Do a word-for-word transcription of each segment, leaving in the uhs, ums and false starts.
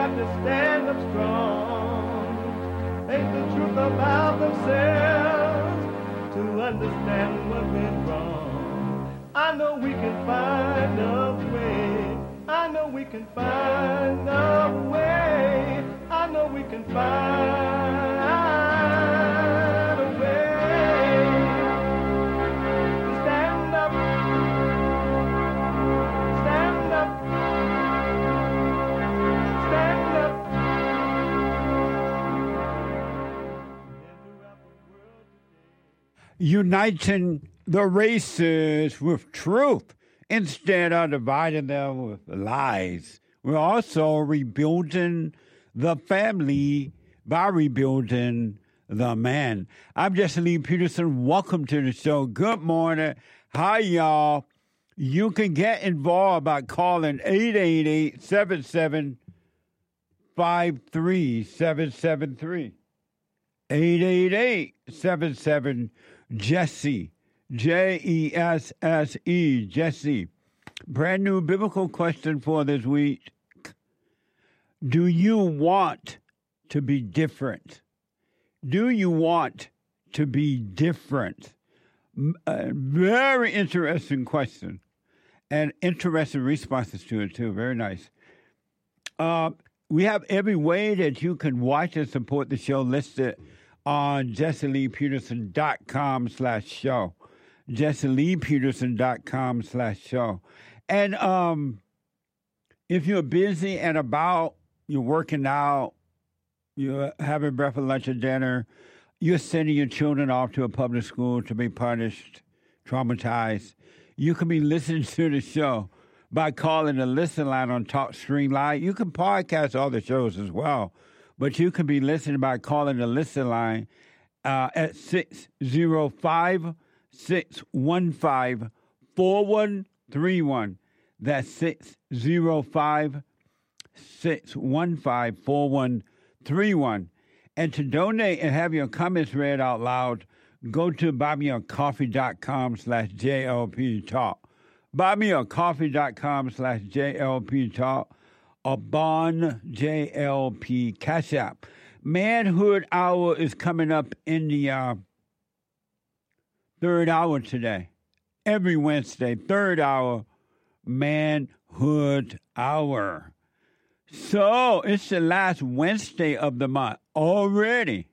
got to stand up strong. Ain't the truth about themselves to understand what went wrong. I know we can find a way. I know we can find a way. I know we can find a way to stand up, stand up, stand up. Uniting the races with truth instead of dividing them with lies. We're also rebuilding the family by rebuilding the man. I'm Jesse Lee Peterson. Welcome to the show. Good morning. Hi, y'all. You can get involved by calling eight eight eight, seven seven five three seven seven three. eight eight eight, seven seven, Jesse. J E S S E, Jesse. Brand new biblical question for this week. Do you want to be different? Do you want to be different? A very interesting question. And interesting responses to it, too. Very nice. Uh, we have every way that you can watch and support the show listed on jesse lee peterson dot com slash show. jesse lee peterson dot com slash show. And um, if you're busy and about, you're working out, you're having breakfast, lunch, or dinner, you're sending your children off to a public school to be punished, traumatized, you can be listening to the show by calling the listen line on TalkStream Live. You can podcast all the shows as well, but you can be listening by calling the listen line uh, at six oh five, six one five, four one three one. That's six oh five, six one five, four one three one. And to donate and have your comments read out loud, go to buymeacoffee.com slash JLP Talk. Buymeacoffee.com slash JLP Talk. Or Bond J L P Cash App. Manhood Hour is coming up in the uh, third hour today. Every Wednesday, third hour, Manhood Hour. So it's the last Wednesday of the month already.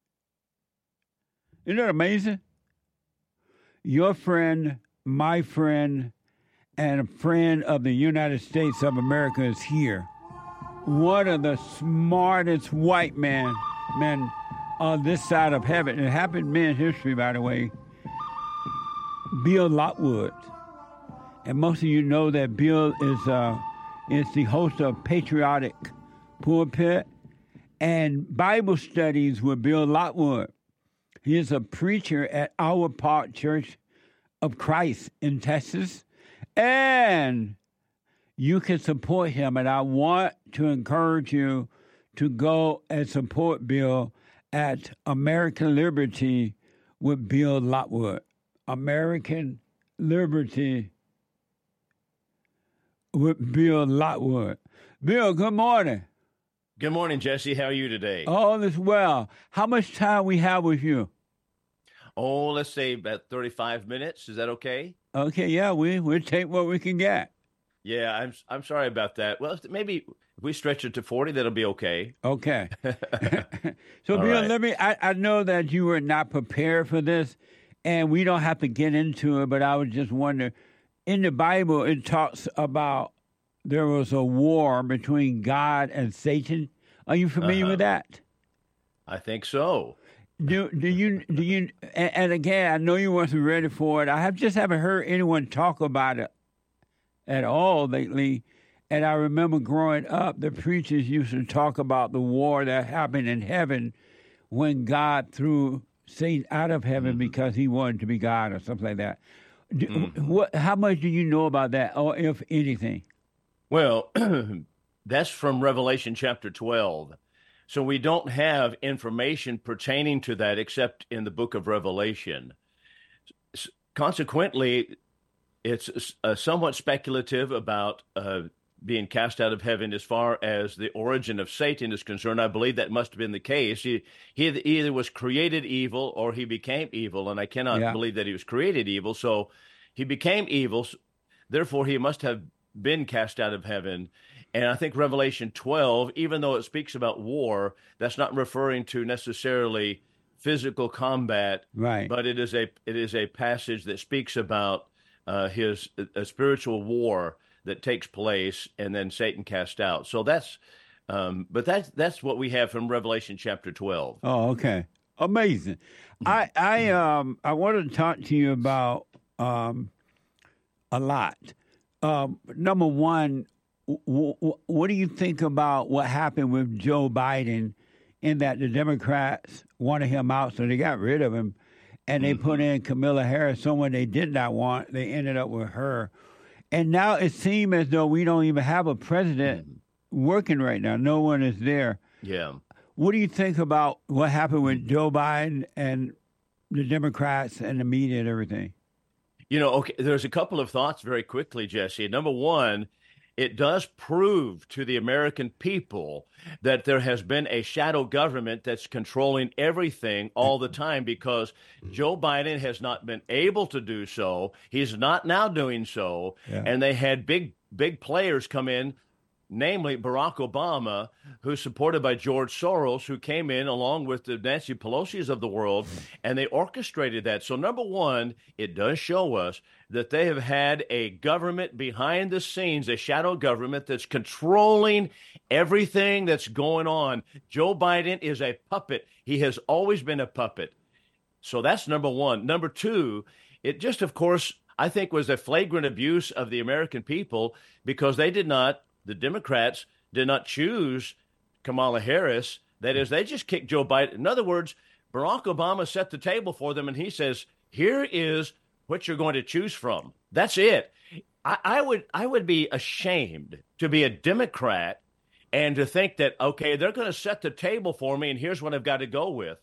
Isn't that amazing? Your friend, my friend, and a friend of the United States of America is here. One of the smartest white men, men on this side of heaven. It happened in men's history, by the way. Bill Lockwood. And most of you know that Bill is uh, is the host of Patriotic Pulpit and Bible studies with Bill Lockwood. He is a preacher at Our Park Church of Christ in Texas. And you can support him. And I want to encourage you to go and support Bill at American Liberty with Bill Lockwood. American Liberty with Bill Lockwood. Bill, good morning. Good morning, Jesse. How are you today? All is well. How much time we have with you? Oh, let's say about thirty-five minutes. Is that okay? Okay, yeah, we we'll take what we can get. Yeah, I'm I'm sorry about that. Well, maybe if we stretch it to forty, that'll be okay. Okay. So, All Bill, right. let me. I, I know that you were not prepared for this, and we don't have to get into it. But I was just wondering, in the Bible, it talks about there was a war between God and Satan. Are you familiar Uh-huh. with that? I think so. Do do you do you? And, and again, I know you wasn't ready for it. I have just haven't heard anyone talk about it at all lately. And I remember growing up, the preachers used to talk about the war that happened in heaven when God threw Satan out of heaven mm-hmm. because he wanted to be God or something like that. Do, mm-hmm. What? How much do you know about that, or if anything? Well, that's from Revelation chapter twelve. So we don't have information pertaining to that except in the book of Revelation. Consequently, it's uh, somewhat speculative about uh, being cast out of heaven as far as the origin of Satan is concerned. I believe that must have been the case. He, he either was created evil or he became evil, and I cannot Yeah. believe that he was created evil. So he became evil. Therefore, he must have been cast out of heaven. And I think Revelation twelve, even though it speaks about war, that's not referring to necessarily physical combat, Right. but it is a it is a passage that speaks about uh, his a spiritual war that takes place, and then Satan cast out. So that's, um, but that's that's what we have from Revelation chapter twelve. Oh, okay. Amazing. I I um I wanted to talk to you about um a lot. Um, number one, w- w- what do you think about what happened with Joe Biden, in that the Democrats wanted him out, so they got rid of him, and they put in Kamala Harris, someone they did not want. They ended up with her. And now it seems as though we don't even have a president working right now. No one is there. Yeah. What do you think about what happened with Joe Biden and the Democrats and the media and everything? You know, okay, there's a couple of thoughts very quickly, Jesse. Number one, it does prove to the American people that there has been a shadow government that's controlling everything all the time, because Joe Biden has not been able to do so. He's not now doing so. Yeah. And they had big, big players come in, namely Barack Obama, who's supported by George Soros, who came in along with the Nancy Pelosi's of the world, and they orchestrated that. So number one, it does show us that they have had a government behind the scenes, a shadow government that's controlling everything that's going on. Joe Biden is a puppet. He has always been a puppet. So that's number one. Number two, it just, of course, I think was a flagrant abuse of the American people, because they did not, the Democrats did not choose Kamala Harris. That is, they just kicked Joe Biden. In other words, Barack Obama set the table for them, and he says, here is what you're going to choose from. That's it. I, I would I would be ashamed to be a Democrat and to think that, okay, they're going to set the table for me, and here's what I've got to go with.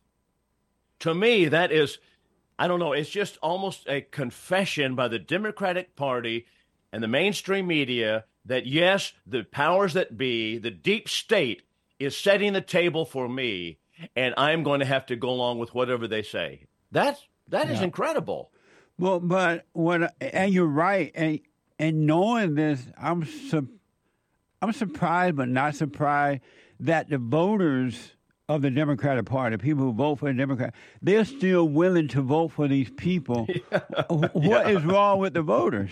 To me, that is, I don't know, it's just almost a confession by the Democratic Party and the mainstream media that, yes, the powers that be, the deep state, is setting the table for me, and I'm going to have to go along with whatever they say. That's, that is Yeah. incredible. Well, but what, and you're right, and and knowing this, I'm su- I'm surprised, but not surprised that the voters of the Democratic Party, people who vote for the Democrat, they're still willing to vote for these people. What Yeah. is wrong with the voters?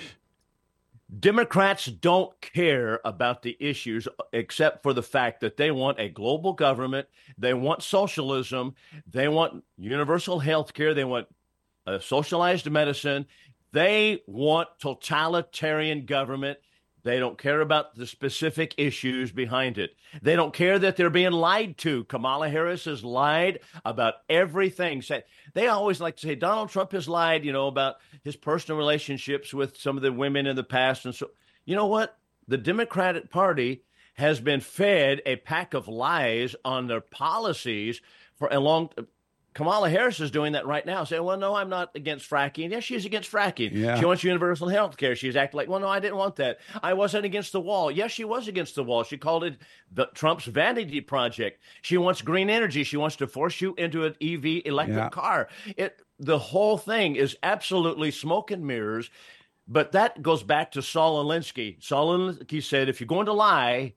Democrats don't care about the issues except for the fact that they want a global government. They want socialism. They want universal health care. They want uh, socialized medicine. They want totalitarian government. They don't care about the specific issues behind it. They don't care that they're being lied to. Kamala Harris has lied about everything. They always like to say Donald Trump has lied, you know, about his personal relationships with some of the women in the past. And so, you know what? The Democratic Party has been fed a pack of lies on their policies for a long time. Kamala Harris is doing that right now, saying, well, no, I'm not against fracking. Yes, she's against fracking. Yeah. She wants universal health care. She's acting like, well, no, I didn't want that. I wasn't against the wall. Yes, she was against the wall. She called it the, Trump's vanity project. She wants green energy. She wants to force you into an E V electric Yeah. car. It, the whole thing is absolutely smoke and mirrors. But that goes back to Saul Alinsky. Saul Alinsky said, if you're going to lie,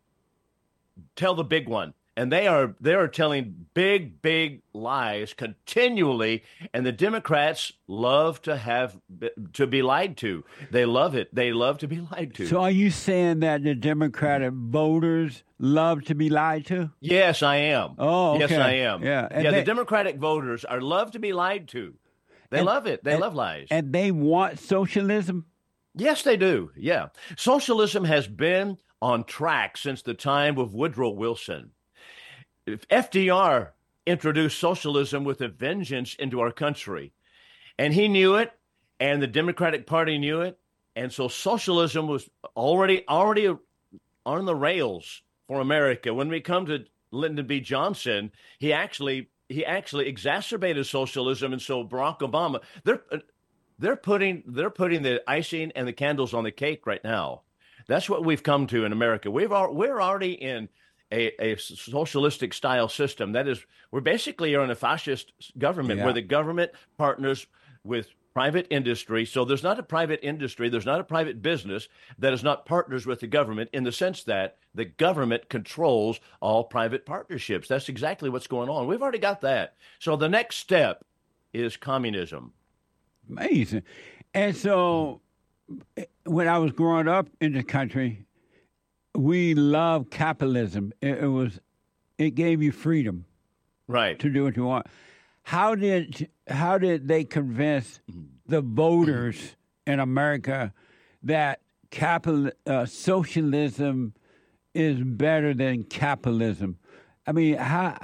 tell the big one. And they are they are telling big, big lies continually, and the Democrats love to have to be lied to. They love it. They love to be lied to. So are you saying that the Democratic voters love to be lied to? Yes, I am. Oh, yes, okay. I am. Yeah, and yeah. they- The Democratic voters are love to be lied to. They And- love it. They and- love lies. And they want socialism? Yes, they do. Yeah, socialism has been on track since the time of Woodrow Wilson. If F D R introduced socialism with a vengeance into our country, and he knew it, and the Democratic Party knew it, and so socialism was already already on the rails for America. When we come to Lyndon B. Johnson, he actually he actually exacerbated socialism, and so Barack Obama they're they're putting they're putting the icing and the candles on the cake right now. That's what we've come to in America. We've al- we're already in a, a socialistic style system. That is, we're basically are in a fascist government Yeah. where the government partners with private industry. So there's not a private industry, there's not a private business that is not partners with the government, in the sense that the government controls all private partnerships. That's exactly what's going on. We've already got that. So the next step is communism. Amazing. And so when I was growing up in the country, we loved capitalism. It, it was, it gave you freedom Right. to do what you want. How did how did they convince the voters in America that capital uh, socialism is better than capitalism? I mean, how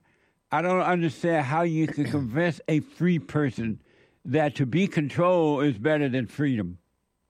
I don't understand how you can convince a free person that to be controlled is better than freedom.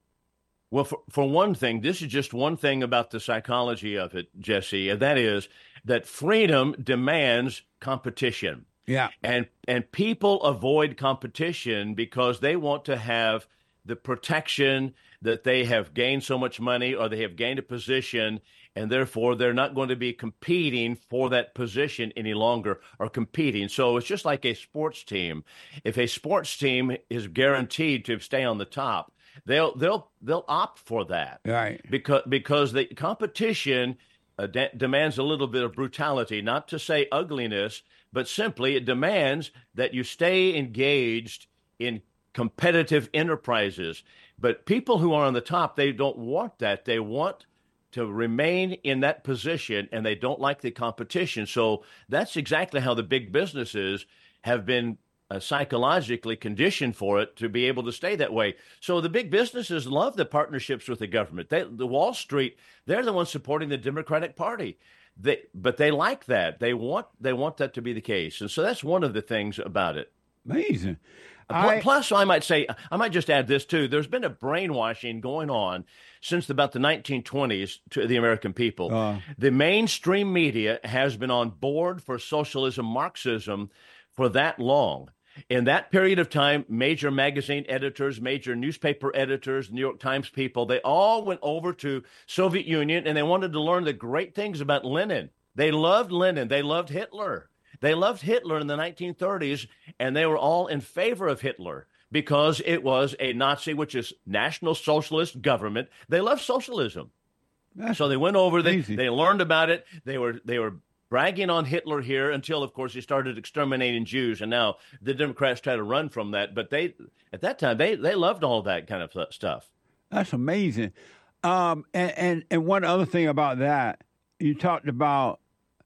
Well, for, for one thing, this is just one thing about the psychology of it, Jesse, and that is that freedom demands competition. Yeah. And and people avoid competition because they want to have the protection that they have gained so much money, or they have gained a position, and therefore they're not going to be competing for that position any longer, or competing. So it's just like a sports team. If a sports team is guaranteed to stay on the top, they'll they'll they'll opt for that. Right. Because because the competition uh, de- demands a little bit of brutality, not to say ugliness, but simply it demands that you stay engaged in competitive enterprises. But people who are on the top, they don't want that. They want to remain in that position, and they don't like the competition. So that's exactly how the big businesses have been uh, psychologically conditioned for it to be able to stay that way. So the big businesses love the partnerships with the government. They, the Wall Street, they're the ones supporting the Democratic Party. They, but they like that. They want they want that to be the case, and so that's one of the things about it. Amazing. Pl- I, Plus, I might say, I might just add this too. There's been a brainwashing going on since about the nineteen twenties to the American people. Uh. The mainstream media has been on board for socialism, Marxism, for that long. In that period of time, major magazine editors, major newspaper editors, New York Times people, they all went over to Soviet Union, and they wanted to learn the great things about Lenin. They loved Lenin. They loved Hitler. They loved Hitler in the nineteen thirties, and they were all in favor of Hitler because it was a Nazi, which is National Socialist government. They loved socialism. That's So they went over, they, crazy. they learned about it. They were they were bragging on Hitler here until, of course, he started exterminating Jews, and now the Democrats try to run from that. But they, at that time, they they loved all that kind of stuff. That's amazing. Um, and, and, and one other thing about that, you talked about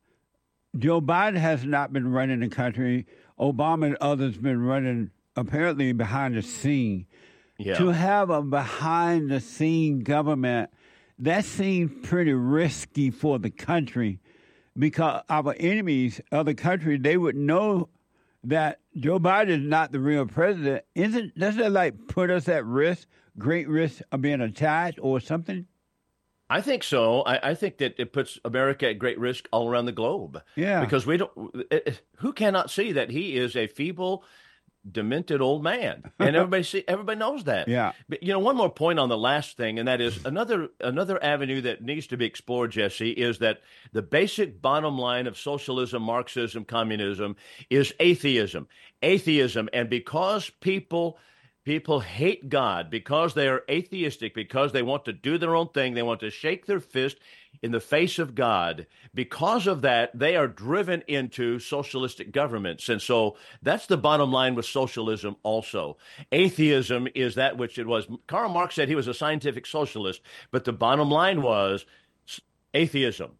Joe Biden has not been running the country. Obama and others been running apparently behind the scene. Yeah. To have a behind the scene government, that seems pretty risky for the country, because our enemies, other countries, they would know that Joe Biden is not the real president. Isn't doesn't that like put us at risk, great risk of being attacked or something? I think so. I, I think that it puts America at great risk all around the globe. Yeah. Because we don't. It, it- who cannot see that he is a feeble, demented old man, and everybody see everybody knows that. Yeah. But you know, one more point on the last thing, and that is another another avenue that needs to be explored, Jesse, is that the basic bottom line of socialism, Marxism, communism is atheism. Atheism, and because people. People hate God because they are atheistic, because they want to do their own thing. They want to shake their fist in the face of God. Because of that, they are driven into socialistic governments. And so that's the bottom line with socialism also. Atheism is that which it was. Karl Marx said he was a scientific socialist, but the bottom line was atheism.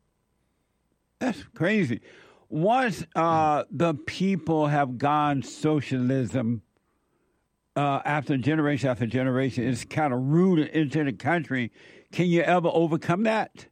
That's crazy. Once uh, the people have gone socialism, uh, after generation after generation, it's kind of rooted into the country. Can you ever overcome that?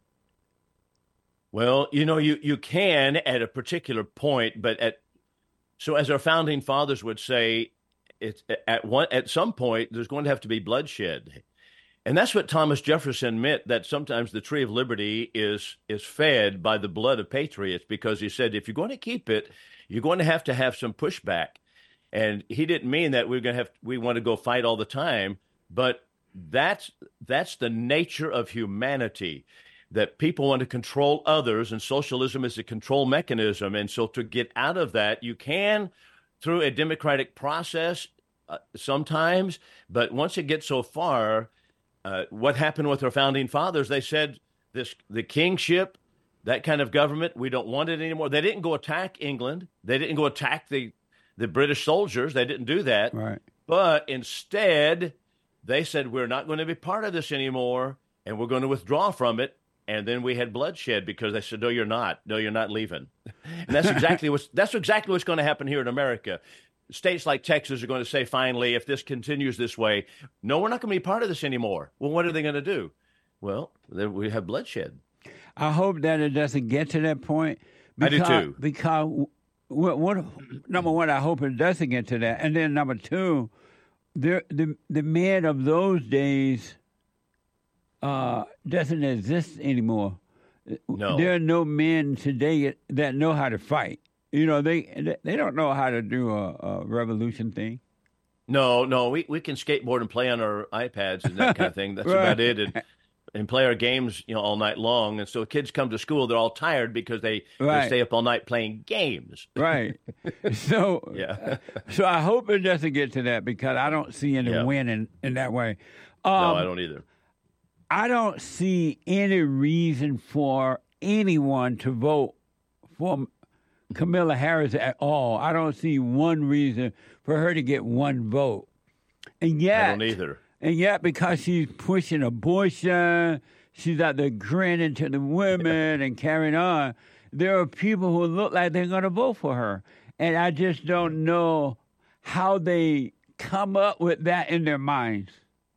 Well, you know, you, you can at a particular point, but at so as our founding fathers would say, it's at one at some point there's going to have to be bloodshed. And that's what Thomas Jefferson meant, that sometimes the tree of liberty is is fed by the blood of patriots, because he said if you're going to keep it, you're going to have to have some pushback. And he didn't mean that we're going to have we want to go fight all the time, but that's that's the nature of humanity, that people want to control others, and socialism is a control mechanism. And so to get out of that, you can through a democratic process uh, sometimes, but once it gets so far, uh, what happened with our founding fathers, they said this the kingship, that kind of government, we don't want it anymore. They didn't go attack England. They didn't go attack the, the British soldiers. They didn't do that. Right. But instead, they said, we're not going to be part of this anymore, and we're going to withdraw from it. And then we had bloodshed because they said, no, you're not. No, you're not leaving. And that's exactly what's, that's exactly what's going to happen here in America. States like Texas are going to say, finally, if this continues this way, no, we're not going to be part of this anymore. Well, what are they going to do? Well, then we have bloodshed. I hope that it doesn't get to that point. Because, I do too. Because, what, what, number one, I hope it doesn't get to that. And then number two, the the, the men of those days uh, doesn't exist anymore. No. There are no men today that know how to fight. You know, they they don't know how to do a, a revolution thing. No, no, we, we can skateboard and play on our iPads and that kind of thing. That's right. About it. And, and play our games, you know, all night long. And so kids come to school, they're all tired because they, right. they stay up all night playing games. Right. So, yeah. so I hope it doesn't get to that because I don't see any yeah. winning in that way. Um, no, I don't either. I don't see any reason for anyone to vote for Kamala Harris at all. I don't see one reason for her to get one vote. And yet, I don't either. And yet, because she's pushing abortion, she's out there grinning to the women and carrying on, there are people who look like they're going to vote for her. And I just don't know how they come up with that in their minds.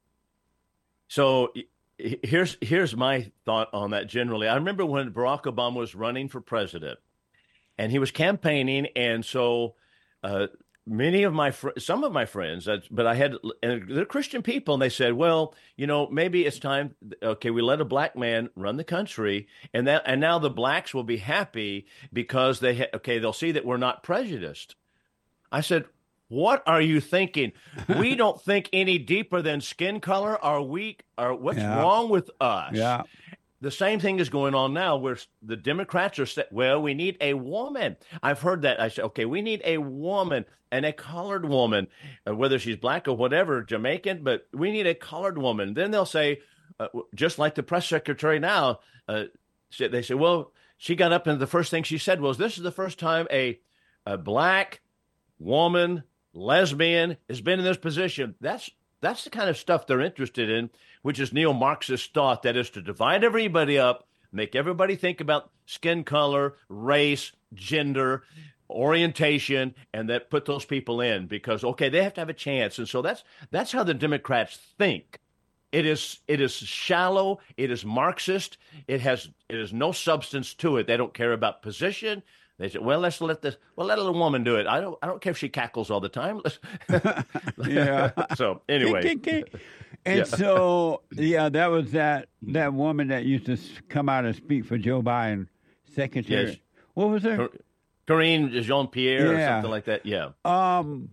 So here's here's my thought on that generally. I remember when Barack Obama was running for president, and he was campaigning, and so uh, many of my fr- some of my friends, but I had, and they're Christian people, and they said, well, you know, maybe it's time. Okay, we let a black man run the country, and that, and now the blacks will be happy because they, ha- okay, they'll see that we're not prejudiced. I said, what are you thinking? We don't think any deeper than skin color. Are we? Are what's yeah. wrong with us? Yeah. The same thing is going on now where the Democrats are saying, well, we need a woman. I've heard that. I said, okay, we need a woman and a colored woman, uh, whether she's black or whatever, Jamaican, but we need a colored woman. Then they'll say, uh, just like the press secretary now, uh, they say, well, she got up and the first thing she said was, this is the first time a, a black woman, lesbian, has been in this position. That's That's the kind of stuff they're interested in, which is neo-Marxist thought, that is to divide everybody up, make everybody think about skin color, race, gender, orientation, and that put those people in because, okay, they have to have a chance. And so that's that's how the Democrats think. It is it is shallow. It is Marxist. It has it has no substance to it. They don't care about position. They said, "Well, let's let this. Well, let a little woman do it. I don't. I don't care if she cackles all the time." yeah. So anyway, and yeah. so yeah, that was that that woman that used to come out and speak for Joe Biden, secretary. Yes. What was her? Karine Jean-Pierre yeah. or something like that. Yeah. Um.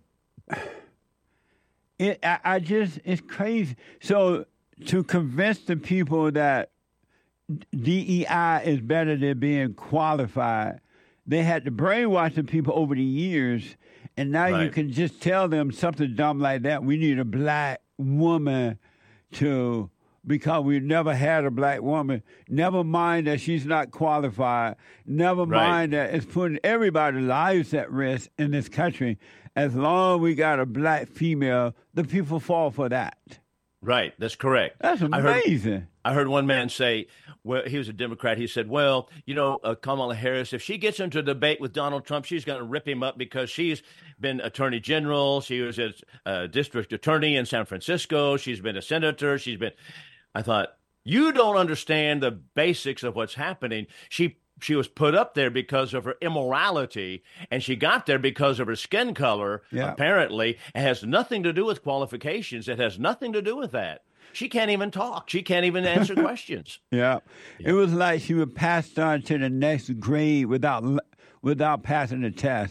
It. I, I just. It's crazy. So to convince the people that D E I is better than being qualified. They had to brainwash the people over the years, and now right. you can just tell them something dumb like that. We need a black woman to, because we never had a black woman. Never mind that she's not qualified. Never right. mind that it's putting everybody's lives at risk in this country. As long as we got a black female, the people fall for that. Right, that's correct. That's amazing. I heard, I heard one man say, well, he was a Democrat. He said, well, you know, uh, Kamala Harris, if she gets into a debate with Donald Trump, she's going to rip him up because she's been attorney general. She was a uh, district attorney in San Francisco. She's been a senator. She's been, I thought, you don't understand the basics of what's happening. She She was put up there because of her immorality, and she got there because of her skin color, yeah. apparently. It has nothing to do with qualifications. It has nothing to do with that. She can't even talk. She can't even answer questions. Yeah. yeah. It was like she was passed on to the next grade without without passing the test.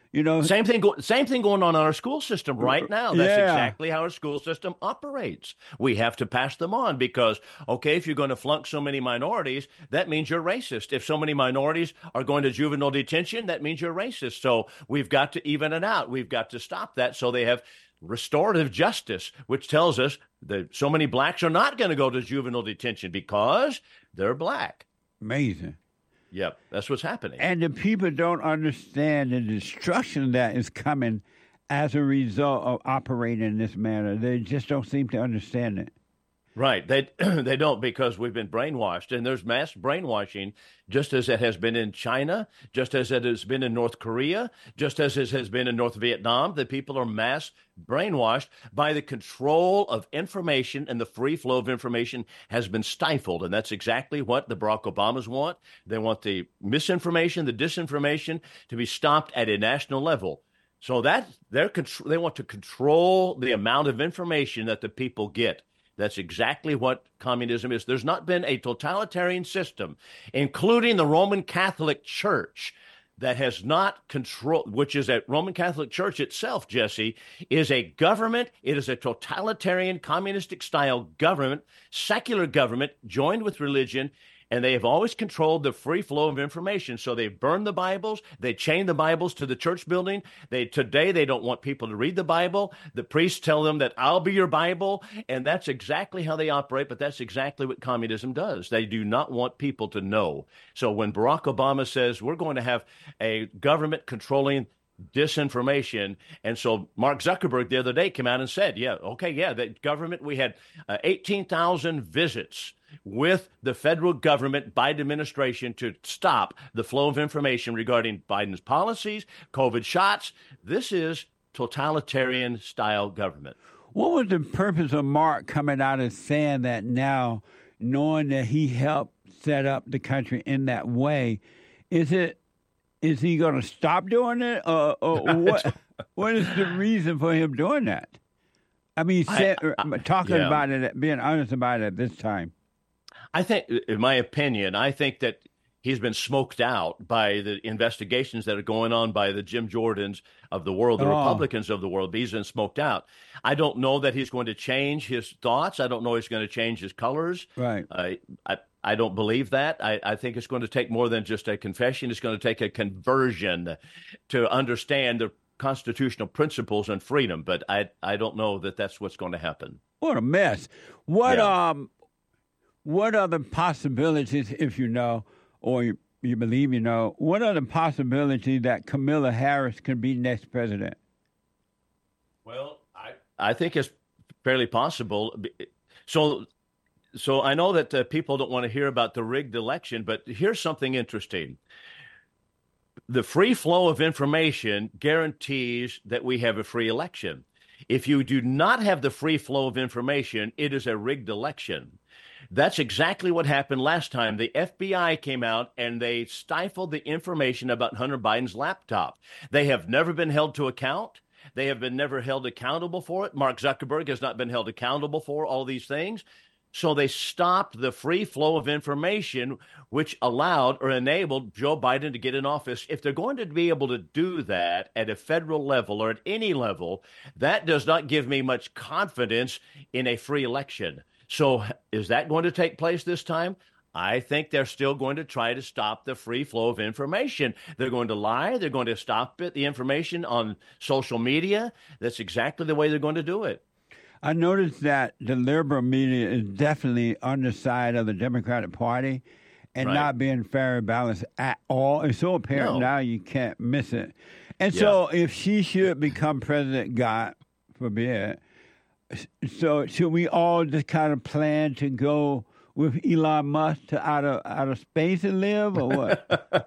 You know, Same thing. Go, same thing going on in our school system right now. That's Yeah. exactly how our school system operates. We have to pass them on because, okay, if you're going to flunk so many minorities, that means you're racist. If so many minorities are going to juvenile detention, that means you're racist. So we've got to even it out. We've got to stop that. So they have restorative justice, which tells us that so many blacks are not going to go to juvenile detention because they're black. amazing. Yep, that's what's happening. And the people don't understand the destruction that is coming as a result of operating in this manner. They just don't seem to understand it. Right. They they don't because we've been brainwashed, and there's mass brainwashing, just as it has been in China, just as it has been in North Korea, just as it has been in North Vietnam. The people are mass brainwashed by the control of information, and the free flow of information has been stifled. And that's exactly what the Barack Obamas want. They want the misinformation, the disinformation to be stopped at a national level. So that they're they want to control the amount of information that the people get. That's exactly what communism is. There's not been a totalitarian system, including the Roman Catholic Church, that has not controlled, which is a Roman Catholic Church itself, Jesse, is a government. It is a totalitarian, communistic style government, secular government joined with religion. And they have always controlled the free flow of information. So they burn the Bibles. They chain the Bibles to the church building. They today they don't want people to read the Bible. The priests tell them that I'll be your Bible. And that's exactly how they operate. But that's exactly what communism does. They do not want people to know. So when Barack Obama says we're going to have a government controlling disinformation. And so Mark Zuckerberg the other day came out and said, yeah, okay, yeah, the government, we had uh, eighteen thousand visits with the federal government, Biden administration, to stop the flow of information regarding Biden's policies, COVID shots. This is totalitarian style government. What was the purpose of Mark coming out and saying that now, knowing that he helped set up the country in that way? Is it is he going to stop doing it, or, or what? What is the reason for him doing that? I mean, said, I, I, talking yeah. about it, being honest about it at this time. I think, in my opinion, I think that he's been smoked out by the investigations that are going on by the Jim Jordans of the world, the oh. Republicans of the world. He's been smoked out. I don't know that he's going to change his thoughts. I don't know he's going to change his colors. Right. I, I, I don't believe that. I, I think it's going to take more than just a confession. It's going to take a conversion to understand the constitutional principles and freedom. But I, I don't know that that's what's going to happen. What a mess. What Yeah. um. What are the possibilities, if you know, or you, you believe you know, what are the possibilities that Kamala Harris could be next president? Well, I, I think it's fairly possible. So, so I know that uh, people don't want to hear about the rigged election, but here's something interesting. The free flow of information guarantees that we have a free election. If you do not have the free flow of information, it is a rigged election. That's exactly what happened last time. The F B I came out and they stifled the information about Hunter Biden's laptop. They have never been held to account. They have been never held accountable for it. Mark Zuckerberg has not been held accountable for all these things. So they stopped the free flow of information, which allowed or enabled Joe Biden to get in office. If they're going to be able to do that at a federal level or at any level, that does not give me much confidence in a free election. So is that going to take place this time? I think they're still going to try to stop the free flow of information. They're going to lie. They're going to stop it, the information on social media. That's exactly the way they're going to do it. I noticed that the liberal media is definitely on the side of the Democratic Party and Right. not being fair and balanced at all. It's so apparent No. now you can't miss it. And Yeah. so if she should become president, God forbid, so should we all just kind of plan to go with Elon Musk to outer outer space and live, or what?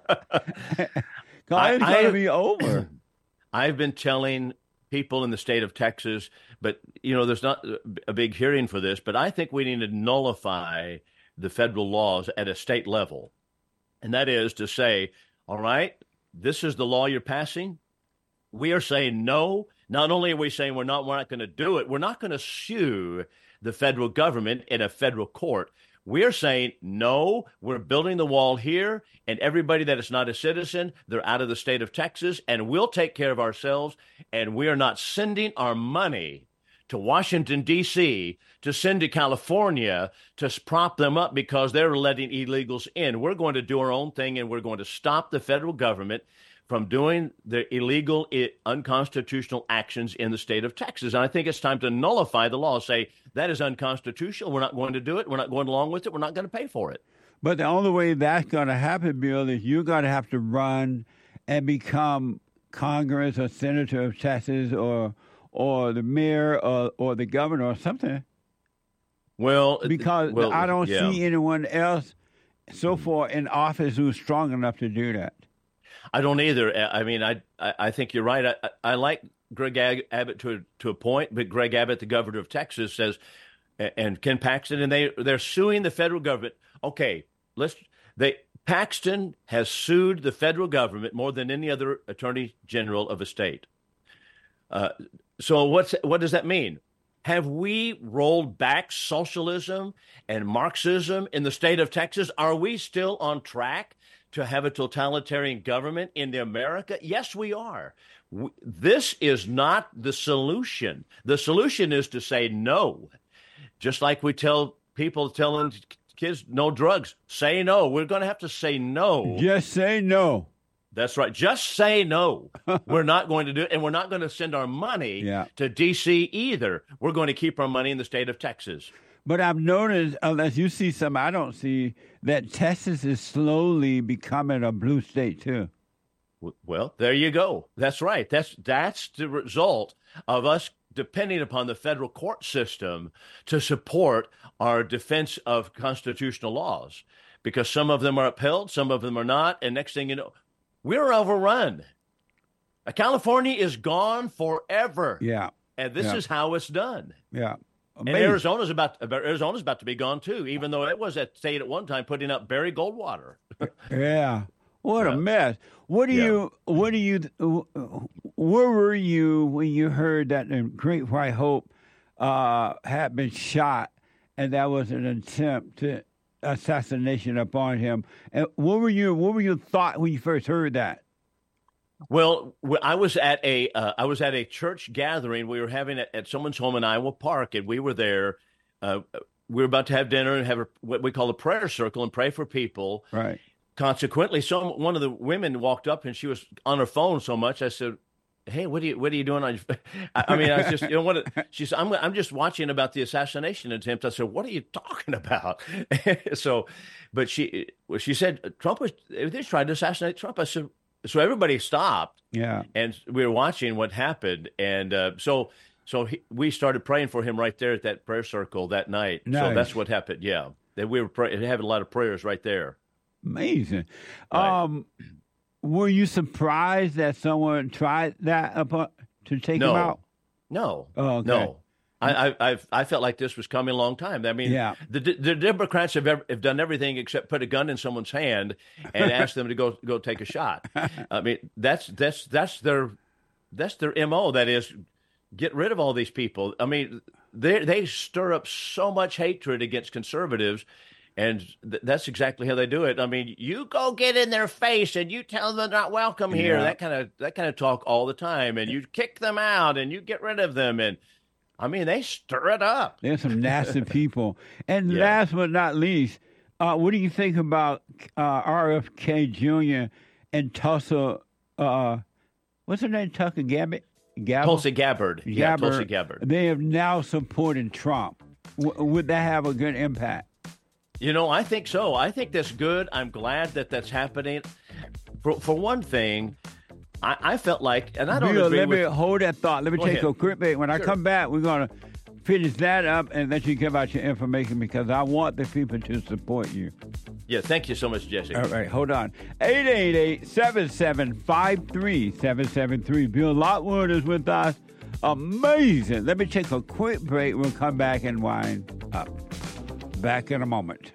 I- it's I- going to be over. I've been telling people in the state of Texas, but, you know, there's not a big hearing for this, but I think we need to nullify the federal laws at a state level. And that is to say, all right, this is the law you're passing. We are saying no. Not only are we saying we're not, we're not going to do it, we're not going to sue the federal government in a federal court. We're saying, no, we're building the wall here, and everybody that is not a citizen, they're out of the state of Texas, and we'll take care of ourselves, and we are not sending our money to Washington, D C, to send to California to prop them up because they're letting illegals in. We're going to do our own thing, and we're going to stop the federal government from doing the illegal, unconstitutional actions in the state of Texas. And I think it's time to nullify the law, say that is unconstitutional. We're not going to do it. We're not going along with it. We're not going to pay for it. But the only way that's going to happen, Bill, is you're going to have to run and become Congress or senator of Texas or or the mayor or, or the governor or something. Well, because well, I don't yeah. see anyone else so far in office who's strong enough to do that. I don't either. I mean, I I, I think you're right. I, I like Greg Abbott to a, to a point, but Greg Abbott, the governor of Texas, says, and Ken Paxton, and they they're suing the federal government. Okay, let's. They Paxton has sued the federal government more than any other attorney general of a state. Uh, so what's what does that mean? Have we rolled back socialism and Marxism in the state of Texas? Are we still on track to have a totalitarian government in America? Yes, we are. This is not the solution. The solution is to say no. Just like we tell people telling kids no drugs, say no. We're going to have to say no. Just say no. That's right. Just say no. We're not going to do it, and we're not going to send our money yeah. to D C either. We're going to keep our money in the state of Texas. But I've noticed, unless you see some I don't see, that Texas is slowly becoming a blue state too. Well, there you go. That's right. That's that's the result of us depending upon the federal court system to support our defense of constitutional laws, because some of them are upheld, some of them are not, and next thing you know, we're overrun. California is gone forever. Yeah. And this yeah. is how it's done. Yeah. Amazing. And Arizona's about Arizona's about to be gone too, even though it was that state at one time putting up Barry Goldwater. yeah. What yeah. a mess. What do yeah. you what do you where were you when you heard that the Great White Hope uh, had been shot and that was an attempt to assassination upon him? And what were you what were your thought when you first heard that? Well, I was at a uh, I was at a church gathering we were having at, at someone's home in Iowa Park, and we were there. Uh, we were about to have dinner and have a, what we call a prayer circle and pray for people. Right. Consequently, some one of the women walked up and she was on her phone so much. I said, "Hey, what are you what are you doing on your?" I, I mean, I was just you know what she said. I'm I'm just watching about the assassination attempt. I said, "What are you talking about?" so, but she well, she said Trump was they tried to assassinate Trump. I said. So everybody stopped, yeah, and we were watching what happened, and uh, so so he, we started praying for him right there at that prayer circle that night. Nice. So that's what happened. Yeah, that we were pray- having a lot of prayers right there. Amazing. Right. Um, were you surprised that someone tried that upon, to take no. him out? No, oh, okay. no. I, I I've, I felt like this was coming a long time. I mean, yeah. the the Democrats have ever, have done everything except put a gun in someone's hand and ask them to go go take a shot. I mean, that's that's that's their that's their M O. That is, get rid of all these people. I mean, they they stir up so much hatred against conservatives, and th- that's exactly how they do it. I mean, you go get in their face and you tell them they're not welcome here. Yeah. That kind of that kind of talk all the time, and you kick them out and you get rid of them and. I mean, they stir it up. There's some nasty people. And yeah. last but not least, uh, what do you think about uh, R F K Junior and Tulsa? Uh, what's her name? Tulsa Gabbard? Gabbard? Tulsi Gabbard. Gabbard. Yeah, Tulsi Gabbard. They have now supported Trump. W- would that have a good impact? You know, I think so. I think that's good. I'm glad that that's happening. For for one thing, I, I felt like, and I don't Bill, agree let with... me hold that thought. Let me Go take ahead. a quick break. When I Sure. come back, we're going to finish that up and let you give out your information because I want the people to support you. Yeah, thank you so much, Jesse. All right, hold on. eight eight eight, seven seven five, three seven seven three. Bill Lockwood is with us. Amazing. Let me take a quick break. We'll come back and wind up. Back in a moment.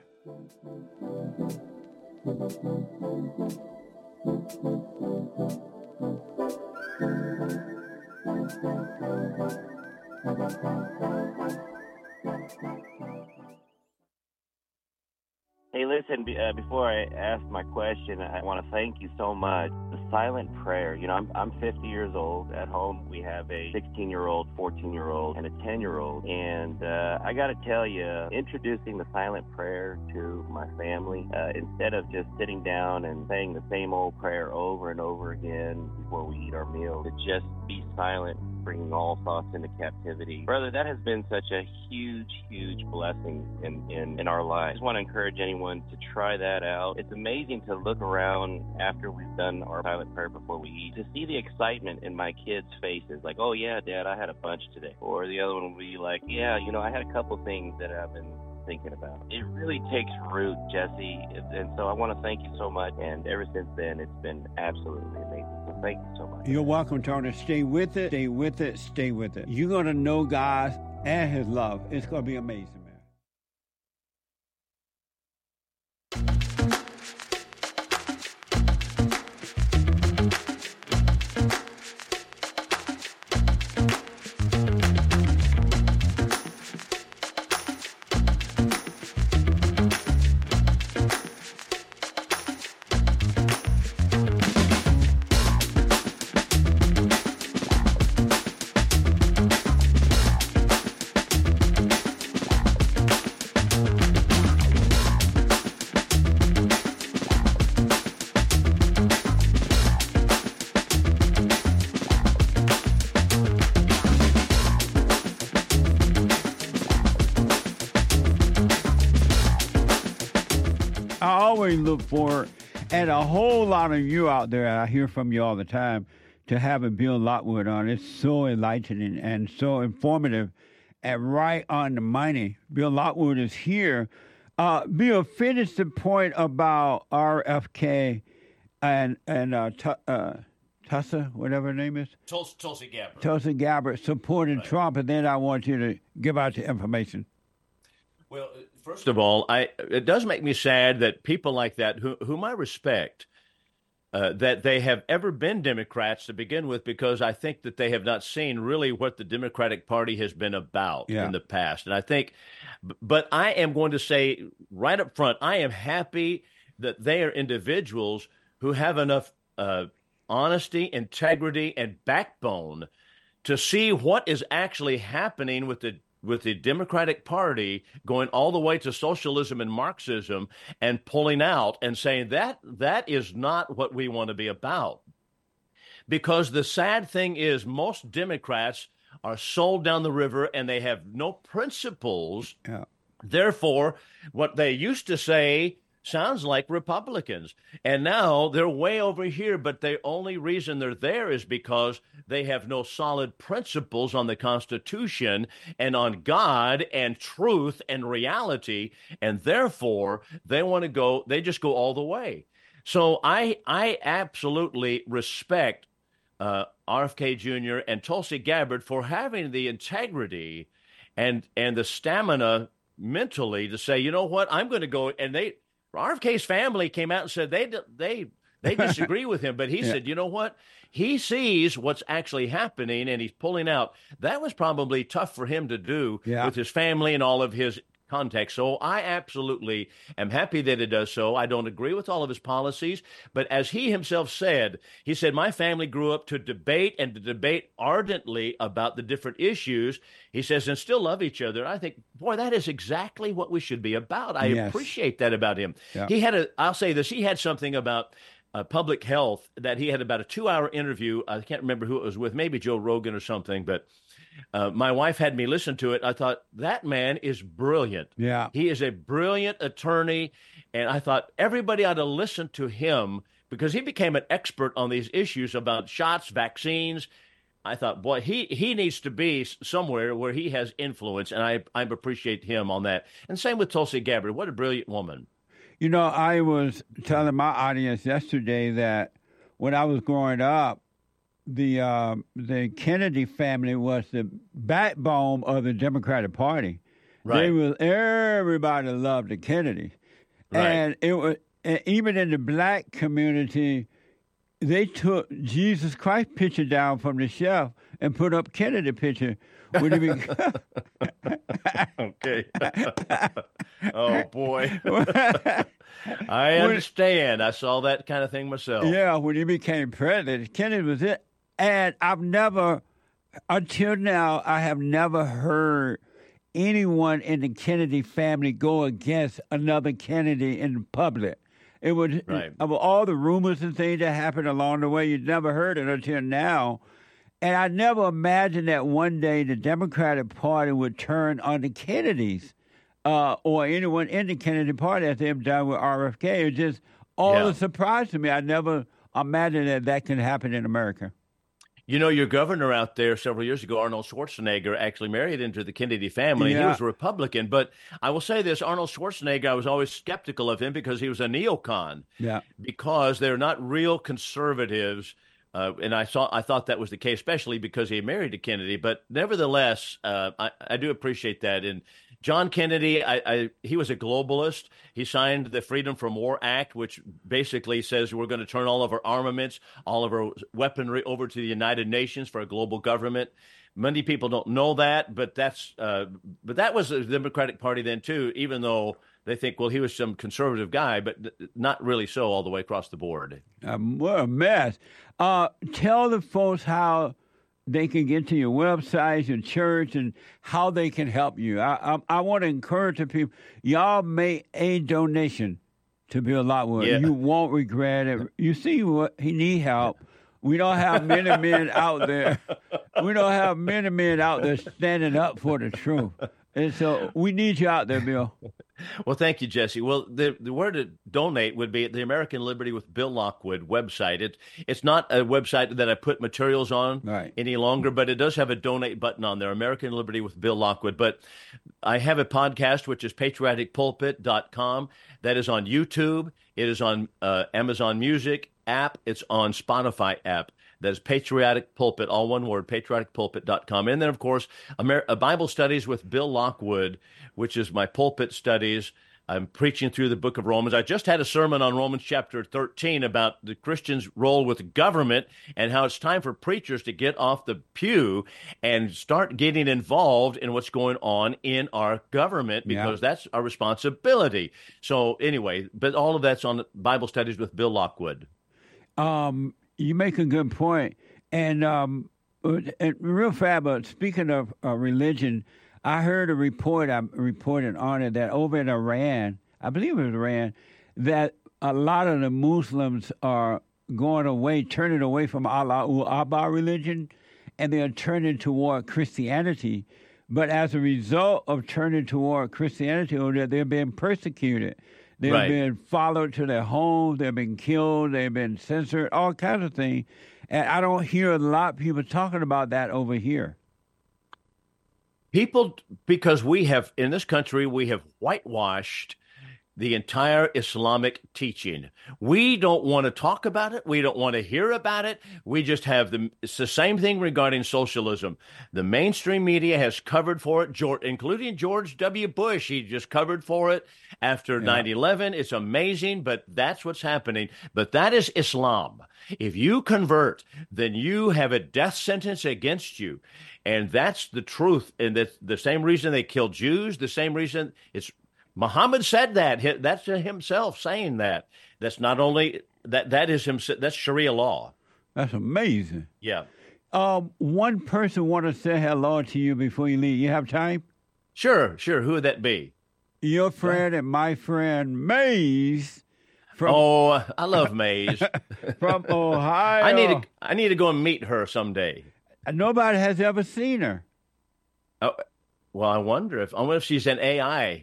Hey, listen, be- uh, before I ask my question, I want to thank you so much. The silent prayer, you know, I'm, I'm fifty years old. At home, we have a sixteen-year-old, fourteen-year-old, and a ten-year-old. And uh, I got to tell you, introducing the silent prayer to my family, uh, instead of just sitting down and saying the same old prayer over and over again before we eat our meal, to just be silent, bringing all thoughts into captivity. Brother, that has been such a huge, huge blessing in, in, in our lives. I just want to encourage anyone to try that out. It's amazing to look around after we've done our silent prayer before we eat, to see the excitement in my kids' faces, like, oh yeah, Dad, I had a bunch today. Or the other one will be like, yeah, you know, I had a couple things that I've been thinking about. It really takes root, Jesse, and so I want to thank you so much, and ever since then, it's been absolutely amazing. So thank you so much. You're welcome, Tony. Stay with it, stay with it, stay with it. You're going to know God and His love. It's going to be amazing, man. I always look forward, and a whole lot of you out there, I hear from you all the time, to having Bill Lockwood on. It's so enlightening and so informative and right on the money. Bill Lockwood is here. Uh, Bill, finish the point about R F K and, and uh, t- uh, Tulsa, whatever her name is. Tulsi, Tulsi Gabbard. Tulsi Gabbard supporting right. Trump, and then I want you to give out the information. Well, first of all, I it does make me sad that people like that, who, whom I respect, uh, that they have ever been Democrats to begin with, because I think that they have not seen really what the Democratic Party has been about yeah. in the past. And I think, but I am going to say right up front, I am happy that they are individuals who have enough uh, honesty, integrity, and backbone to see what is actually happening with the with the Democratic Party going all the way to socialism and Marxism and pulling out and saying that that is not what we want to be about. Because the sad thing is most Democrats are sold down the river and they have no principles. Yeah. Therefore, what they used to say sounds like Republicans. And now they're way over here, but the only reason they're there is because they have no solid principles on the Constitution and on God and truth and reality. And therefore, they want to go, they just go all the way. So I I absolutely respect uh, R F K Junior and Tulsi Gabbard for having the integrity and and the stamina mentally to say, you know what, I'm going to go, and they R F K's family came out and said they they they disagree with him, but he yeah. said, you know what? He sees what's actually happening, and he's pulling out. That was probably tough for him to do yeah. with his family and all of his context. So I absolutely am happy that it does so. I don't agree with all of his policies, but as he himself said, he said, my family grew up to debate and to debate ardently about the different issues. He says, and still love each other. I think, boy, that is exactly what we should be about. I yes. appreciate that about him. Yeah. He had a, I'll say this, he had something about uh, public health that he had about a two-hour interview. I can't remember who it was with, maybe Joe Rogan or something, but Uh, my wife had me listen to it. I thought, that man is brilliant. Yeah. He is a brilliant attorney. And I thought everybody ought to listen to him because he became an expert on these issues about shots, vaccines. I thought, boy, he, he needs to be somewhere where he has influence. And I, I appreciate him on that. And same with Tulsi Gabbard. What a brilliant woman. You know, I was telling my audience yesterday that when I was growing up, The uh, the Kennedy family was the backbone of the Democratic Party. Right. They was, everybody loved the Kennedys. Right. And it was, and even in the black community, they took Jesus Christ picture down from the shelf and put up Kennedy picture, Would he be? Okay. Oh, boy. I understand. I saw that kind of thing myself. Yeah, when he became president, Kennedy was it. And I've never, until now, I have never heard anyone in the Kennedy family go against another Kennedy in public. It was Right. of all the rumors and things that happened along the way, you never heard it until now. And I never imagined that one day the Democratic Party would turn on the Kennedys uh, or anyone in the Kennedy Party as they've done with R F K. It's just all Yeah. a surprise to me. I never imagined that that can happen in America. You know, your governor out there several years ago, Arnold Schwarzenegger, actually married into the Kennedy family. Yeah. He was a Republican. But I will say this, Arnold Schwarzenegger, I was always skeptical of him because he was a neocon. Yeah. Because they're not real conservatives. Uh, and I saw, I thought that was the case, especially because he married to Kennedy. But nevertheless, uh, I, I do appreciate that. And John Kennedy, I, I, he was a globalist. He signed the Freedom from War Act, which basically says we're going to turn all of our armaments, all of our weaponry over to the United Nations for a global government. Many people don't know that, but that's uh, but that was the Democratic Party then too. Even though they think, well, he was some conservative guy, but not really so all the way across the board. Um, what a mess. Uh, tell the folks how they can get to your website, your church, and how they can help you. I I, I want to encourage the people, y'all make a donation to Bill Lockwood. Yeah. You won't regret it. You see what he need help. We don't have many men out there. We don't have many men out there standing up for the truth. And so we need you out there, Bill. Well, thank you, Jesse. Well, the, the where to donate would be at the American Liberty with Bill Lockwood website. It, it's not a website that I put materials on Right. any longer, but it does have a donate button on there, American Liberty with Bill Lockwood. But I have a podcast, which is patriotic pulpit dot com. That is on YouTube. It is on uh, Amazon Music app. It's on Spotify app. That is Patriotic Pulpit, all one word, patriotic pulpit dot com. And then, of course, Amer- uh, Bible Studies with Bill Lockwood, which is my pulpit studies. I'm preaching through the book of Romans. I just had a sermon on Romans chapter thirteen about the Christian's role with the government and how it's time for preachers to get off the pew and start getting involved in what's going on in our government, because yeah. that's our responsibility. So anyway, but all of that's on Bible Studies with Bill Lockwood. Um. You make a good point. And, um, and real fast, but speaking of uh, religion, I heard a report, I reported on it, that over in Iran, I believe it was Iran, that a lot of the Muslims are going away, turning away from Allahu Akbar religion, and they're turning toward Christianity. But as a result of turning toward Christianity, they're being persecuted. They've right. been followed to their homes. They've been killed. They've been censored, all kinds of things. And I don't hear a lot of people talking about that over here. People, because we have, in this country, we have whitewashed the entire Islamic teaching. We don't want to talk about it. We don't want to hear about it. We just have the, it's the same thing regarding socialism. The mainstream media has covered for it, George, including George W. Bush. He just covered for it after yeah. nine eleven. It's amazing, but that's what's happening. But that is Islam. If you convert, then you have a death sentence against you. And that's the truth. And that's the same reason they killed Jews, the same reason it's Muhammad said that. That's himself saying that. That's not only that. That is him. That's Sharia law. That's amazing. Yeah. Um, one person want to say hello to you before you leave. You have time? Sure, sure. Who would that be? Your friend and my friend Maze. From, oh, I love Maze from Ohio. I need to. I need to go and meet her someday. Nobody has ever seen her. Oh. Well, I wonder if I wonder if she's an A I.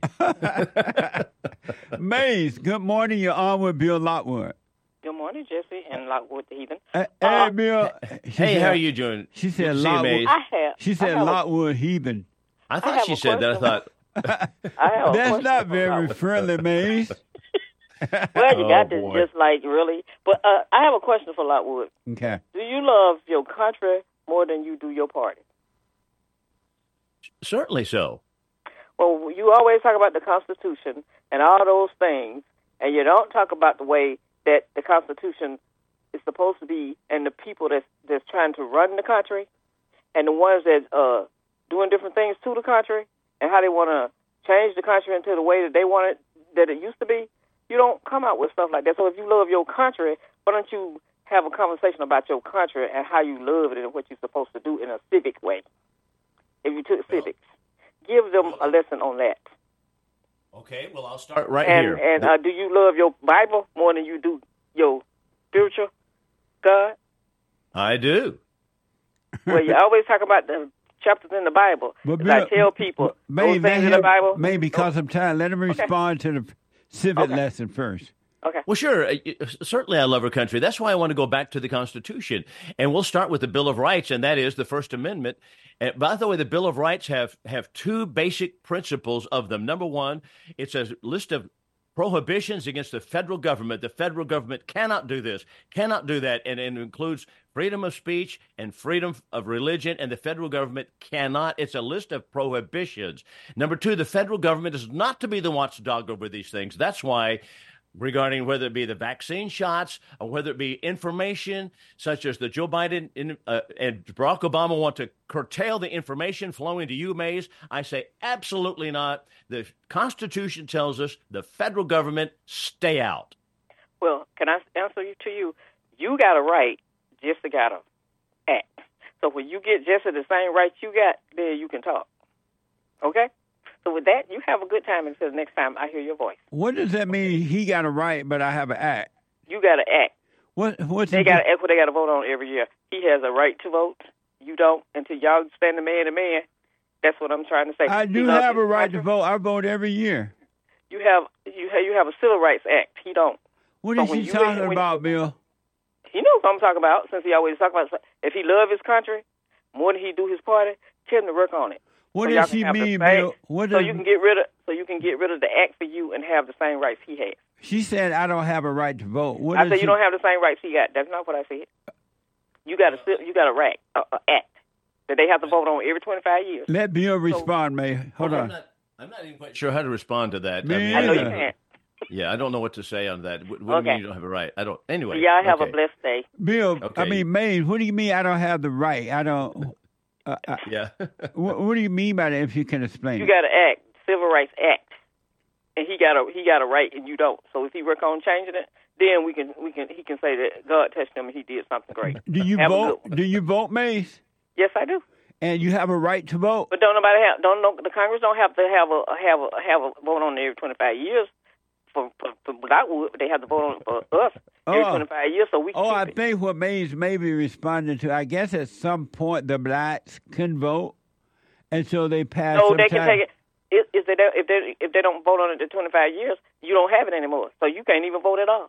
Maze, good morning. You're on with Bill Lockwood. Good morning, Jesse and Lockwood the Heathen. Uh, uh, hey, Bill. Hey, said, how are you doing? She said Lockwood. I have. She said Lockwood a, Heathen. I thought I she said that. I thought. I have That's not very friendly, Maze. Well, you oh, got to boy. just like really. But uh, I have a question for Lockwood. Okay. Do you love your country more than you do your party? Certainly so. Well, you always talk about the Constitution and all those things, and you don't talk about the way that the Constitution is supposed to be and the people that's, that's trying to run the country and the ones that uh, doing different things to the country and how they want to change the country into the way that they want it, that it used to be, you don't come out with stuff like that. So if you love your country, why don't you have a conversation about your country and how you love it and what you're supposed to do in a civic way? If you took civics, give them a lesson on that. Okay, well, I'll start right and, here. And uh, do you love your Bible more than you do your spiritual God? I do. Well, you always talk about the chapters in the Bible. But As I tell people, maybe, those things in the Bible. Maybe because of time, let them respond okay. to the civic okay. lesson first. Okay. Well, sure. Certainly I love our country. That's why I want to go back to the Constitution. And we'll start with the Bill of Rights, and that is the First Amendment. And by the way, the Bill of Rights have, have two basic principles of them. Number one, it's a list of prohibitions against the federal government. The federal government cannot do this, cannot do that, and, and it includes freedom of speech and freedom of religion, and the federal government cannot. It's a list of prohibitions. Number two, the federal government is not to be the watchdog over these things. That's why regarding whether it be the vaccine shots or whether it be information such as the Joe Biden in, uh, and Barack Obama want to curtail the information flowing to you, Mays, I say absolutely not. The Constitution tells us the federal government stay out. Well, can I answer you to you? You got a right just to got to act. So when you get just the same rights you got, then you can talk. Okay? So with that, you have a good time until the next time I hear your voice. What does that mean? He got a right, but I have an act. You got to act. What? What's they got to act what they got to vote on every year. He has a right to vote. You don't until y'all stand the man to man. That's what I'm trying to say. I do have a right to vote. I vote every year. You have you have you have a Civil Rights Act. He don't. What so is he talking when, about, Bill? He knows what I'm talking about. Since he always talk about if he love his country more than he do his party, tell him to work on it. What so does he mean, Bill? What so does... you can get rid of so you can get rid of the act for you and have the same rights he has. She said I don't have a right to vote. What I said she... you don't have the same rights he got. That's not what I said. You got a you got a right a, a act that they have to vote on every twenty-five years. Let Bill respond, so, May. Hold okay, on. I'm not, I'm not even quite sure how to respond to that. Me I, mean, I know you can't. Yeah, I don't know what to say on that. What, what okay. do you mean you don't have a right? I don't. Anyway. Y'all have okay. a blessed day. Bill, okay. I mean, May, what do you mean I don't have the right? I don't. Uh, I, yeah. what, what do you mean by that? If you can explain, you it. got to act, Civil Rights Act, and he got a he got a right, and you don't. So if he work on changing it, then we can we can he can say that God touched him and he did something great. Do you have vote? Do you vote, Mace? Yes, I do. And you have a right to vote. But don't nobody have don't know the Congress don't have to have a have a have a vote on it every twenty-five years. For, for, for Blackwood, but they have to vote on it for us every oh. twenty-five years, so we can Oh, keep I it. think what Mays may be responding to, I guess at some point the blacks can vote, and so they pass. No, they can time. take it. If, if they don't, if they if they don't vote on it in twenty-five years, you don't have it anymore, so you can't even vote at all.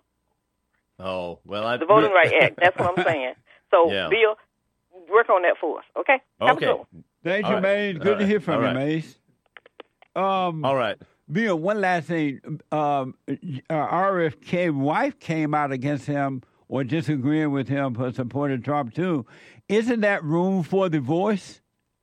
Oh well, I, the Voting Rights Act. That's what I'm saying. So, yeah. Bill, work on that for us, okay? Have okay. a good one. Thank all you, right. Mays. Good all to right. hear from all you, right. Mays. Um, all right. Bill, one last thing. Um, uh, R F K's wife came out against him or disagreeing with him for supporting Trump, too. Isn't that room for the voice?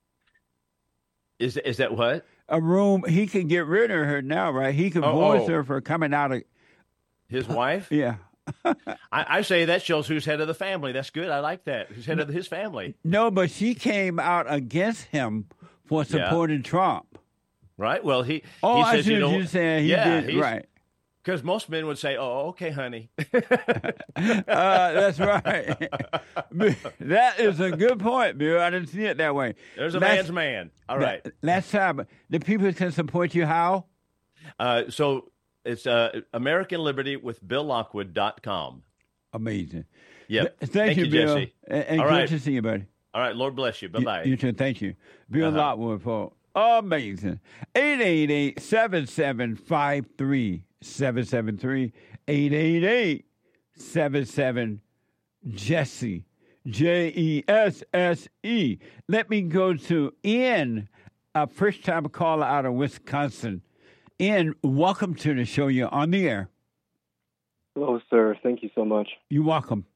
Is is that what? A room, he can get rid of her now, right? He can oh, voice oh. her for coming out of... His wife? Yeah. I, I say that shows who's head of the family. That's good. I like that. Who's head of his family. No, but she came out against him for supporting yeah. Trump. Right. Well, he. Oh, he I says, see you know, what you're saying. He yeah, did right. Because most men would say, "Oh, okay, honey." uh, that's right. That is a good point, Bill. I didn't see it that way. There's a last, man's man. All right. Last time, the people can support you how? Uh, so it's uh, American Liberty with Bill Lockwood dot com. Amazing. Yeah. Thank, Thank you, you, Bill. Jesse. And, and All good right. to see you, buddy. All right. Lord bless you. Bye bye. You, you too. Thank you. Bill uh-huh. Lockwood for amazing. eight eight eight, seven seven five three, seven seven three. eight eight eight, seven seven, Jesse. J E S S E. Let me go to Ian, a first-time caller out of Wisconsin. Ian, welcome to the show. You're on the air. Hello, sir. Thank you so much. You're welcome.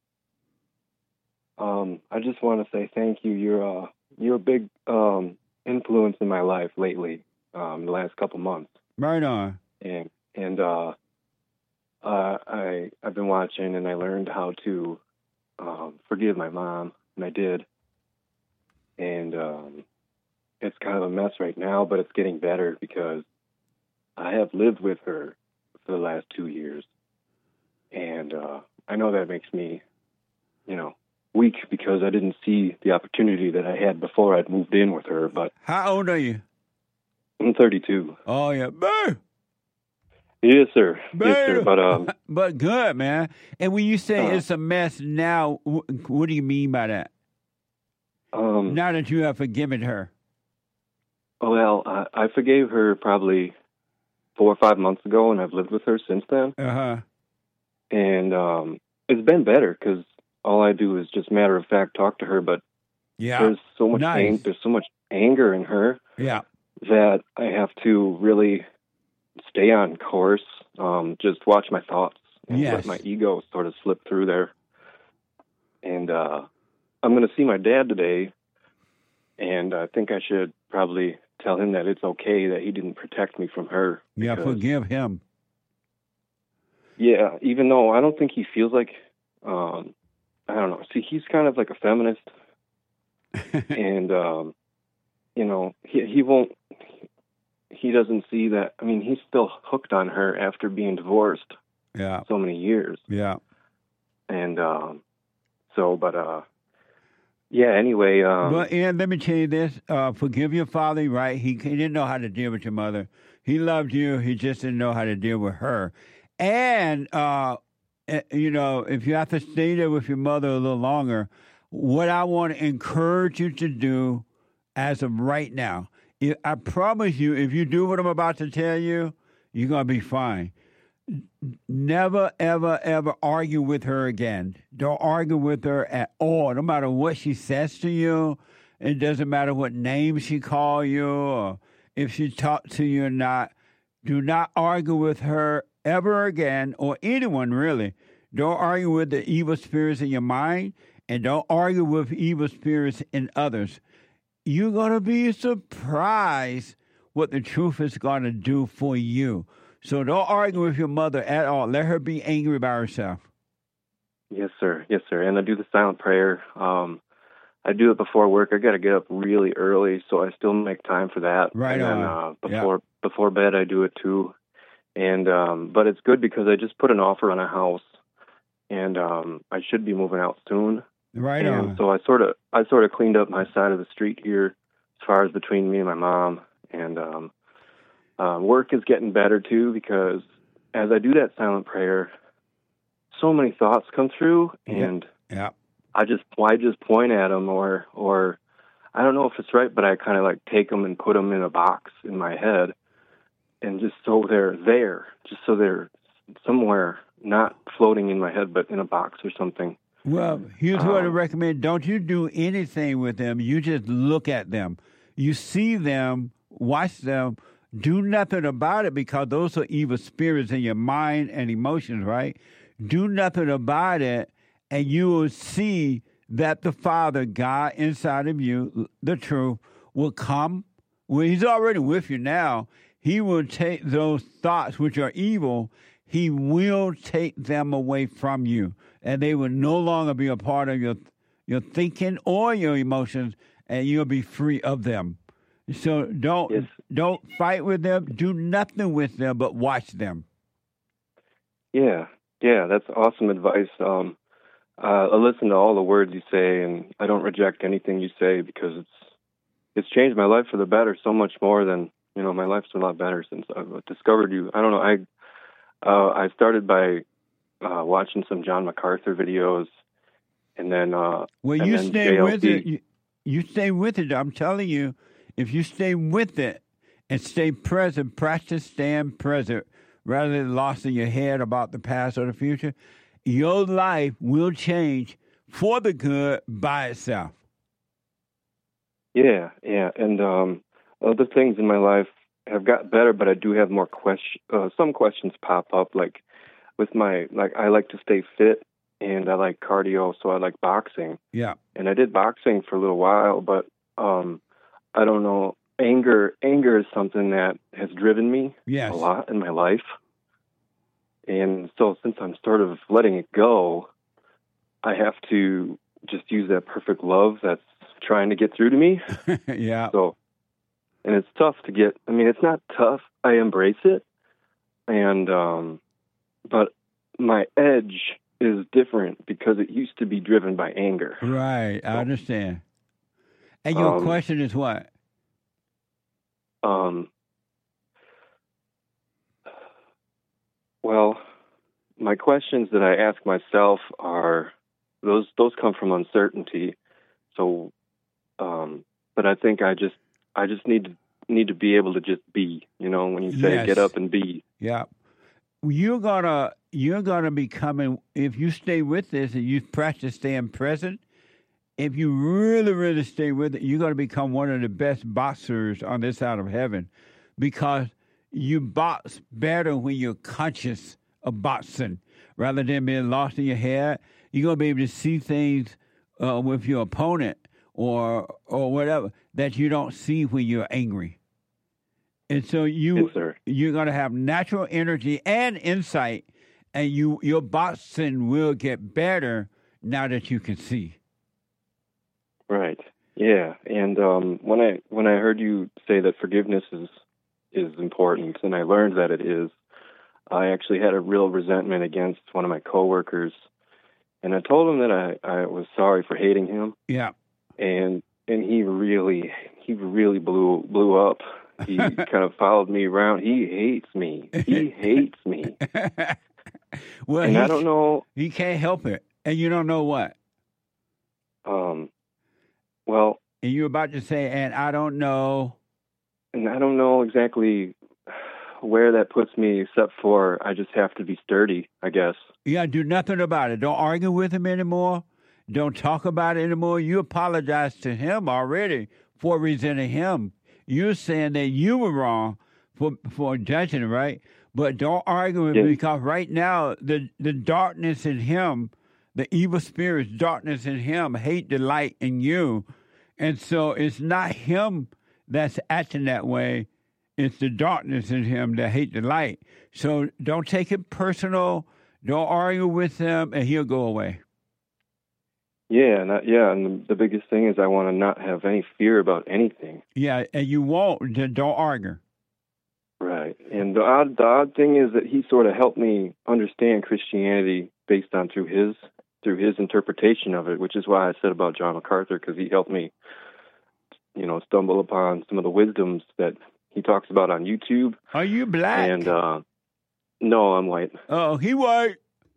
Um, I just want to say thank you. You're, uh, you're a big um, influence in my life lately, um, the last couple months. Right on. And and uh, uh, I I've been watching, and I learned how to um, forgive my mom, and I did. And um, it's kind of a mess right now, but it's getting better because I have lived with her for the last two years. And uh, I know that makes me, you know, weak because I didn't see the opportunity that I had before I'd moved in with her. But How old are you? I'm thirty-two. Oh, yeah. Boo! Yes, sir. Boo! Yes, sir. But um, but good, man. And when you say Uh. it's a mess now, wh- what do you mean by that? um, Now that you have forgiven her. well, I, I forgave her probably four or five months ago, and I've lived with her since then. Uh-huh. And um, it's been better because all I do is just matter of fact talk to her. But Yeah. there's so much Nice. ang- there's so much anger in her Yeah. that I have to really stay on course. Um, just watch my thoughts and Yes. let my ego sort of slip through there. And uh, I'm going to see my dad today, and I think I should probably tell him that it's okay that he didn't protect me from her. Yeah, because- forgive him. Yeah, even though I don't think he feels like, um, I don't know. See, he's kind of like a feminist, and um, you know, he he won't. He doesn't see that. I mean, he's still hooked on her after being divorced Yeah. so many years, Yeah. and um, so, but uh, yeah. Anyway, um, But, and let me tell you this. Uh, forgive your father, right? He, he didn't know how to deal with your mother. He loved you. He just didn't know how to deal with her. And, uh, eh, you know, if you have to stay there with your mother a little longer, what I want to encourage you to do as of right now, if, I promise you, if you do what I'm about to tell you, you're going to be fine. Never, ever, ever argue with her again. Don't argue with her at all, no matter what she says to you. It doesn't matter what name she calls you or if she talks to you or not. Do not argue with her ever again, or anyone really. Don't argue with the evil spirits in your mind, and don't argue with evil spirits in others. You're going to be surprised what the truth is going to do for you. So don't argue with your mother at all. Let her be angry by herself. yes, sir. Yes, sir. And I do the silent prayer. Um, I do it before work. I got to get up really early, so I still make time for that. Right and then, on. uh, before before bed, I do it too. And um, but it's good because I just put an offer on a house, and um, I should be moving out soon. Right and on. so I sort of I sort of cleaned up my side of the street here, as far as between me and my mom. And um, uh, work is getting better too because as I do that silent prayer, so many thoughts come through, and Yeah. I just I just point at them, or or I don't know if it's right, but I kind of like take them and put them in a box in my head, and just so they're there, just so they're somewhere, not floating in my head, but in a box or something. Well, here's what I Um, recommend. Don't you do anything with them. You just look at them. You see them, watch them, do nothing about it because those are evil spirits in your mind and emotions, right? Do nothing about it, and you will see that the Father, God inside of you, the truth, will come. Well, He's already with you now. He will take those thoughts which are evil, He will take them away from you, and they will no longer be a part of your your thinking or your emotions, and you'll be free of them. So don't Yes. don't fight with them. Do nothing with them, but watch them. Yeah, yeah, that's awesome advice. Um, uh, I listen to all the words you say, and I don't reject anything you say because it's it's changed my life for the better so much more than, you know, my life's a lot better since I've discovered you. I don't know. I uh, I started by uh, watching some John MacArthur videos, and then uh, Well, and you then stay J L with C. it. You, you stay with it. I'm telling you, if you stay with it and stay present, practice staying present rather than lost in your head about the past or the future, your life will change for the good by itself. Yeah, yeah, and um, other things in my life have got better, but I do have more question. Uh, some questions pop up, like with my like I like to stay fit, and I like cardio, so I like boxing. Yeah. And I did boxing for a little while, but um, I don't know. Anger, anger is something that has driven me Yes. a lot in my life, and so since I'm sort of letting it go, I have to just use that perfect love that's trying to get through to me. Yeah. So, and it's tough to get. I mean, it's not tough. I embrace it, and um, but my edge is different because it used to be driven by anger. Right, I understand. And your Um, question is what? Um, well, my questions that I ask myself are those those come from uncertainty. So, um, but I think I just I just need to need to be able to just be. You know, when you say Yes. get up and be. Yeah. You're gonna you're gonna be coming if you stay with this and you practice staying present. If you really, really stay with it, you're gonna become one of the best boxers on this side of heaven, because you box better when you're conscious of boxing rather than being lost in your head. You're gonna be able to see things uh, with your opponent or or whatever that you don't see when you're angry. And so you Yes, sir. you're gonna have natural energy and insight, and you your boxing will get better now that you can see. Right. Yeah. And um, when I when I heard you say that forgiveness is is important, and I learned that it is, I actually had a real resentment against one of my coworkers, and I told him that I, I was sorry for hating him, Yeah. and and he really he really blew blew up. He kind of followed me around. He hates me. He hates me. Well, And he, I don't know. he can't help it, and you don't know what. Um, well, And you're about to say, and I don't know. and I don't know exactly where that puts me, except for I just have to be sturdy, I guess. You gotta do nothing about it. Don't argue with him anymore. Don't talk about it anymore. You apologize to him already for resenting him. You're saying that you were wrong for for judging him, right? But don't argue with him, Yeah. because right now the the darkness in him, the evil spirits, darkness in him, hate the light in you. And so it's not him that's acting that way. It's the darkness in him that hate the light. So don't take it personal. Don't argue with him, and he'll go away. Yeah, and I, yeah, and the, the biggest thing is I want to not have any fear about anything. Yeah, and you won't. Then don't argue. Right. And the odd, the odd thing is that he sort of helped me understand Christianity based on through his through his interpretation of it, which is why I said about John MacArthur, because he helped me, you know, stumble upon some of the wisdoms that he talks about on YouTube. Are you black? And uh, no, I'm white. Oh, he white.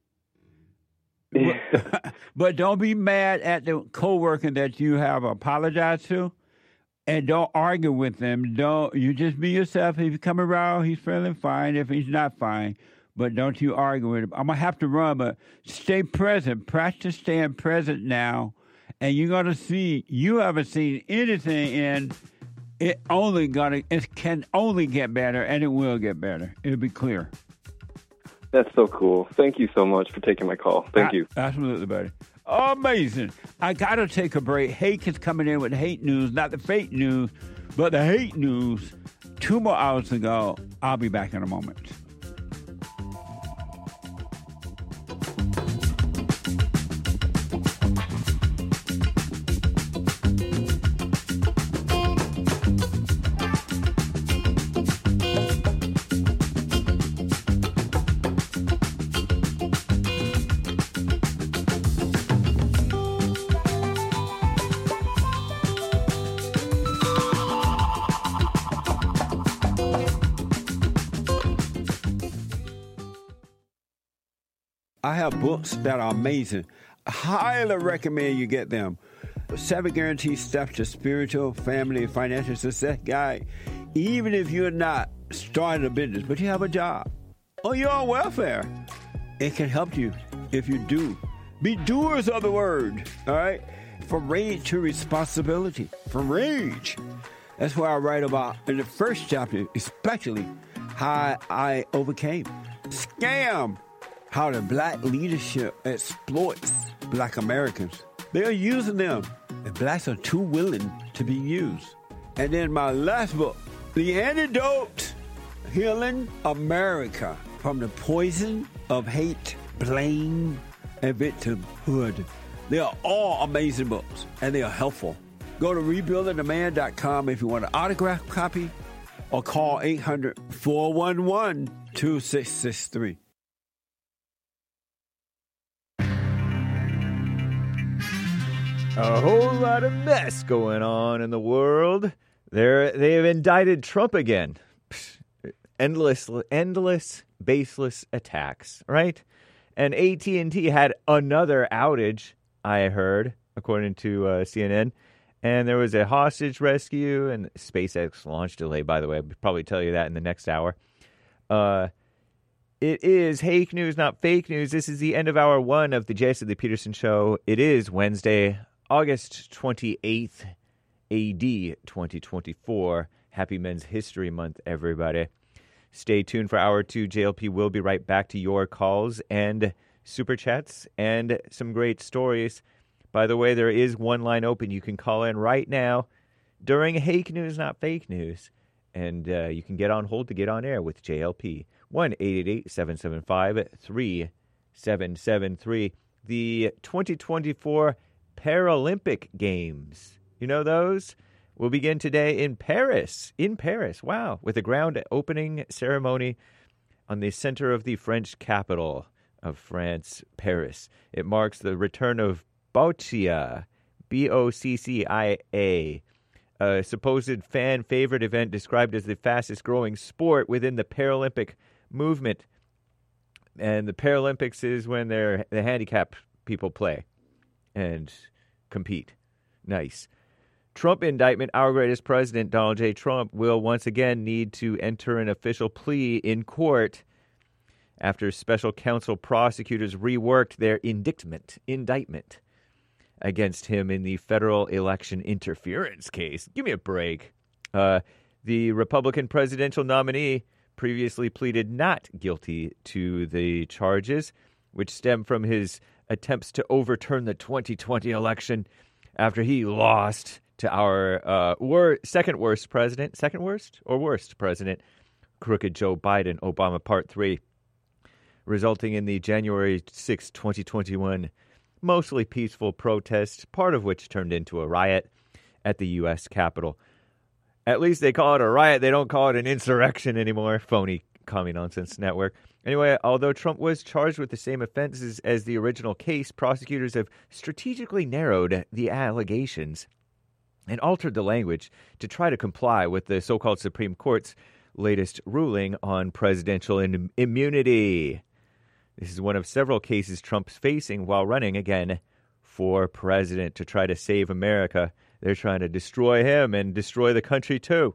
But, but don't be mad at the coworker that you have apologized to, and don't argue with them. Don't you just be yourself. If you come around, he's feeling fine. If he's not fine, but don't you argue with him. I'm gonna have to run, but stay present. Practice staying present now, and you're gonna see. You haven't seen anything in. It only gonna. It can only get better, and it will get better. It'll be clear. That's so cool. Thank you so much for taking my call. Thank you. Absolutely, buddy. Amazing. I got to take a break. Hake is coming in with hate news, not the fake news, but the hate news. Two more hours to go. I'll be back in a moment. I have books that are amazing. I highly recommend you get them. Seven Guaranteed Steps to Spiritual, Family, and Financial Success Guide. Even if you're not starting a business, but you have a job, or you're on welfare, it can help you if you do. Be doers of the word, all right? From rage to responsibility. From rage. That's what I write about in the first chapter, especially how I overcame. Scam. How the black leadership exploits black Americans. They are using them, and blacks are too willing to be used. And then my last book, The Antidote, Healing America from the Poison of Hate, Blame, and Victimhood. They are all amazing books, and they are helpful. Go to rebuilding the man dot com if you want an autographed copy, or call eight hundred, four one one, two six six three. A whole lot of mess going on in the world. They're, they have indicted Trump again. Psh, endless, endless, baseless attacks, right? And A T and T had another outage, I heard, according to uh, C N N. And there was a hostage rescue and SpaceX launch delay, by the way. I'll probably tell you that in the next hour. Uh, it is Hake News, not fake news. This is the end of hour one of the Jason Lee Peterson Show. It is Wednesday, August twenty-eighth, A D twenty twenty-four. Happy Men's History Month, everybody. Stay tuned for hour two. J L P will be right back to your calls and super chats and some great stories. By the way, there is one line open. You can call in right now during Hake News, not fake news. And uh, you can get on hold to get on air with J L P. one eight eight eight, seven seven five, three seven seven three. The twenty twenty-four Paralympic Games. You know those? Will begin today in Paris. In Paris, wow. With a ground opening ceremony on the center of the French capital of France, Paris. It marks the return of Boccia, B O C C I A, a supposed fan-favorite event described as the fastest-growing sport within the Paralympic movement. And the Paralympics is when they're, the handicapped people play and compete. Nice. Trump indictment. Our greatest president, Donald J. Trump, will once again need to enter an official plea in court after special counsel prosecutors reworked their indictment, indictment against him in the federal election interference case. Give me a break. Uh, the Republican presidential nominee previously pleaded not guilty to the charges, which stem from his attempts to overturn the twenty twenty election after he lost to our uh, wor- second worst president, second worst or worst president, crooked Joe Biden, Obama Part three, resulting in the January sixth, twenty twenty-one mostly peaceful protest, part of which turned into a riot at the U S Capitol. At least they call it a riot. They don't call it an insurrection anymore. Phony commie nonsense network. Anyway, although Trump was charged with the same offenses as the original case, prosecutors have strategically narrowed the allegations and altered the language to try to comply with the so-called Supreme Court's latest ruling on presidential im- immunity. This is one of several cases Trump's facing while running again for president to try to save America. They're trying to destroy him and destroy the country, too.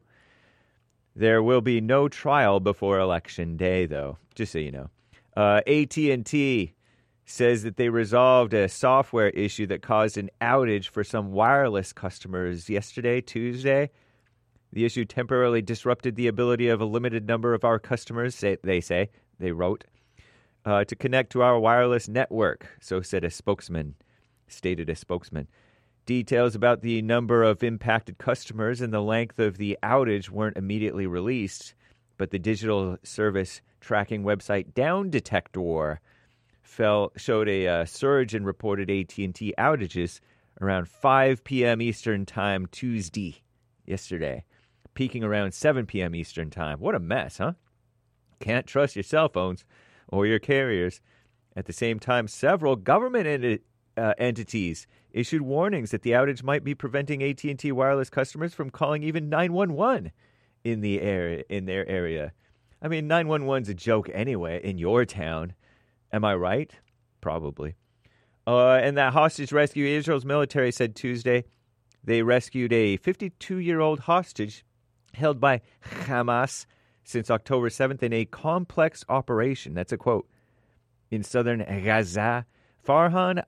There will be no trial before Election Day, though, just so you know. Uh, A T and T says that they resolved a software issue that caused an outage for some wireless customers yesterday, Tuesday. The issue temporarily disrupted the ability of a limited number of our customers, say, they say, they wrote, uh, to connect to our wireless network, so said a spokesman, stated a spokesman. Details about the number of impacted customers and the length of the outage weren't immediately released, but the digital service tracking website Down Detector fell, showed a uh, surge in reported A T and T outages around five p.m. Eastern Time Tuesday, yesterday, peaking around seven p.m. Eastern Time. What a mess, huh? Can't trust your cell phones or your carriers. At the same time, several government enti- uh, entities issued warnings that the outage might be preventing A T and T wireless customers from calling even nine one one in the area, in their area. I mean, nine one one's a joke anyway in your town. Am I right? Probably. Uh, and that hostage rescue, Israel's military said Tuesday they rescued a fifty-two-year-old hostage held by Hamas since October seventh in a complex operation. That's a quote. In southern Gaza, Farhan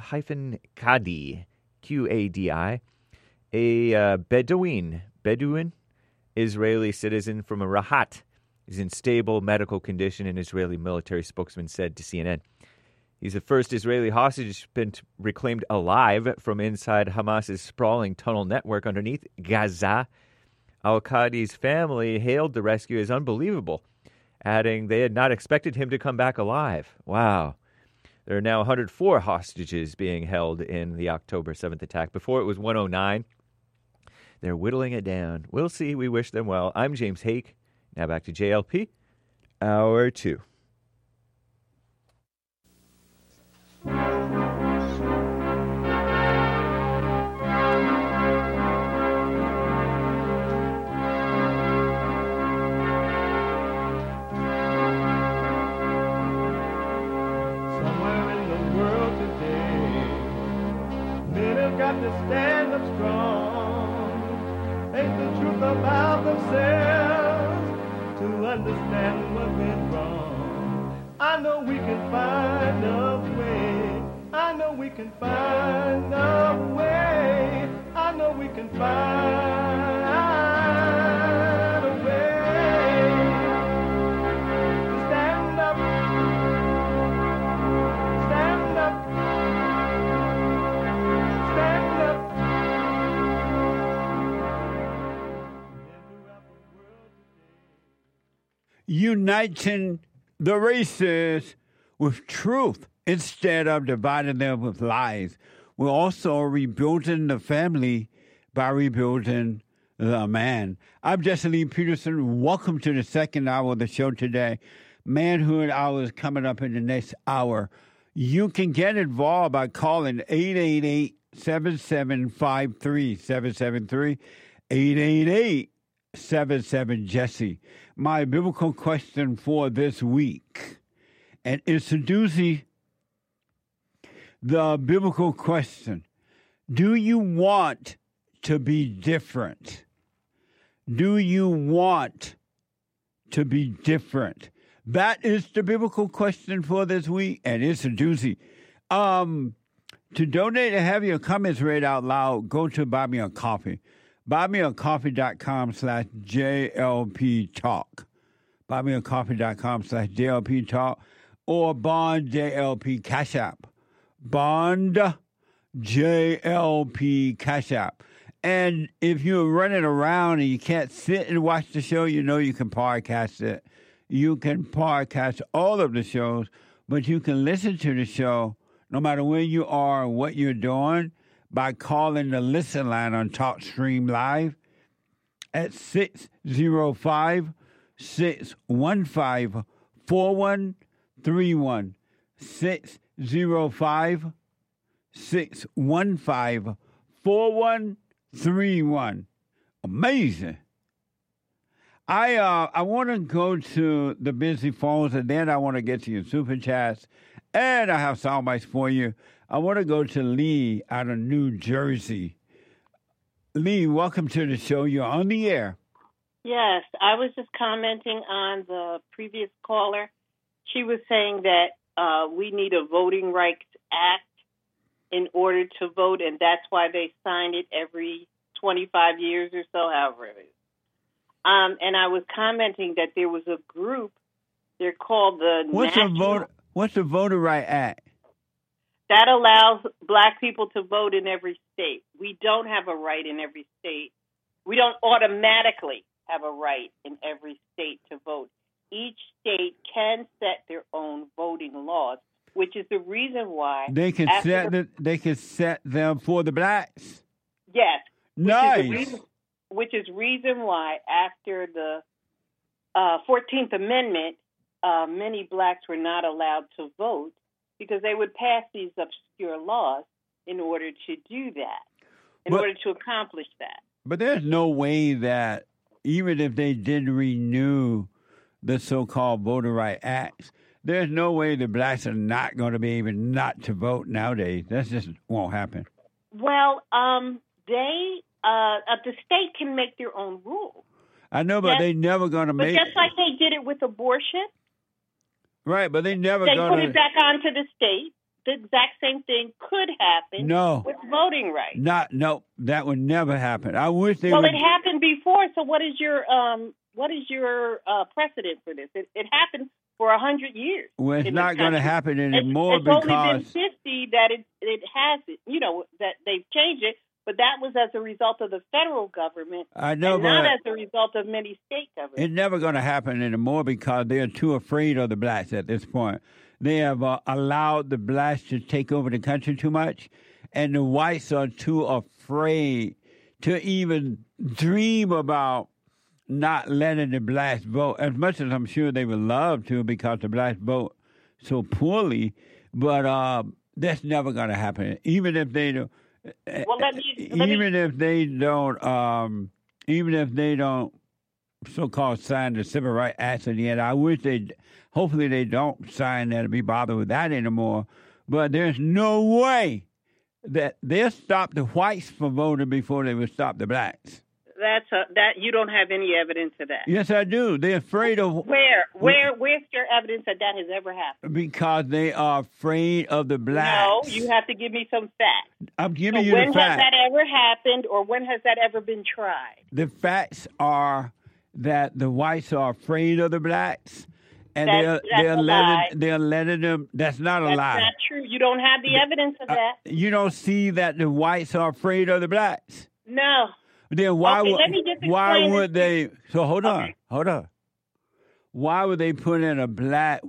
al-Qadi, Q A D I, a uh, Bedouin, Bedouin, Israeli citizen from Rahat, is in stable medical condition, an Israeli military spokesman said to C N N. He's the first Israeli hostage been reclaimed alive from inside Hamas's sprawling tunnel network underneath Gaza. Al-Qadi's family hailed the rescue as unbelievable, adding they had not expected him to come back alive. Wow. There are now one hundred four hostages being held in the October seventh attack. Before it was one oh nine. They're whittling it down. We'll see. We wish them well. I'm James Hake. Now back to J L P. Hour two. Got to stand up strong, ain't the truth about themselves, to understand what went wrong. I know we can find a way, I know we can find a way, I know we can find a way to stand up, stand up. Uniting the races with truth instead of dividing them with lies. We're also rebuilding the family by rebuilding the man. I'm Jesse Lee Peterson. Welcome to the second hour of the show today. Manhood Hour is coming up in the next hour. You can get involved by calling eight eight eight, seven seven five, three seven seven three, eight eight eight, seven seven, Jesse. My biblical question for this week, and it's a doozy. The biblical question: do you want to be different? Do you want to be different? That is the biblical question for this week, and it's a doozy. Um, to donate and have your comments read out loud, go to Buy Me a Coffee. buymeacoffee.com slash JLP Talk. buymeacoffee.com slash JLP Talk or Bond J L P Cash App. Bond J L P Cash App. And if you're running around and you can't sit and watch the show, you know you can podcast it. You can podcast all of the shows, but you can listen to the show no matter where you are and what you're doing by calling the listen line on TalkStream Live at six oh five, six one five, four one three one. six oh five, six one five, four one three one. Amazing. I uh, I want to go to the busy phones, and then I want to get to your super chats, and I have sound bites for you. I want to go to Lee out of New Jersey. Lee, welcome to the show. You're on the air. Yes, I was just commenting on the previous caller. She was saying that uh, we need a Voting Rights Act in order to vote, and that's why they sign it every twenty-five years or so, however it is. Um, and I was commenting that there was a group, they're called the What's National... a voter, what's the Voter Right Act? That allows black people to vote in every state. We don't have a right in every state. We don't automatically have a right in every state to vote. Each state can set their own voting laws, which is the reason why They can set the, they can set them for the blacks. Yes. Nice. Which is, reason, which is reason why after the uh, fourteenth Amendment, uh, many blacks were not allowed to vote because they would pass these obscure laws in order to do that, in but, order to accomplish that. But there's no way that even if they did renew the so-called Voter Right Acts, there's no way the blacks are not going to be able not to vote nowadays. That just won't happen. Well, um, they, uh, uh, the state can make their own rules. I know, but yes, they never going to make. But just like they did it with abortion, right? But they never they going to put it back onto the state. The exact same thing could happen. No. With voting rights. Not no, that would never happen. I wish they. Well, would... it happened before. So what is your um what is your uh, precedent for this? It, it happened for a hundred years. Well, it's not going to happen anymore it's, it's because only been fifty that it it has it. You know that they've changed it, but that was as a result of the federal government. I know, and but not as a result of many state governments. It's never going to happen anymore because they're too afraid of the blacks at this point. They have uh, allowed the blacks to take over the country too much, and the whites are too afraid to even dream about not letting the blacks vote, as much as I'm sure they would love to because the blacks vote so poorly, but uh, that's never going to happen. Even if they don't, Well, let me, let even me, if they don't, um, even if they don't so-called sign the Civil Rights Act in the end, I wish they, hopefully they don't sign that and be bothered with that anymore. But there's no way that they'll stop the whites from voting before they will stop the blacks. that's a, that you don't have any evidence of that. Yes, I do. They're afraid of Where, where, where's your evidence that that has ever happened? because they are afraid of the blacks. No, you have to give me some facts. I'm giving So you when the has facts. that ever happened, or when has that ever been tried? The facts are that the whites are afraid of the blacks, and That's- they're that's they're a letting lie. they're letting them. That's not a That's lie. not true. You don't have the evidence of Uh, that. you don't see that the whites are afraid of the blacks. No. Then why Okay, would let me just why explain would this. they? So hold on, Okay. hold on. Why would they put in a black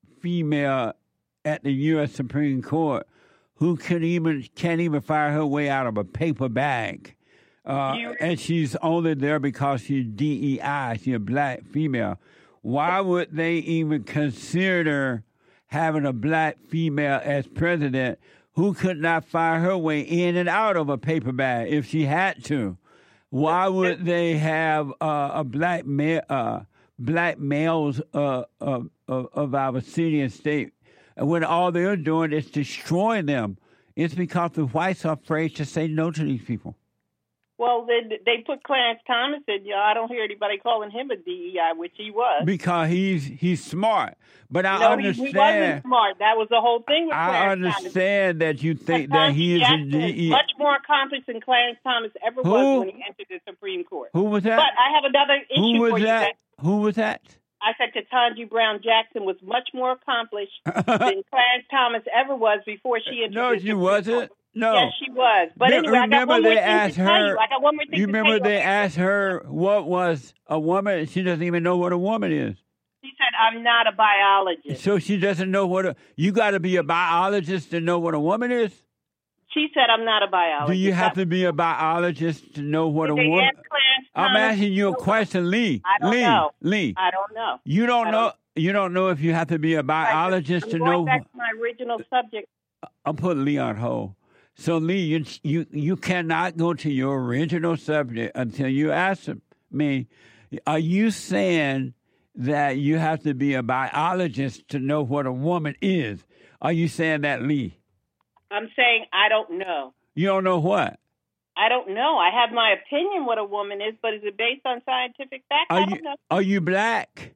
female at the U S Supreme Court who could even can't even find her way out of a paper bag? Uh, You- and she's only there because she's D E I. She's a black female. Why would they even consider having a black female as president who could not find her way in and out of a paper bag if she had to? Why would they have uh, a black male, uh, black males uh, of, of, of our city and state when all they're doing is destroying them? It's because the whites are afraid to say no to these people. Well, they, they put Clarence Thomas in. You know, I don't hear anybody calling him a D E I, which he was. Because he's he's smart, but I no, he, he understand. wasn't smart. That was the whole thing with I Clarence Thomas. understand that you think that Ketanji he is a Jackson D E I. much more accomplished than Clarence Thomas ever Who? was when he entered the Supreme Court. Who was that? But I have another issue Who for was you. that? Who was that? I said Ketanji Brown Jackson was much more accomplished than Clarence Thomas ever was before she entered No, the she Supreme wasn't. Court. No. Yes, she was. But Re- anyway, I got remember one more they thing asked to tell her. you. I got one more thing You to remember tell you. they asked her what was a woman? She doesn't even know what a woman is. She said, "I'm not a biologist." So she doesn't know what a. You got to be a biologist to know what a woman is. She said, "I'm not a biologist." Do you have That- to be a biologist to know what Did a they woman? ask Clarence I'm Thomas? asking you a question, Lee. I don't Lee, know. Lee. I don't know. You don't I know. don't- You don't know if you have to be a biologist I'm to going know. back to my original subject. I'll put Lee on hold. So Lee, you you you cannot go to your original subject until you ask me. Are you saying that you have to be a biologist to know what a woman is? Are you saying that, Lee? I'm saying I don't know. You don't know what? I don't know. I have my opinion what a woman is, but is it based on scientific facts? Are I you don't know. are you black?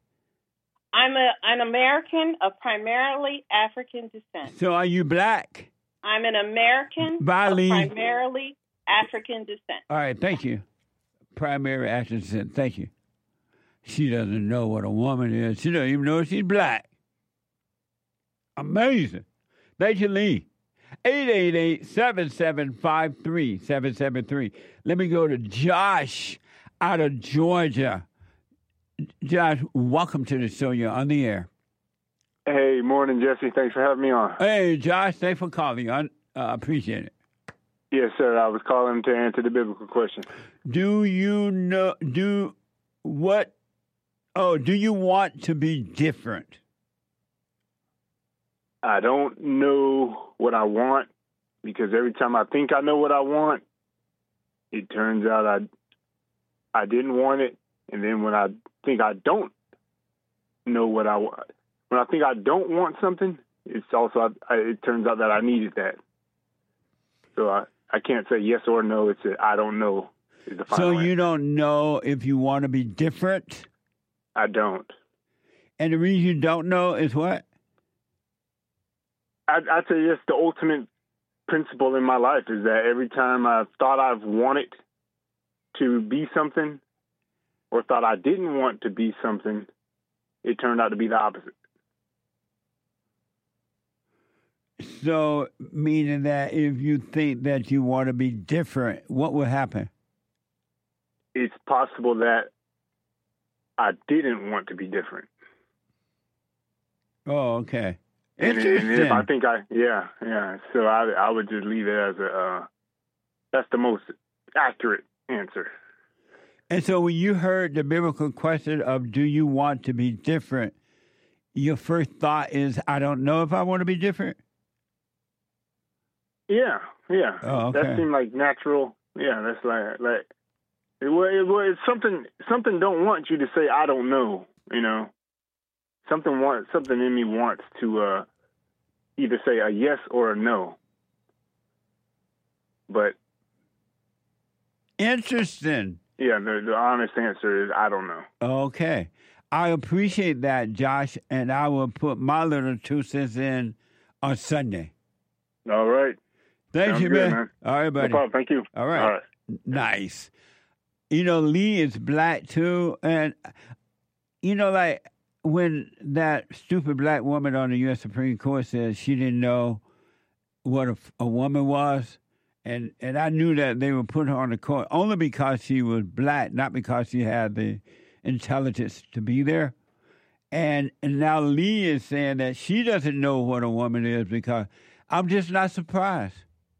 I'm a, an American of primarily African descent. So are you black? I'm an American Bye, of Lee. primarily African descent. All right, thank you. Primary action said, thank you. She doesn't know what a woman is. She doesn't even know she's black. Amazing. Thank you, Lee. eight eight eight, seven seven five, three seven seven three. Let me go to Josh out of Georgia. Josh, welcome to the show. You're on the air. Hey, morning, Jesse. Thanks for having me on. Hey, Josh, thanks for calling. I uh, appreciate it. Yes, sir. I was calling to answer the biblical question. Do you know, do what, oh, do you want to be different? I don't know what I want because every time I think I know what I want, it turns out I I didn't want it. And then when I think I don't know what I want, when I think I don't want something, it's also, I, it turns out that I needed that. So I, I can't say yes or no. It's a, I don't know is the So final you answer. don't know if you want to be different? I don't. And the reason you don't know is what? I'd, I'd say that's the ultimate principle in my life is that every time I've thought I've wanted to be something or thought I didn't want to be something, it turned out to be the opposite. So, meaning that if you think that you want to be different, what will happen? It's possible that I didn't want to be different. Oh, okay. And, and Interesting. if I think I, yeah, yeah. So I, I would just leave it as a, uh, that's the most accurate answer. And so when you heard the biblical question of do you want to be different, your first thought is, I don't know if I want to be different? Yeah, yeah. Oh, okay. That seemed like natural. Yeah, that's like, like it, well, it, well, it's something, something don't want you to say, I don't know, you know. Something wants, something in me wants to uh, either say a yes or a no. But interesting. Yeah, the, the honest answer is I don't know. Okay. I appreciate that, Josh, and I will put my little two cents in on Sunday. All right. Thank Sounds you, good, man. man. All right, buddy. No problem. Thank you. All right. All right. Nice. You know, Lee is black, too, and, you know, like, when that stupid black woman on the U S Supreme Court said she didn't know what a, a woman was, and, and I knew that they would put her on the court only because she was black, not because she had the intelligence to be there. And, and now Lee is saying that she doesn't know what a woman is because I'm just not surprised.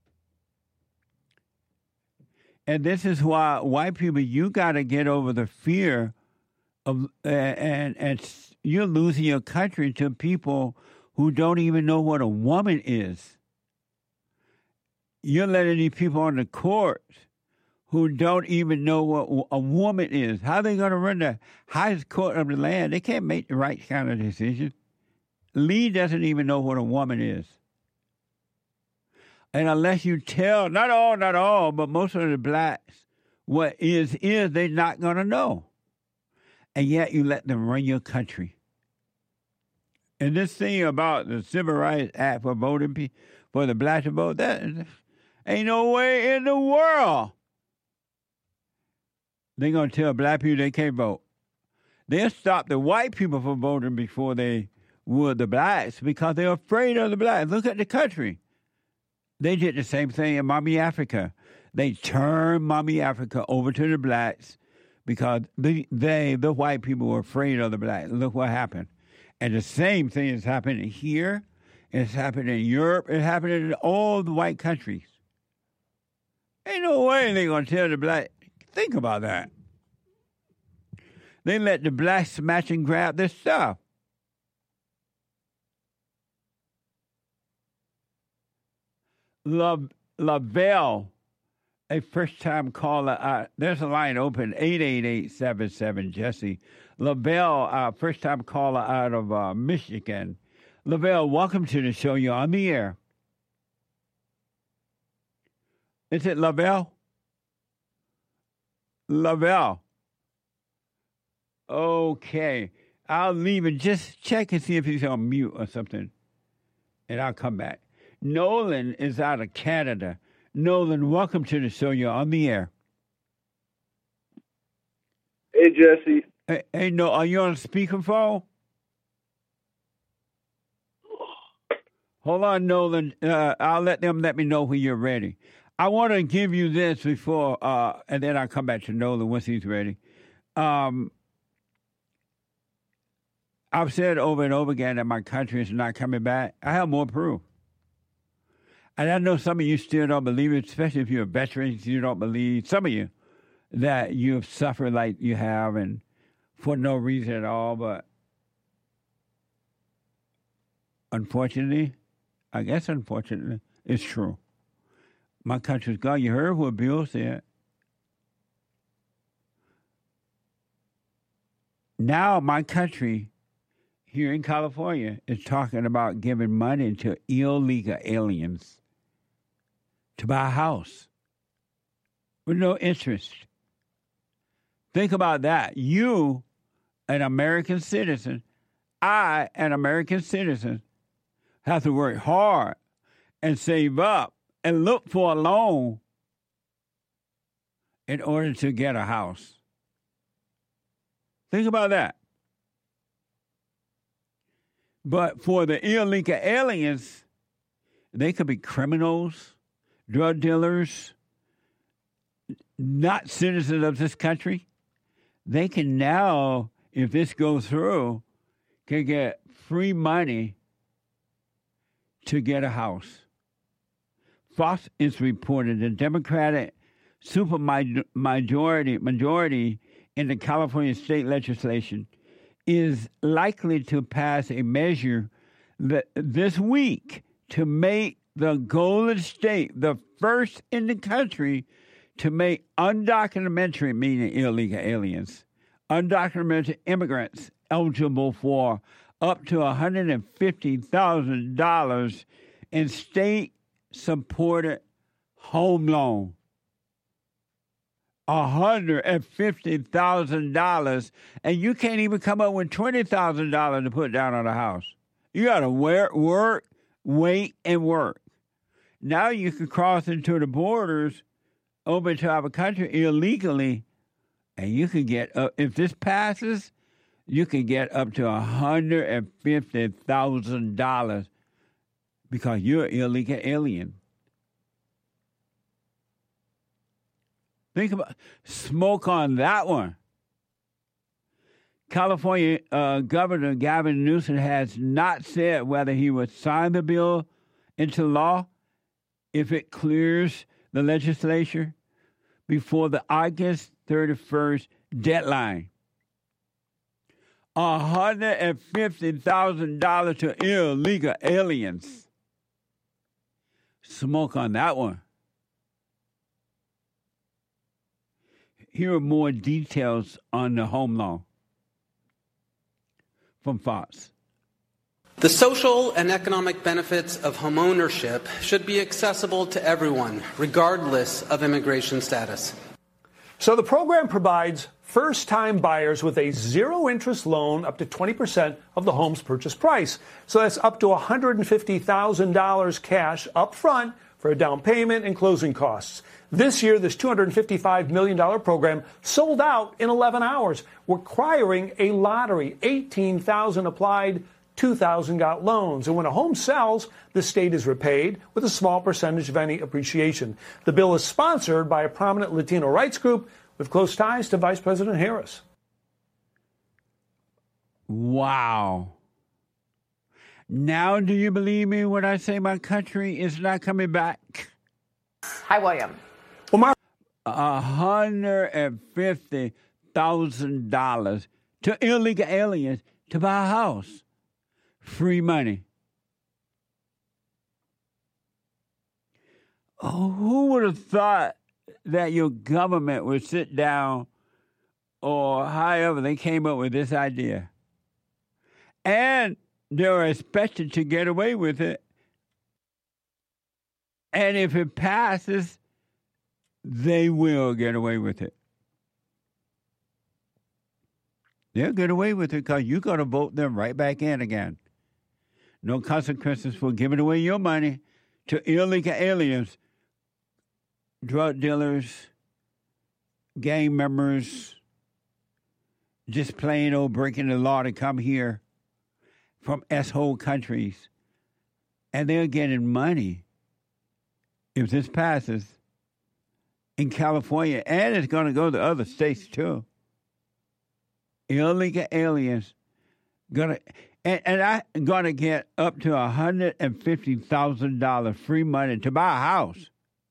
And this is why white people, you got to get over the fear of, uh, and and you're losing your country to people who don't even know what a woman is. You're letting these people on the court who don't even know what a woman is. How are they going to run the highest court of the land? They can't make the right kind of decision. Lee doesn't even know what a woman is. And unless you tell, not all, not all, but most of the blacks, what is, is, they're not going to know. And yet you let them run your country. And this thing about the Civil Rights Act for voting, for the black to vote, that ain't no way in the world they're going to tell black people they can't vote. They'll stop the white people from voting before they would the blacks because they're afraid of the blacks. Look at the country. They did the same thing in Mommy Africa. They turned Mommy Africa over to the blacks because they, they, the white people, were afraid of the blacks. Look what happened. And the same thing is happening here. It's happening in Europe. It's happening in all the white countries. Ain't no way they're going to tell the black. Think about that. They let the blacks smash and grab their stuff. La, Lavelle, a first-time caller. Uh, there's a line open, eight eight eight, seven seven, Jesse. Lavelle, uh, first-time caller out of uh, Michigan. Lavelle, welcome to the show. You're on the air. Is it Lavelle? Lavelle. Okay. I'll leave and just check and see if he's on mute or something, and I'll come back. Nolan is out of Canada. Nolan, welcome to the show. You're on the air. Hey, Jesse. Hey, hey no, are you on speakerphone? Hold on, Nolan. Uh, I'll let them let me know when you're ready. I want to give you this before, uh, and then I'll come back to Nolan once he's ready. Um, I've said over and over again that my country is not coming back. I have more proof. And I know some of you still don't believe it, especially if you're a veteran, you don't believe, some of you, that you've suffered like you have and for no reason at all. But unfortunately, I guess unfortunately, it's true. My country's gone. You heard what Bill said. Now my country here in California is talking about giving money to illegal aliens to buy a house with no interest. Think about that. You, an American citizen, I, an American citizen, have to work hard and save up and look for a loan in order to get a house. Think about that. But for the illegal aliens, they could be criminals, drug dealers, not citizens of this country. They can now, if this goes through, can get free money to get a house. Fox is reported the Democratic super majority majority in the California state legislation is likely to pass a measure that this week to make the Golden State the first in the country to make undocumented, meaning illegal aliens, undocumented immigrants eligible for up to one hundred fifty thousand dollars in state-supported home loan. one hundred fifty thousand dollars, and you can't even come up with twenty thousand dollars to put down on a house. You got to work, wait, and work. Now you can cross into the borders over to our country illegally, and you can get, uh, if this passes, you can get up to one hundred fifty thousand dollars because you're an illegal alien. Think about, smoke on that one. California uh, Governor Gavin Newsom has not said whether he would sign the bill into law if it clears the legislature before the August thirty-first deadline. one hundred fifty thousand dollars to illegal aliens. Smoke on that one. Here are more details on the home loan from Fox. The social and economic benefits of homeownership should be accessible to everyone, regardless of immigration status. So the program provides first-time buyers with a zero-interest loan up to twenty percent of the home's purchase price. So that's up to one hundred fifty thousand dollars cash up front for a down payment and closing costs. This year, this two hundred fifty-five million dollars program sold out in eleven hours, requiring a lottery. eighteen thousand applied, two thousand got loans. And when a home sells, the state is repaid with a small percentage of any appreciation. The bill is sponsored by a prominent Latino rights group with close ties to Vice President Harris. Wow. Now do you believe me when I say my country is not coming back? Hi, William. Well, Mark, one hundred fifty thousand dollars to illegal aliens to buy a house. Free money. Oh, who would have thought that your government would sit down, or however they came up with this idea? And they were expected to get away with it. And if it passes, they will get away with it. They'll get away with it because you're going to vote them right back in again. No consequences for giving away your money to illegal aliens, drug dealers, gang members, just plain old breaking the law to come here from S-hole countries. And they're getting money if this passes in California, and it's going to go to other states too. Illegal aliens gonna and, and I'm gonna get up to a hundred and fifty thousand dollars free money to buy a house.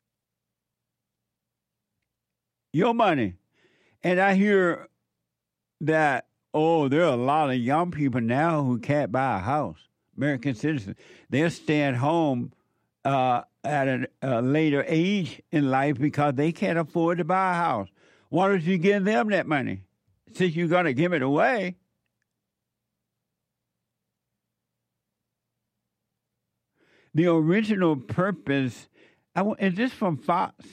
Your money. And I hear that, oh, there are a lot of young people now who can't buy a house. American citizens. They're staying home uh, at a, a later age in life because they can't afford to buy a house. Why don't you give them that money? Since you're going to give it away. The original purpose, I, is this from Fox?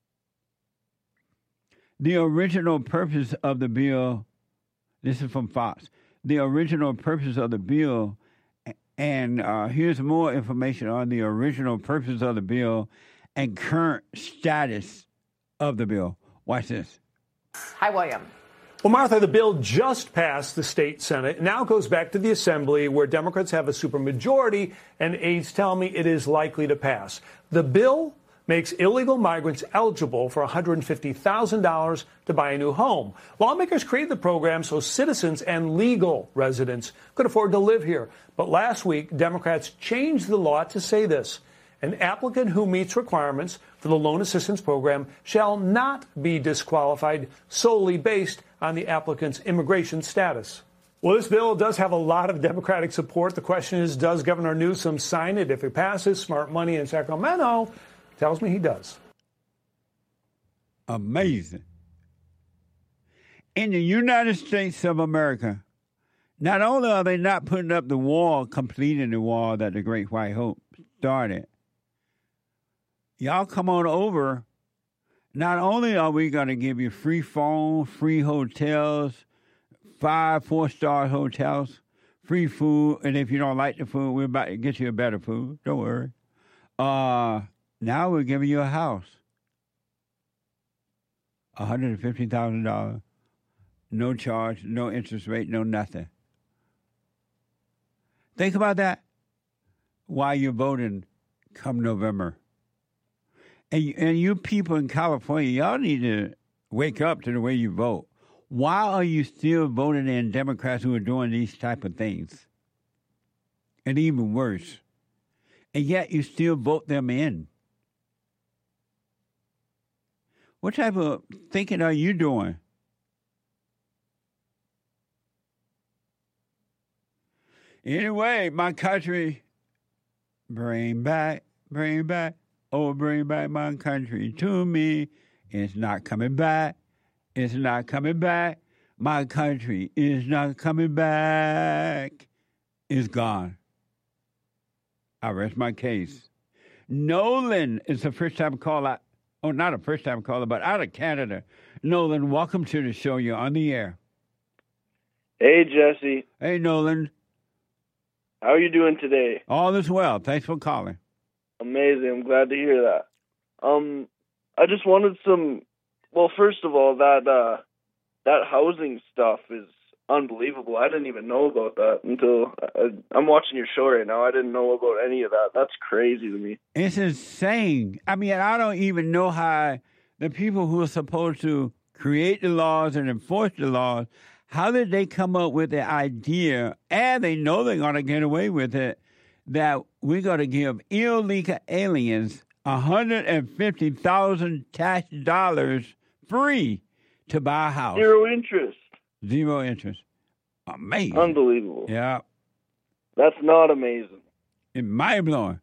The original purpose of the bill, this is from Fox. The original purpose of the bill, and uh, here's more information on the original purpose of the bill and current status of the bill. Watch this. Hi, William. Well, Martha, the bill just passed the state Senate. It now goes back to the Assembly, where Democrats have a supermajority, and aides tell me it is likely to pass. The bill makes illegal migrants eligible for one hundred fifty thousand dollars to buy a new home. Lawmakers created the program so citizens and legal residents could afford to live here. But last week, Democrats changed the law to say this: An applicant who meets requirements for the loan assistance program shall not be disqualified solely based on the applicant's immigration status. Well, this bill does have a lot of Democratic support. The question is, does Governor Newsom sign it if it passes? Smart Money in Sacramento tells me he does. Amazing. In the United States of America, not only are they not putting up the wall, completing the wall that the Great White Hope started, y'all come on over. Not only are we going to give you free phone, free hotels, five, four-star hotels, free food, and if you don't like the food, we're about to get you a better food. Don't worry. Uh, now we're giving you a house. one hundred fifty thousand dollars. No charge, no interest rate, no nothing. Think about that while you're voting come November. And you, and you people in California, y'all need to wake up to the way you vote. Why are you still voting in Democrats who are doing these type of things? And even worse. And yet you still vote them in. What type of thinking are you doing? Anyway, my country, bring back, bring back, oh, bring back my country to me. It's not coming back. It's not coming back. My country is not coming back. It's gone. I rest my case. Nolan is the first time caller. Oh, not a first time caller, but out of Canada. Nolan, welcome to the show. You're on the air. Hey, Jesse. Hey, Nolan. How are you doing today? All is well. Thanks for calling. Amazing. I'm glad to hear that. Um, I just wanted some. Well, first of all, that uh, that housing stuff is unbelievable. I didn't even know about that until I, I'm watching your show right now. I didn't know about any of that. That's crazy to me. It's insane. I mean, I don't even know how the people who are supposed to create the laws and enforce the laws, how did they come up with the idea, and they know they're going to get away with it, that we're going to give illegal aliens one hundred fifty thousand tax dollars free to buy a house. Zero interest. Zero interest. Amazing. Unbelievable. Yeah. That's not amazing. It's mind-blowing.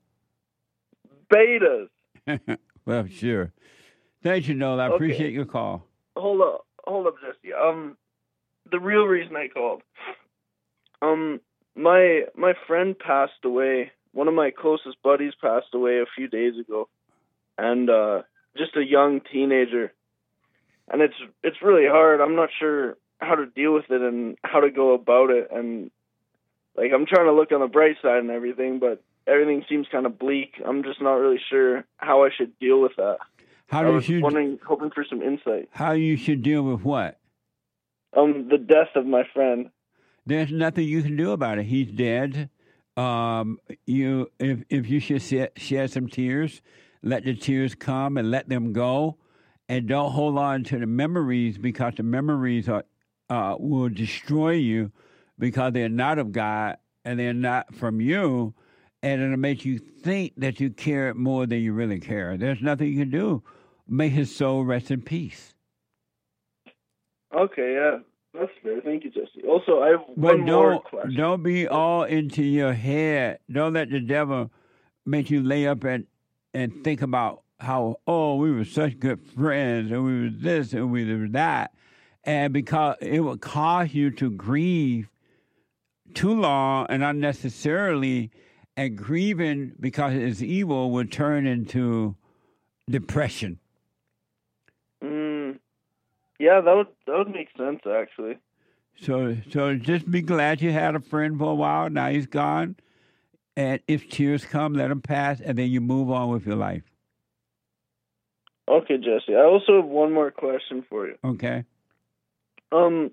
Betas. Well, sure. Thank you, Noel. I Okay. appreciate your call. Hold up. Hold up, Jesse. Um, the real reason I called. Um, my my friend passed away. One of my closest buddies passed away a few days ago, and uh, just a young teenager. And it's it's really hard. I'm not sure how to deal with it and how to go about it. And like I'm trying to look on the bright side and everything, but everything seems kind of bleak. I'm just not really sure how I should deal with that. How I do was you wondering, hoping for some insight. How you should deal with what? Um, the death of my friend. There's nothing you can do about it. He's dead. Um, you, if if you should shed, shed some tears, let the tears come and let them go, and don't hold on to the memories, because the memories are uh, will destroy you, because they're not of God and they're not from you, and it'll make you think that you care more than you really care. There's nothing you can do. May his soul rest in peace. Okay, yeah, that's fair. Thank you, Jesse. Also, I have But one more don't question. don't be all into your head. Don't let the devil make you lay up and and think about how, oh, we were such good friends and we were this and we were that, and because it will cause you to grieve too long and unnecessarily, and grieving because it's evil will turn into depression. Mm, yeah, that would that would make sense actually. So, so just be glad you had a friend for a while. Now he's gone, and if tears come, let them pass, and then you move on with your life. Okay, Jesse. I also have one more question for you. Okay. Um,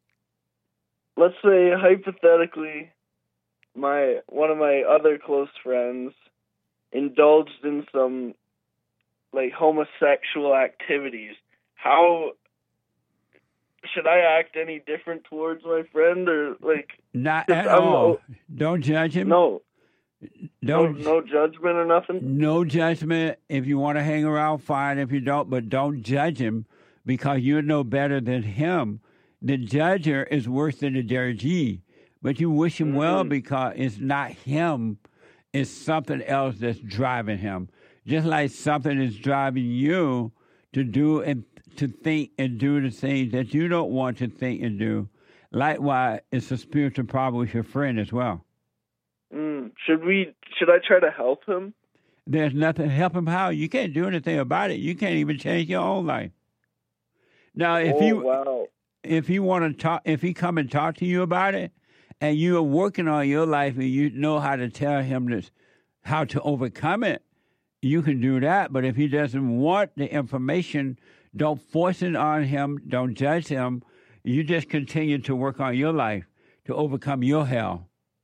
let's say hypothetically, my one of my other close friends indulged in some like homosexual activities. How should I act any different towards my friend, or like? Not 'cause at I'm- all. Don't judge him. No. Don't no, no judgment or nothing? No judgment. If you want to hang around, fine. If you don't, but don't judge him because you're no better than him. The judger is worse than the judgee. But you wish him mm-hmm. well because it's not him. It's something else that's driving him. Just like something is driving you to do and to think and do the things that you don't want to think and do. Likewise, it's a spiritual problem with your friend as well. Mm. Should we? Should I try to help him? There's nothing to help him how. You can't do anything about it. You can't even change your own life. Now, if oh, you wow. if he want to talk, if he come and talk to you about it, and you are working on your life, and you know how to tell him this, how to overcome it, you can do that. But if he doesn't want the information, don't force it on him. Don't judge him. You just continue to work on your life to overcome your hell.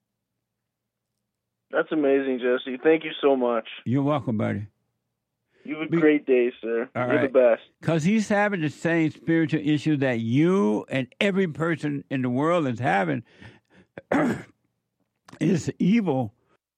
That's amazing, Jesse. Thank you so much. You're welcome, buddy. You have a great day, sir. All You're right. the best. Because he's having the same spiritual issue that you and every person in the world is having. It's evil.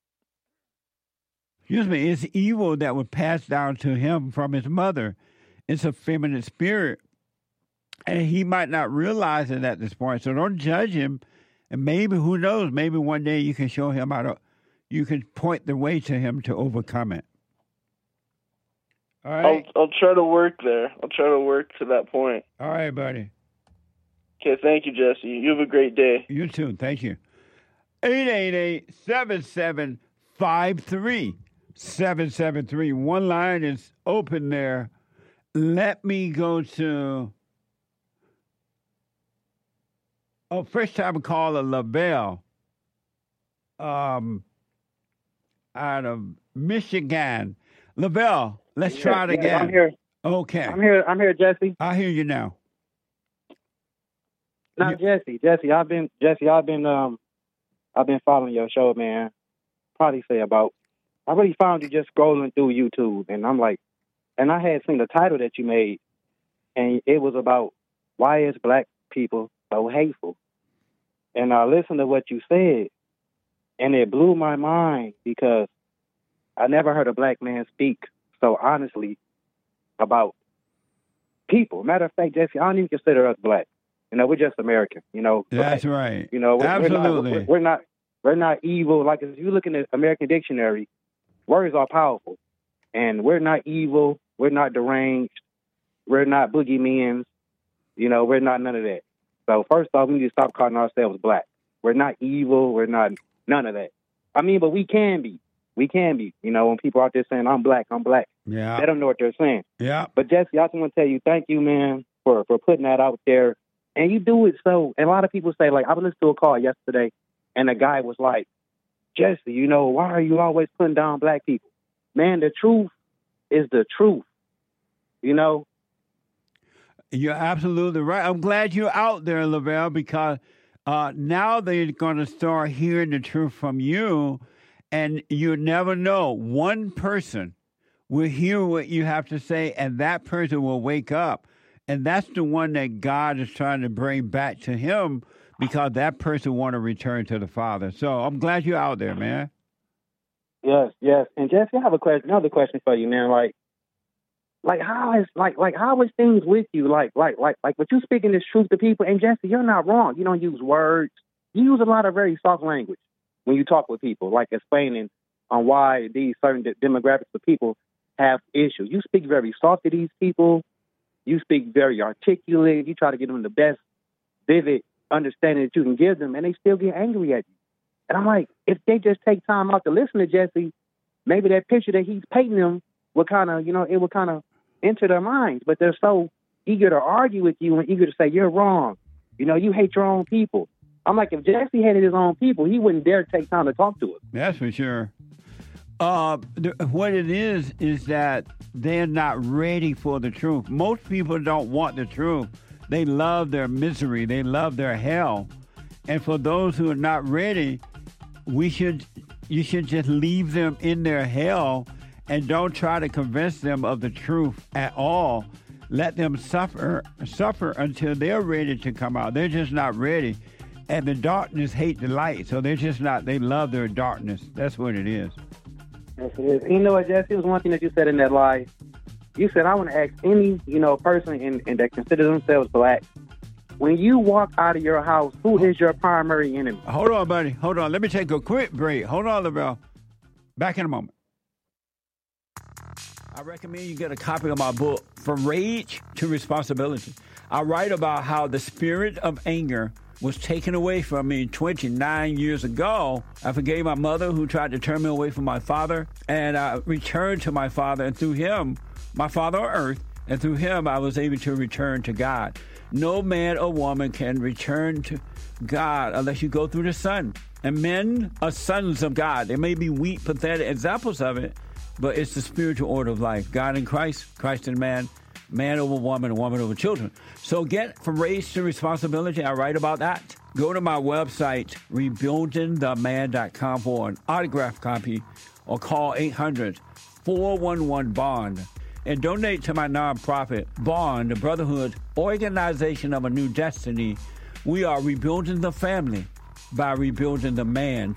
Excuse me. It's evil that was passed down to him from his mother. It's a feminine spirit. And he might not realize it at this point. So don't judge him. And maybe, who knows, maybe one day you can show him how to, you can point the way to him to overcome it. All right? I'll, I'll try to work there. I'll try to work to that point. All right, buddy. Okay, thank you, Jesse. You have a great day. You too. Thank you. eight eight eight, seven seven five three, seven seven three. One line is open there. Let me go to... Oh, first time caller, LaBelle, um, out of Michigan. LaBelle, let's yeah, try it yeah, again. I'm here. Okay. I'm here. I'm here, Jesse. I hear you now. Now, Jesse, Jesse, I've been Jesse, I've been um, I've been following your show, man. Probably say about. I really found you just scrolling through YouTube, and I'm like, and I had seen the title that you made, and it was about why is black people so hateful. And I listened to what you said, and it blew my mind because I never heard a black man speak so honestly about people. Matter of fact, Jesse, I don't even consider us black. You know, we're just American. You know, that's black. right. You know, we're, absolutely. We're not, we're not we're not evil. Like if you look in the American dictionary, words are powerful, and we're not evil. We're not deranged. We're not boogeymen. You know, we're not none of that. So first off, we need to stop calling ourselves black. We're not evil. We're not none of that. I mean, but we can be. We can be. You know, when people out there saying, I'm black, I'm black. Yeah. They don't know what they're saying. Yeah. But Jesse, I just want to tell you, thank you, man, for, for putting that out there. And you do it so, and a lot of people say, like, I was listening to a call yesterday, and a guy was like, Jesse, you know, why are you always putting down black people? Man, the truth is the truth. You know? You're absolutely right. I'm glad you're out there, LaBelle, because uh, now they're going to start hearing the truth from you, and you never know. One person will hear what you have to say, and that person will wake up. And that's the one that God is trying to bring back to him because that person want to return to the Father. So I'm glad you're out there, man. Yes, yes. And Jesse, I have a question, another question for you, man. Like, like how is like like how is things with you? Like like like like, but you speaking this truth to people, and Jesse, you're not wrong. You don't use words. You use a lot of very soft language when you talk with people, like explaining on why these certain de- demographics of people have issues. You speak very soft to these people. You speak very articulate. You try to give them the best, vivid understanding that you can give them, and they still get angry at you. And I'm like, if they just take time out to listen to Jesse, maybe that picture that he's painting them would kind of, you know, it would kind of enter their minds. But they're so eager to argue with you and eager to say, you're wrong. You know, you hate your own people. I'm like, if Jesse hated his own people, he wouldn't dare take time to talk to us. That's for sure. Uh, the, what it is, is that they're not ready for the truth. Most people don't want the truth. They love their misery. They love their hell. And for those who are not ready, we should, you should just leave them in their hell and don't try to convince them of the truth at all. Let them suffer, suffer until they're ready to come out. They're just not ready. And the darkness hate the light. So they're just not, they love their darkness. That's what it is. Yes, it is. You know what, Jesse? It was one thing that you said in that live. You said, I want to ask any, you know, person in, in that consider themselves black. When you walk out of your house, who is your primary enemy? Hold on, buddy. Hold on. Let me take a quick break. Hold on, LaBelle. Back in a moment. I recommend you get a copy of my book, From Rage to Responsibility. I write about how the spirit of anger was taken away from me twenty-nine years ago. I forgave my mother who tried to turn me away from my father, and I returned to my father, and through him, my father on earth, and through him, I was able to return to God. No man or woman can return to God unless you go through the Son. And men are sons of God. There may be weak, pathetic examples of it, but it's the spiritual order of life. God in Christ, Christ in man, man over woman, woman over children. So get From Rage to Responsibility. I write about that. Go to my website, rebuilding the man dot com for an autographed copy, or call eight hundred, four one one, BOND. And donate to my nonprofit, BOND, the Brotherhood Organization of a New Destiny. We are rebuilding the family by rebuilding the man.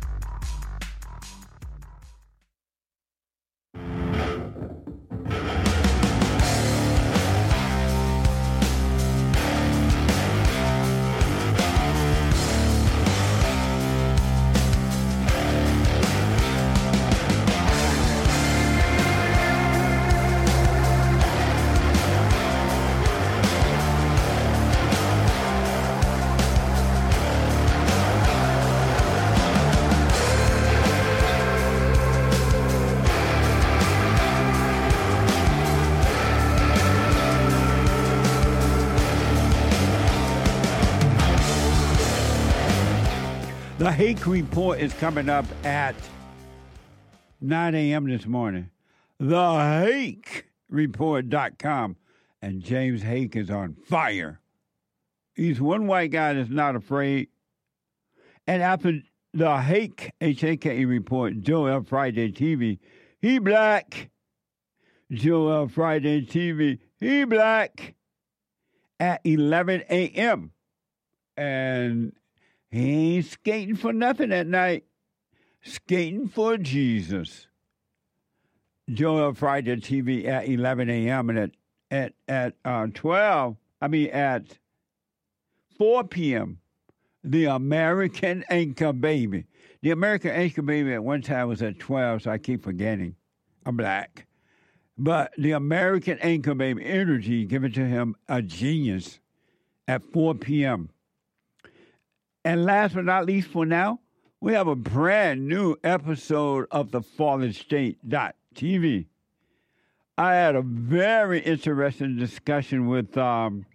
The Hake Report is coming up at nine a.m. this morning. the hake report dot com. And James Hake is on fire. He's one white guy that's not afraid. And after the Hake, H A K E Report, Joel Friday T V, he black. Joel Friday T V, he black. At eleven a.m. And he ain't skating for nothing at night. Skating for Jesus. Joel Friday T V at eleven a.m. and at at at uh, twelve. I mean at four p.m. The American Anchor Baby. The American Anchor Baby at one time was at twelve, so I keep forgetting. I'm black. But the American Anchor Baby energy given to him a genius at four p.m. And last but not least for now, we have a brand new episode of the Fallen State dot T V. I had a very interesting discussion with, um,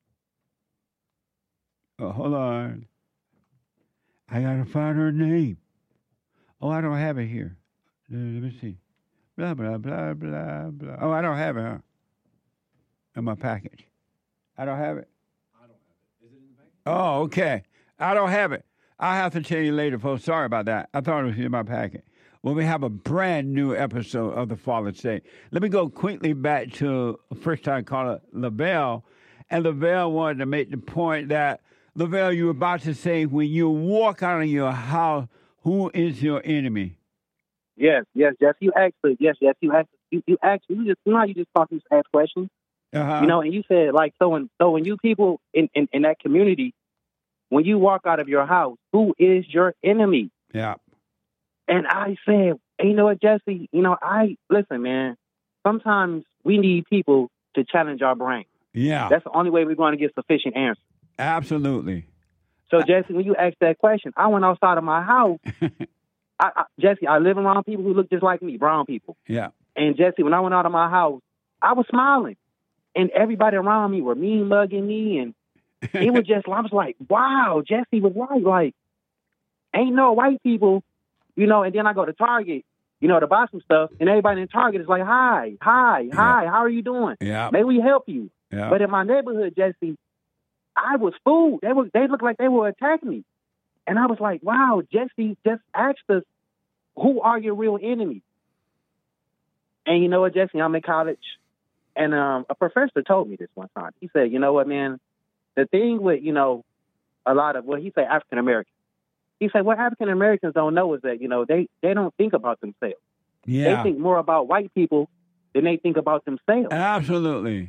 oh, hold on. I got to find her name. Oh, I don't have it here. Let me see. Blah, blah, blah, blah, blah. Oh, I don't have it, huh? In my package. I don't have it? I don't have it. Is it in the package? Oh, okay. I don't have it. I'll have to tell you later, folks. Sorry about that. I thought it was in my packet. Well, we have a brand new episode of The Fallen State. Let me go quickly back to a first-time caller, LaBelle. And LaBelle wanted to make the point that, LaBelle, you were about to say, when you walk out of your house, who is your enemy? Yes, yes, yes. You actually, yes, yes. You actually, you, you actually, you just, you know how you just talk, you just ask questions? Uh-huh. You know, and you said, like, so when, so when you people in, in, in that community, when you walk out of your house, who is your enemy? Yeah. And I said, hey, you know what, Jesse? You know, I, listen, man, sometimes we need people to challenge our brain. Yeah. That's the only way we're going to get sufficient answers. Absolutely. So, Jesse, when you asked that question, I went outside of my house. I, I, Jesse, I live around people who look just like me, brown people. Yeah. And, Jesse, when I went out of my house, I was smiling. And everybody around me were mean mugging me, and it was just, I was like, wow, Jesse was right. Like, ain't no white people, you know, and then I go to Target, you know, to buy some stuff, and everybody in Target is like, hi, hi, yeah. hi, how are you doing? Yeah. May we help you? Yeah. But in my neighborhood, Jesse, I was fooled. They were, they looked like they were attacking me. And I was like, wow, Jesse just asked us, who are your real enemies? And you know what, Jesse, I'm in college, and um, a professor told me this one time. He said, you know what, man? The thing with, you know, a lot of, well, he said African Americans. He said what African Americans don't know is that, you know, they, they don't think about themselves. Yeah. They think more about white people than they think about themselves. Absolutely.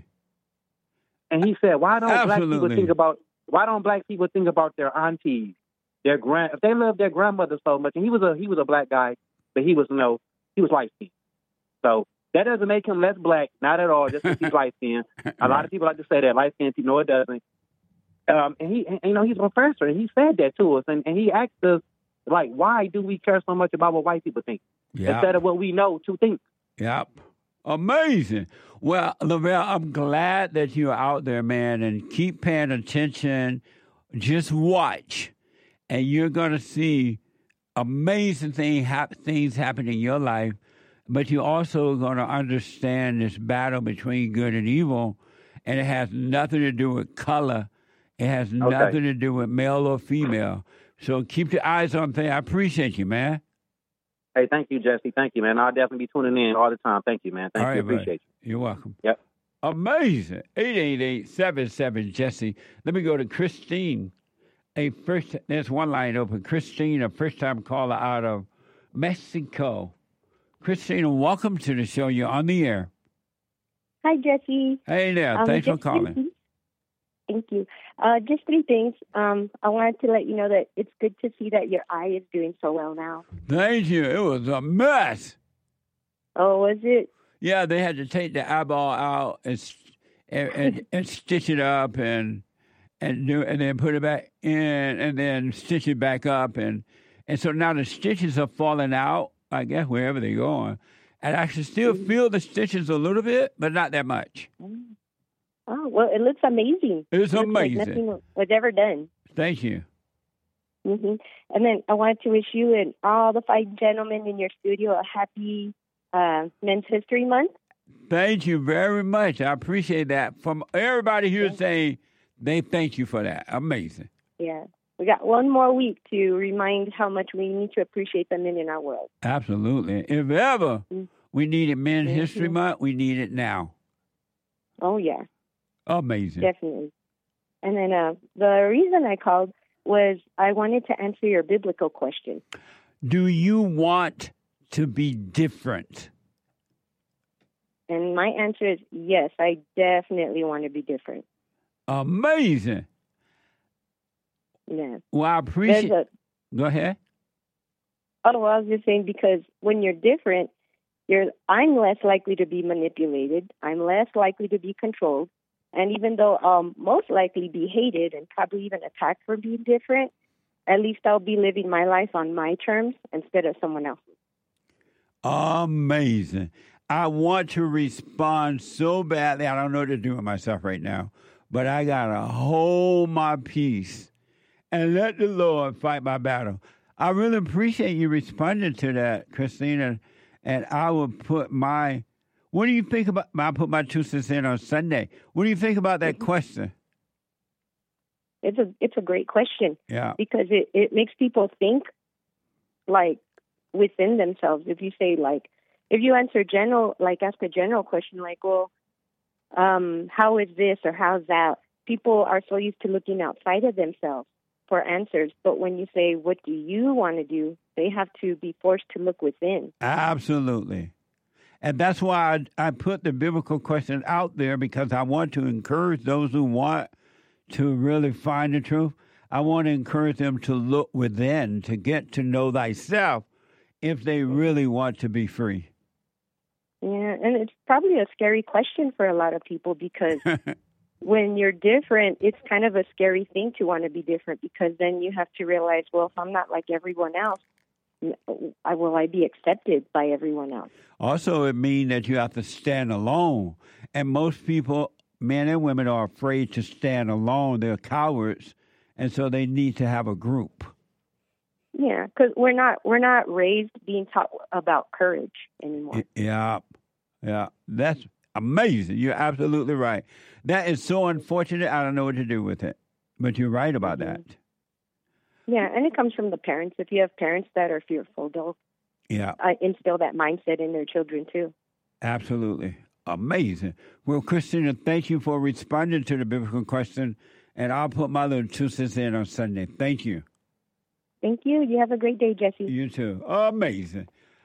And he said, why don't black people Absolutely. think about why don't black people think about their aunties, their grand if they love their grandmother so much, and he was a he was a black guy, but he was no he was light skinned. So that doesn't make him less black, not at all, just because he's light skinned. A lot of people like to say that light skinned people, no it doesn't. Um, and he and, you know, he's a professor and he said that to us and, and he asked us like, why do we care so much about what white people think? Yep. Instead of what we know to think. Yep. Amazing. Well, Lavelle, I'm glad that you're out there, man, and keep paying attention. Just watch, and you're going to see amazing thing hap- things happen in your life, but you're also going to understand this battle between good and evil, and it has nothing to do with color. It has Okay. nothing to do with male or female. So keep your eyes on things. I appreciate you, man. Hey, thank you, Jesse. Thank you, man. I'll definitely be tuning in all the time. Thank you, man. Thank All you. right, buddy. Appreciate you. You're welcome. Yep. Amazing. eight eight eight, seven seven, Jesse. Let me go to Christine. A first, there's one line open. Christine, a first-time caller out of Mexico. Christine, welcome to the show. You're on the air. Hi, Jesse. Hey there. Um, Thanks for just three calling. things. Thank you. Uh, just three things. Um, I wanted to let you know that it's good to see that your eye is doing so well now. Thank you. It was a mess. Oh, was it? Yeah, they had to take the eyeball out and and, and, and stitch it up and and do and then put it back in and then stitch it back up and and so now the stitches are falling out. I guess wherever they're going, and I can still feel the stitches a little bit, but not that much. Oh, well, it looks amazing. It's It looks amazing. Like nothing was ever done. Thank you. hmm And then I wanted to wish you and all the five gentlemen in your studio a happy uh, Men's History Month. Thank you very much. I appreciate that. From everybody here saying they thank you for that. Amazing. Yeah. We got one more week to remind how much we need to appreciate the men in our world. Absolutely. If ever we needed Men's Thank History you. Month, we need it now. Oh, yeah. Amazing. Definitely. And then uh, the reason I called was I wanted to answer your biblical question. Do you want to be different? And my answer is yes, I definitely want to be different. Amazing. Yeah. Well, I appreciate There's Go ahead. Oh, well, I was just saying because when you're different, you're I'm less likely to be manipulated. I'm less likely to be controlled. And even though I'll most likely be hated and probably even attacked for being different, at least I'll be living my life on my terms instead of someone else's. Amazing. I want to respond so badly. I don't know what to do with myself right now, but I got to hold my peace and let the Lord fight my battle. I really appreciate you responding to that, Christina, and I will put my, what do you think about, I'll put my two cents in on Sunday. What do you think about that question? It's a it's a great question. Yeah. Because it, it makes people think like within themselves. If you say like if you answer general like ask a general question like, well, um, how is this or how's that? People are so used to looking outside of themselves for answers. But when you say, what do you want to do? They have to be forced to look within. Absolutely. And that's why I, I put the biblical question out there, because I want to encourage those who want to really find the truth. I want to encourage them to look within, to get to know thyself if they really want to be free. Yeah, and it's probably a scary question for a lot of people because when you're different, it's kind of a scary thing to want to be different, because then you have to realize, well, if I'm not like everyone else, I, will I be accepted by everyone else? Also, it means that you have to stand alone. And most people, men and women, are afraid to stand alone. They're cowards, and so they need to have a group. Yeah, because we're not we're not raised being taught about courage anymore. Yeah, yeah, that's amazing. You're absolutely right. That is so unfortunate. I don't know what to do with it, but you're right about Mm-hmm. that. Yeah, and it comes from the parents. If you have parents that are fearful, they'll Yeah, uh, instill that mindset in their children too. absolutely. Amazing. Well, Christina, thank you for responding to the biblical question, and I'll put my little two cents in on Sunday. Thank you. Thank you. You have a great day, Jesse. You too. Amazing.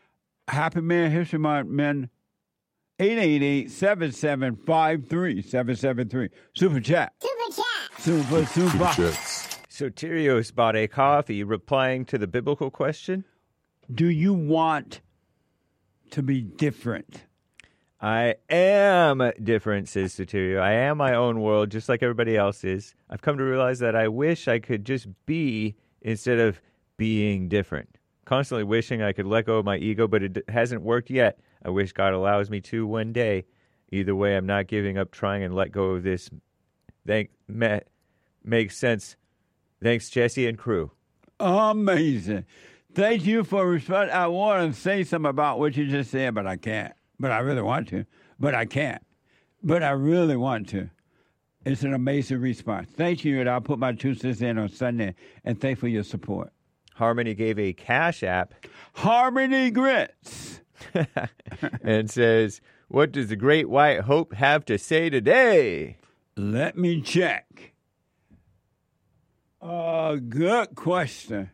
Happy Man History Month, men. eight eight eight, seven seven five, three seven seven three. Super chat. Super chat. Super, super. Soterios bought a coffee replying to the biblical question. Do you want to be different? I am different, says Soterio. I am my own world, just like everybody else is. I've come to realize that I wish I could just be instead of being different. Constantly wishing I could let go of my ego, but it hasn't worked yet. I wish God allows me to one day. Either way, I'm not giving up trying and let go of this. Thank, ma- makes sense. Thanks, Jesse and crew. Amazing. Thank you for responding. I want to say something about what you just said, but I can't. But I really want to. But I can't. But I really want to. It's an amazing response. Thank you, and I'll put my two cents in on Sunday. And thanks for your support. Harmony gave a Cash App. Harmony Grits. And says, what does the Great White Hope have to say today? Let me check. Uh, good question.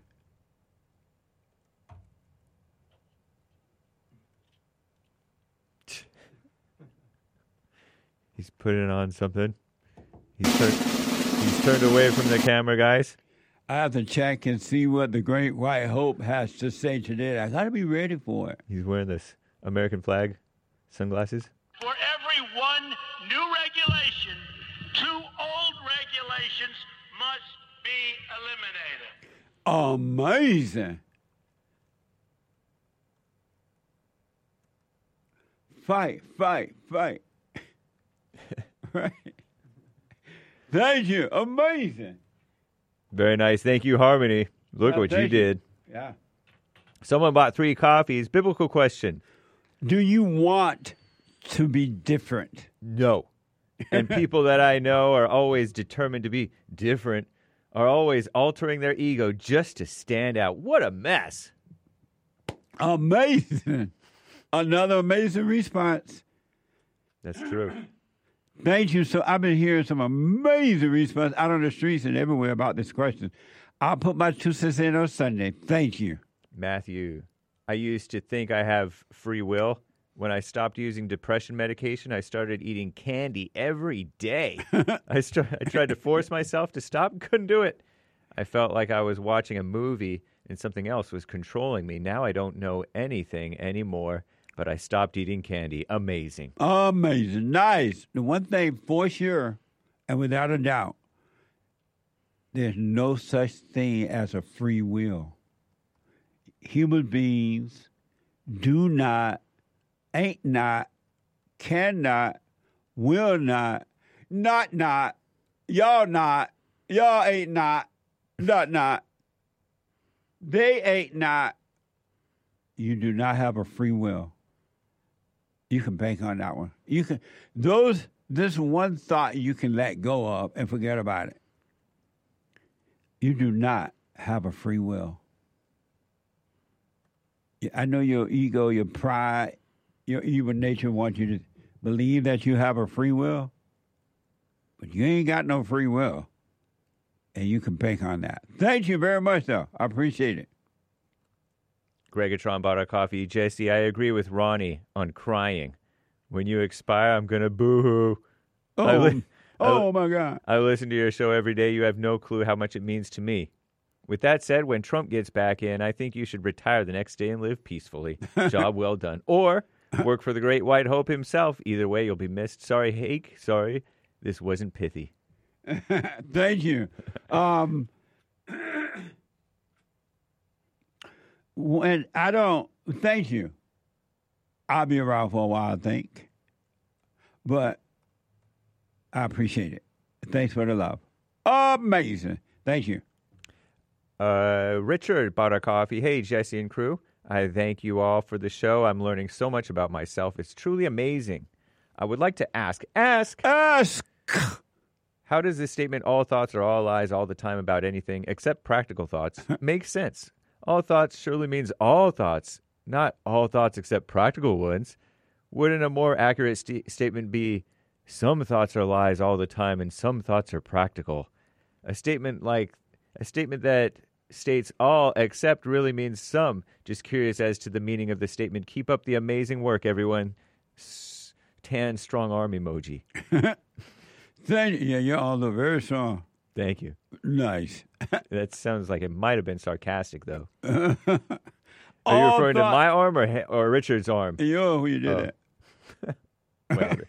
He's putting on something. He's, tur- he's turned away from the camera, guys. I have to check and see what the Great White Hope has to say today. I got to be ready for it. He's wearing this American flag sunglasses. For every one new regulation, two old regulations must be eliminated. Amazing. Fight, fight, fight. Right. Thank you. Amazing. Very nice. Thank you, Harmony. Look Uh, what you thank you. did. Yeah. Someone bought three coffees. Biblical question. Do you want to be different? No. And people that I know are always determined to be different, are always altering their ego just to stand out. What a mess. Amazing. Another amazing response. That's true. Thank you. So I've been hearing some amazing response out on the streets and everywhere about this question. I'll put my two cents in on Sunday. Thank you. Matthew, I used to think I have free will. When I stopped using depression medication, I started eating candy every day. I, st- I tried to force myself to stop and couldn't do it. I felt like I was watching a movie and something else was controlling me. Now I don't know anything anymore, but I stopped eating candy. Amazing. Amazing. Nice. The one thing for sure, and without a doubt, there's no such thing as a free will. Human beings do not, ain't not, cannot, will not, not not, y'all not, y'all ain't not, not not, they ain't not. You do not have a free will. You can bank on that one. You can those this one thought you can let go of and forget about it. You do not have a free will. I know your ego, your pride, your evil nature wants you to believe that you have a free will, but you ain't got no free will. And you can bank on that. Thank you very much, though. I appreciate it. Gregatron bought our coffee. Jesse, I agree with Ronnie on crying. When you expire, I'm going to boo-hoo. Oh, I li- oh I, my God. I listen to your show every day. You have no clue how much it means to me. With that said, when Trump gets back in, I think you should retire the next day and live peacefully. Job well done. Or work for the Great White Hope himself. Either way, you'll be missed. Sorry, Hake. Sorry. This wasn't pithy. Thank you. Um, when I don't, thank you. I'll be around for a while, I think. But I appreciate it. Thanks for the love. Amazing. Thank you. Uh, Richard bought our coffee. Hey, Jesse and crew. I thank you all for the show. I'm learning so much about myself. It's truly amazing. I would like to ask, ask, ask. How does this statement, all thoughts are all lies all the time about anything except practical thoughts, make sense? All thoughts surely means all thoughts, not all thoughts except practical ones. Wouldn't a more accurate st- statement be, some thoughts are lies all the time and some thoughts are practical? A statement like, a statement that states all except really means some. Just curious as to the meaning of the statement. Keep up the amazing work, everyone. S- tan strong arm emoji. Thank you. Yeah, you're all the very strong. Thank you. Nice. That sounds like it might have been sarcastic, though. Are Are you referring to my arm or or Richard's arm? Yo, who you did Oh. that. Whatever.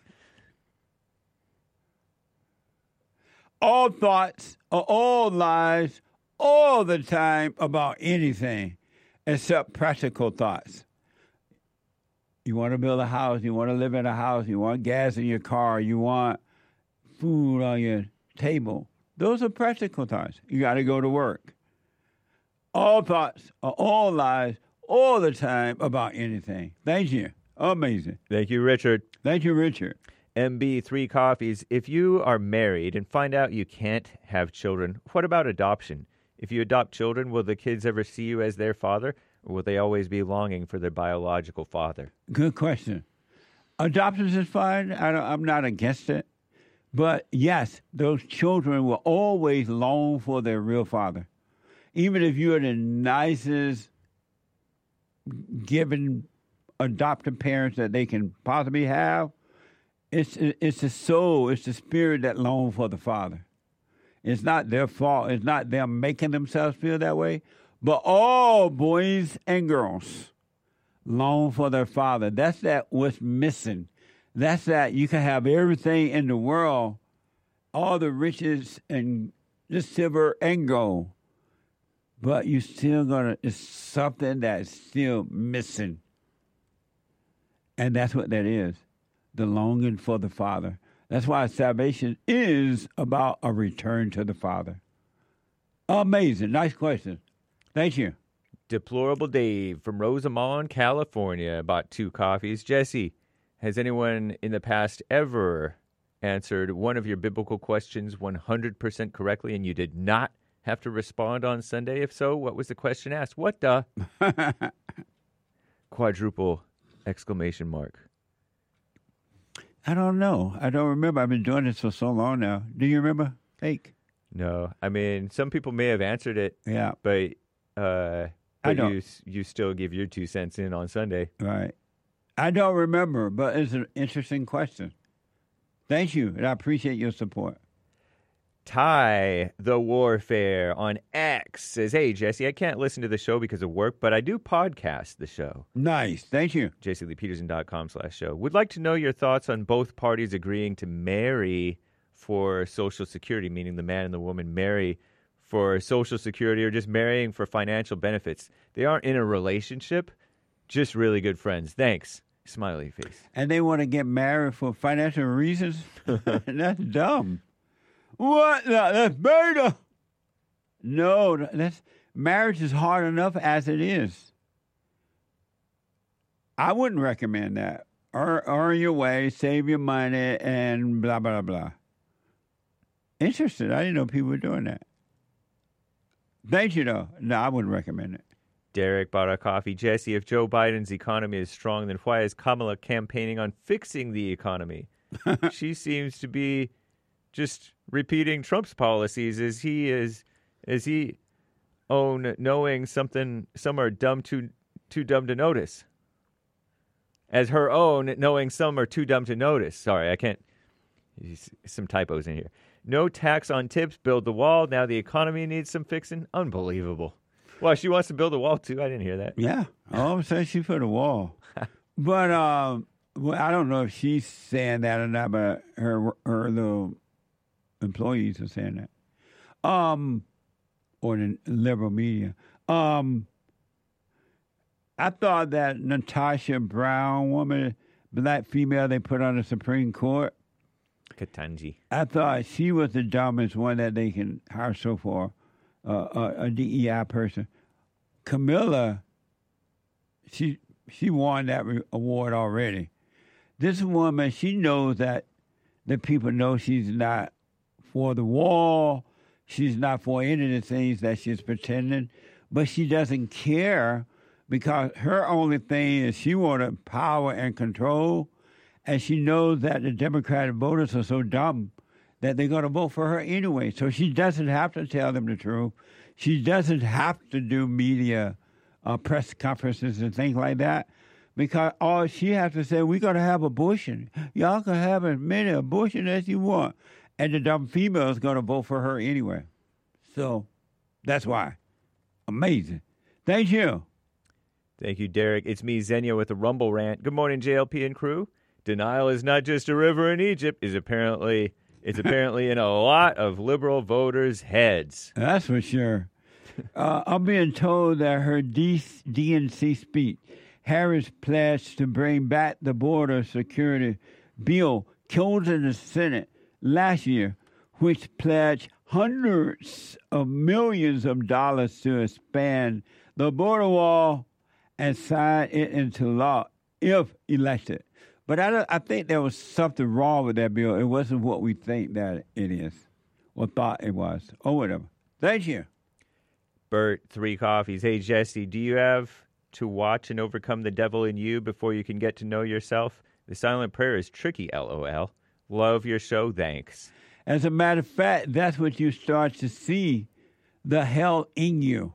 All thoughts are all lies all the time about anything except practical thoughts. You want to build a house, you want to live in a house, you want gas in your car, you want food on your table. Those are practical thoughts. You got to go to work. All thoughts are all lies all the time about anything. Thank you. Amazing. Thank you, Richard. Thank you, Richard. M B, three coffees. If you are married and find out you can't have children, what about adoption? If you adopt children, will the kids ever see you as their father, or will they always be longing for their biological father? Good question. Adoption is fine. I don't, I'm not against it. But yes, those children will always long for their real father. Even if you're the nicest given adoptive parents that they can possibly have, it's it's the soul, it's the spirit that longs for the father. It's not their fault. It's not them making themselves feel that way. But all boys and girls long for their father. That's that what's missing. That's that you can have everything in the world, all the riches and the silver and gold, but you still gonna, it's something that's still missing. And that's what that is, the longing for the Father. That's why salvation is about a return to the Father. Amazing. Nice question. Thank you. Deplorable Dave from Rosamond, California, bought two coffees. Jesse, has anyone in the past ever answered one of your biblical questions one hundred percent correctly and you did not have to respond on Sunday? If so, what was the question asked? What the? Quadruple exclamation mark. I don't know. I don't remember. I've been doing this for so long now. Do you remember? Take. No. I mean, some people may have answered it. Yeah. But, uh, I but don't. you, you still give your two cents in on Sunday. Right. I don't remember, but it's an interesting question. Thank you, and I appreciate your support. Ty the Warfare on X says, hey, Jesse, I can't listen to the show because of work, but I do podcast the show. Nice. Thank you. Jesse Lee Peterson dot com slash show. Would like to know your thoughts on both parties agreeing to marry for Social Security, meaning the man and the woman marry for Social Security or just marrying for financial benefits. They aren't in a relationship, just really good friends. Thanks. Smiley face. And they want to get married for financial reasons? That's dumb. What? the- That's murder. No, that's marriage is hard enough as it is. I wouldn't recommend that. Earn, earn your way, save your money, and blah, blah, blah. Interesting. I didn't know people were doing that. Thank you, though. No, I wouldn't recommend it. Derek bought a coffee. Jesse, if Joe Biden's economy is strong, then why is Kamala campaigning on fixing the economy? She seems to be just repeating Trump's policies as he is, as he own knowing something, some are dumb too, too dumb to notice. As her own knowing some are too dumb to notice. Sorry, I can't, some typos in here. No tax on tips, build the wall. Now the economy needs some fixing. Unbelievable. Well, she wants to build a wall, too. I didn't hear that. Yeah. All of a sudden, she put a wall. But um, well, I don't know if she's saying that or not, but her her little employees are saying that. Um, or the liberal media. Um, I thought that Natasha Brown, woman, black female they put on the Supreme Court, Ketanji. I thought she was the dumbest one that they can hire so far. Uh, a, a D E I person. Camilla, she she won that re- award already. This woman, she knows that the people know she's not for the wall. She's not for any of the things that she's pretending. But she doesn't care because her only thing is she wanted power and control. And she knows that the Democratic voters are so dumb that they're going to vote for her anyway. So she doesn't have to tell them the truth. She doesn't have to do media uh, press conferences and things like that because all she has to say, we're going to have abortion. Y'all can have as many abortions as you want. And the dumb female is going to vote for her anyway. So that's why. Amazing. Thank you. Thank you, Derek. It's me, Xenia, with the Rumble Rant. Good morning, J L P and crew. Denial is not just a river in Egypt. Is apparently It's apparently in a lot of liberal voters' heads. That's for sure. Uh, I'm being told that her D- DNC speech, Harris pledged to bring back the border security bill killed in the Senate last year, which pledged hundreds of millions of dollars to expand the border wall and sign it into law if elected. But I, don't, I think there was something wrong with that bill. It wasn't what we think that it is or thought it was or whatever. Thank you. Bert, three coffees. Hey, Jesse, do you have to watch and overcome the devil in you before you can get to know yourself? The silent prayer is tricky, LOL. Love your show. Thanks. As a matter of fact, that's what you start to see, the hell in you,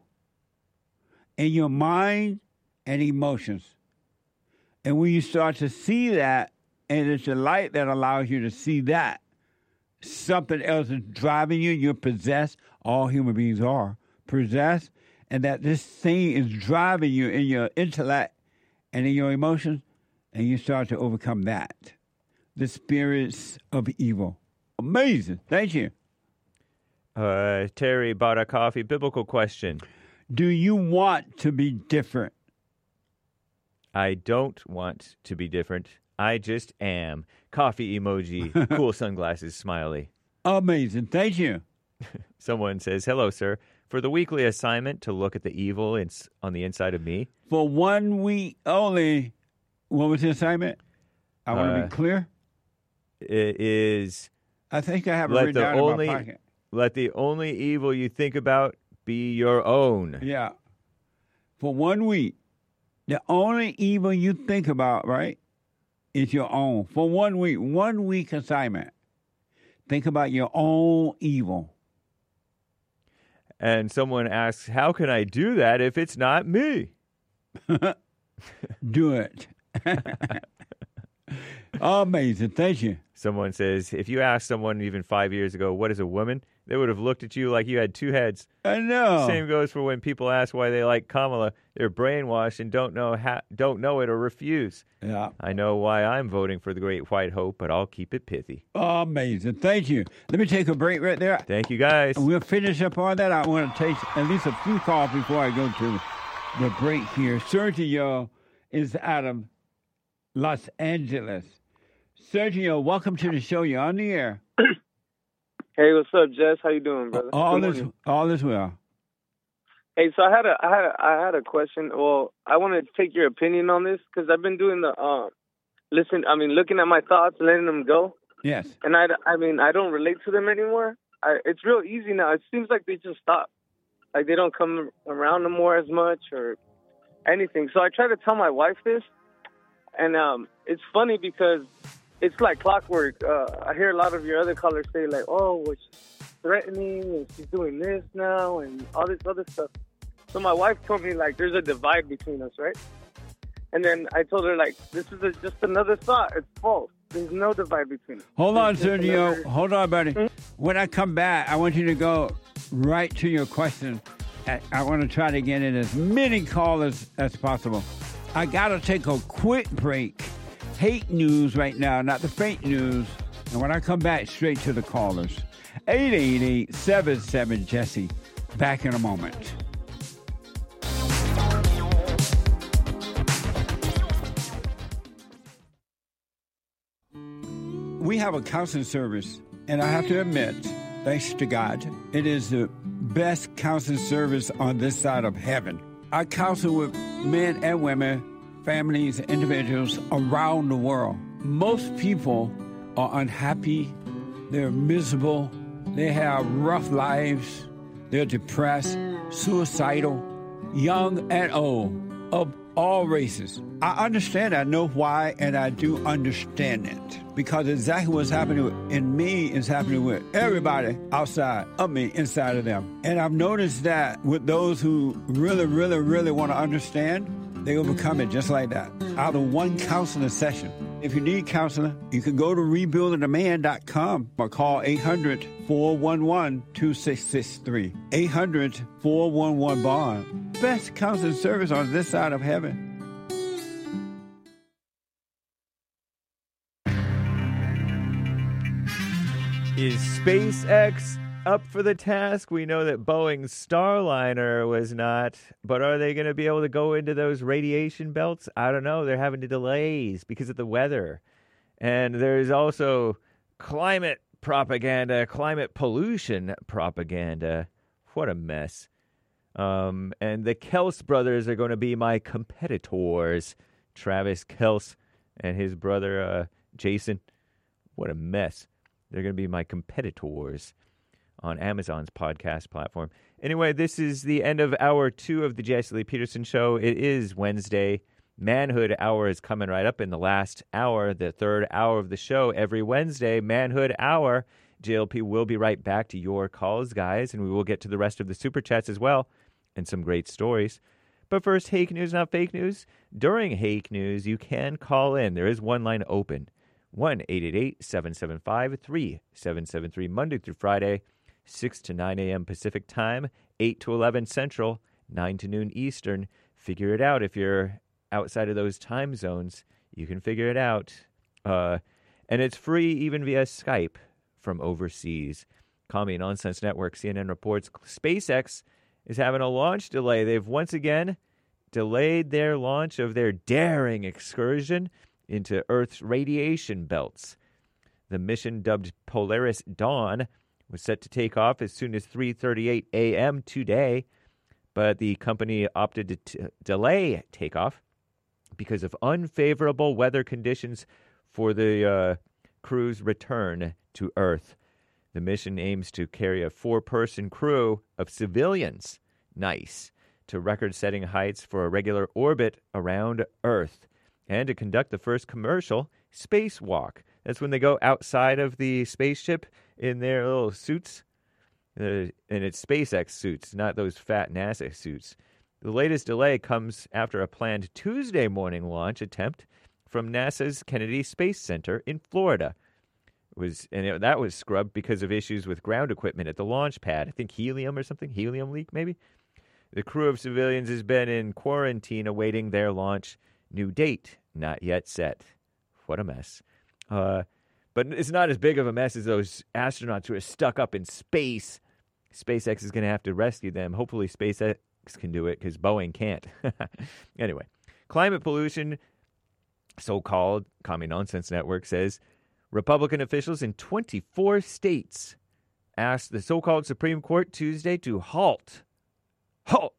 in your mind and emotions. And when you start to see that, and it's the light that allows you to see that, something else is driving you, you're possessed, all human beings are possessed, and that this thing is driving you in your intellect and in your emotions, and you start to overcome that. The spirits of evil. Amazing. Thank you. Uh, Terry bought a coffee. Biblical question. Do you want to be different? I don't want to be different. I just am. Coffee emoji. Cool sunglasses smiley. Amazing. Thank you. Someone says, hello, sir. For the weekly assignment to look at the evil in, on the inside of me. For one week only. What was the assignment? I want to Uh, be clear. It is... I think I have it let written the down only, in my pocket. Let the only evil you think about be your own. Yeah. For one week, the only evil you think about, right, is your own. For one week, one week assignment. Think about your own evil. And someone asks, how can I do that if it's not me? Do it. Amazing. Thank you. Someone says, if you asked someone even five years ago, what is a woman? They would have looked at you like you had two heads. I know. Same goes for when people ask why they like Kamala. They're brainwashed and don't know ha- don't know it or refuse. Yeah. I know why I'm voting for the Great White Hope, but I'll keep it pithy. Amazing. Thank you. Let me take a break right there. Thank you, guys. We'll finish up on that. I want to take at least a few calls before I go to the break here. Sergio is out of Los Angeles. Sergio, welcome to the show. You're on the air. Hey, what's up, Jess? How you doing, brother? All Good is morning. all is well. Hey, so I had a I had a, I had a question. Well, I wanted to take your opinion on this because I've been doing the um, listen. I mean, looking at my thoughts, letting them go, Yes. and I, I mean, I don't relate to them anymore. I, it's real easy now. It seems like they just stop, like they don't come around no more as much or anything. So I try to tell my wife this, and um, it's funny because it's like clockwork. Uh, I hear a lot of your other callers say like, "Oh, well, she's threatening and she's doing this now and all this other stuff." So my wife told me like, "There's a divide between us, right?" And then I told her like, "This is a, just another thought. It's false. There's no divide between us." Hold on, There's just Sergio. another- Hold on, buddy. When I come back, I want you to go right to your question. I, I want to try to get in as many callers as possible. I got to take a quick break. Hate news right now, not the fake news. And when I come back, straight to the callers. eight eight eight, seven seven, Jesse. Back in a moment. We have a counseling service, and I have to admit, thanks to God, it is the best counseling service on this side of heaven. I counsel with men and women, families, individuals around the world. Most people are unhappy, they're miserable, they have rough lives, they're depressed, suicidal, young and old, of all races. I understand, I know why, and I do understand it. Because exactly what's happening in me is happening with everybody outside of me, inside of them. And I've noticed that with those who really, really, really want to understand, they overcome it just like that, out of one counseling session. If you need counseling, you can go to rebuilding a man dot com or call eight hundred, four one one, two six six three. eight hundred, four one one, bond. Best counseling service on this side of heaven. Is SpaceX up for the task? We know that Boeing's Starliner was not, but are they going to be able to go into those radiation belts? I don't know. They're having delays because of the weather. And there's also climate propaganda, climate pollution propaganda. What a mess. Um, and the Kels brothers are going to be my competitors. Travis Kels and his brother uh, Jason. What a mess. They're going to be my competitors on Amazon's podcast platform. Anyway, this is the end of hour two of the Jesse Lee Peterson Show. It is Wednesday. Manhood Hour is coming right up in the last hour, the third hour of the show. Every Wednesday, Manhood Hour. J L P will be right back to your calls, guys, and we will get to the rest of the Super Chats as well and some great stories. But first, Hake News, not fake news. During Hake News, you can call in. There is one line open. one eight eight eight, seven seven five, three seven seven three, Monday through Friday, six to nine a.m. Pacific Time, eight to eleven Central, nine to noon Eastern. Figure it out. If you're outside of those time zones, you can figure it out. Uh, and it's free even via Skype from overseas. Commie Nonsense Network, C N N reports SpaceX is having a launch delay. They've once again delayed their launch of their daring excursion into Earth's radiation belts. The mission, dubbed Polaris Dawn, was set to take off as soon as three thirty-eight a.m. today, but the company opted to t- delay takeoff because of unfavorable weather conditions for the uh, crew's return to Earth. The mission aims to carry a four-person crew of civilians, nice, to record-setting heights for a regular orbit around Earth, and to conduct the first commercial spacewalk. That's when they go outside of the spaceship in their little suits. Uh, and it's SpaceX suits, not those fat NASA suits. The latest delay comes after a planned Tuesday morning launch attempt from NASA's Kennedy Space Center in Florida. It was and it, that was scrubbed because of issues with ground equipment at the launch pad. I think helium or something, helium leak maybe. The crew of civilians has been in quarantine awaiting their launch. New date not yet set. What a mess. Uh, but it's not as big of a mess as those astronauts who are stuck up in space. SpaceX is going to have to rescue them. Hopefully SpaceX can do it because Boeing can't. Anyway, climate pollution, so-called Commie Nonsense Network says, Republican officials in twenty-four states asked the so-called Supreme Court Tuesday to halt, halt,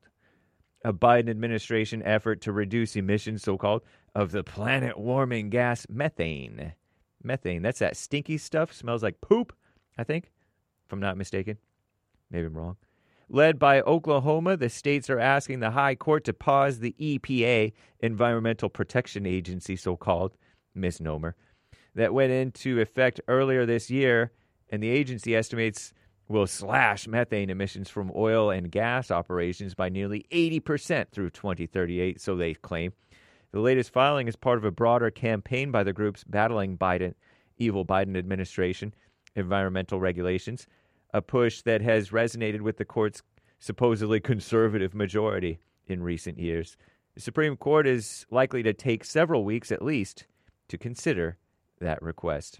a Biden administration effort to reduce emissions, so-called, of the planet-warming gas methane. Methane, that's that stinky stuff, smells like poop, I think, if I'm not mistaken. Maybe I'm wrong. Led by Oklahoma, the states are asking the high court to pause the E P A, Environmental Protection Agency, so-called, misnomer, that went into effect earlier this year, and the agency estimates will slash methane emissions from oil and gas operations by nearly eighty percent through twenty thirty-eight, so they claim. The latest filing is part of a broader campaign by the groups battling Biden, evil Biden administration, environmental regulations, a push that has resonated with the court's supposedly conservative majority in recent years. The Supreme Court is likely to take several weeks at least to consider that request.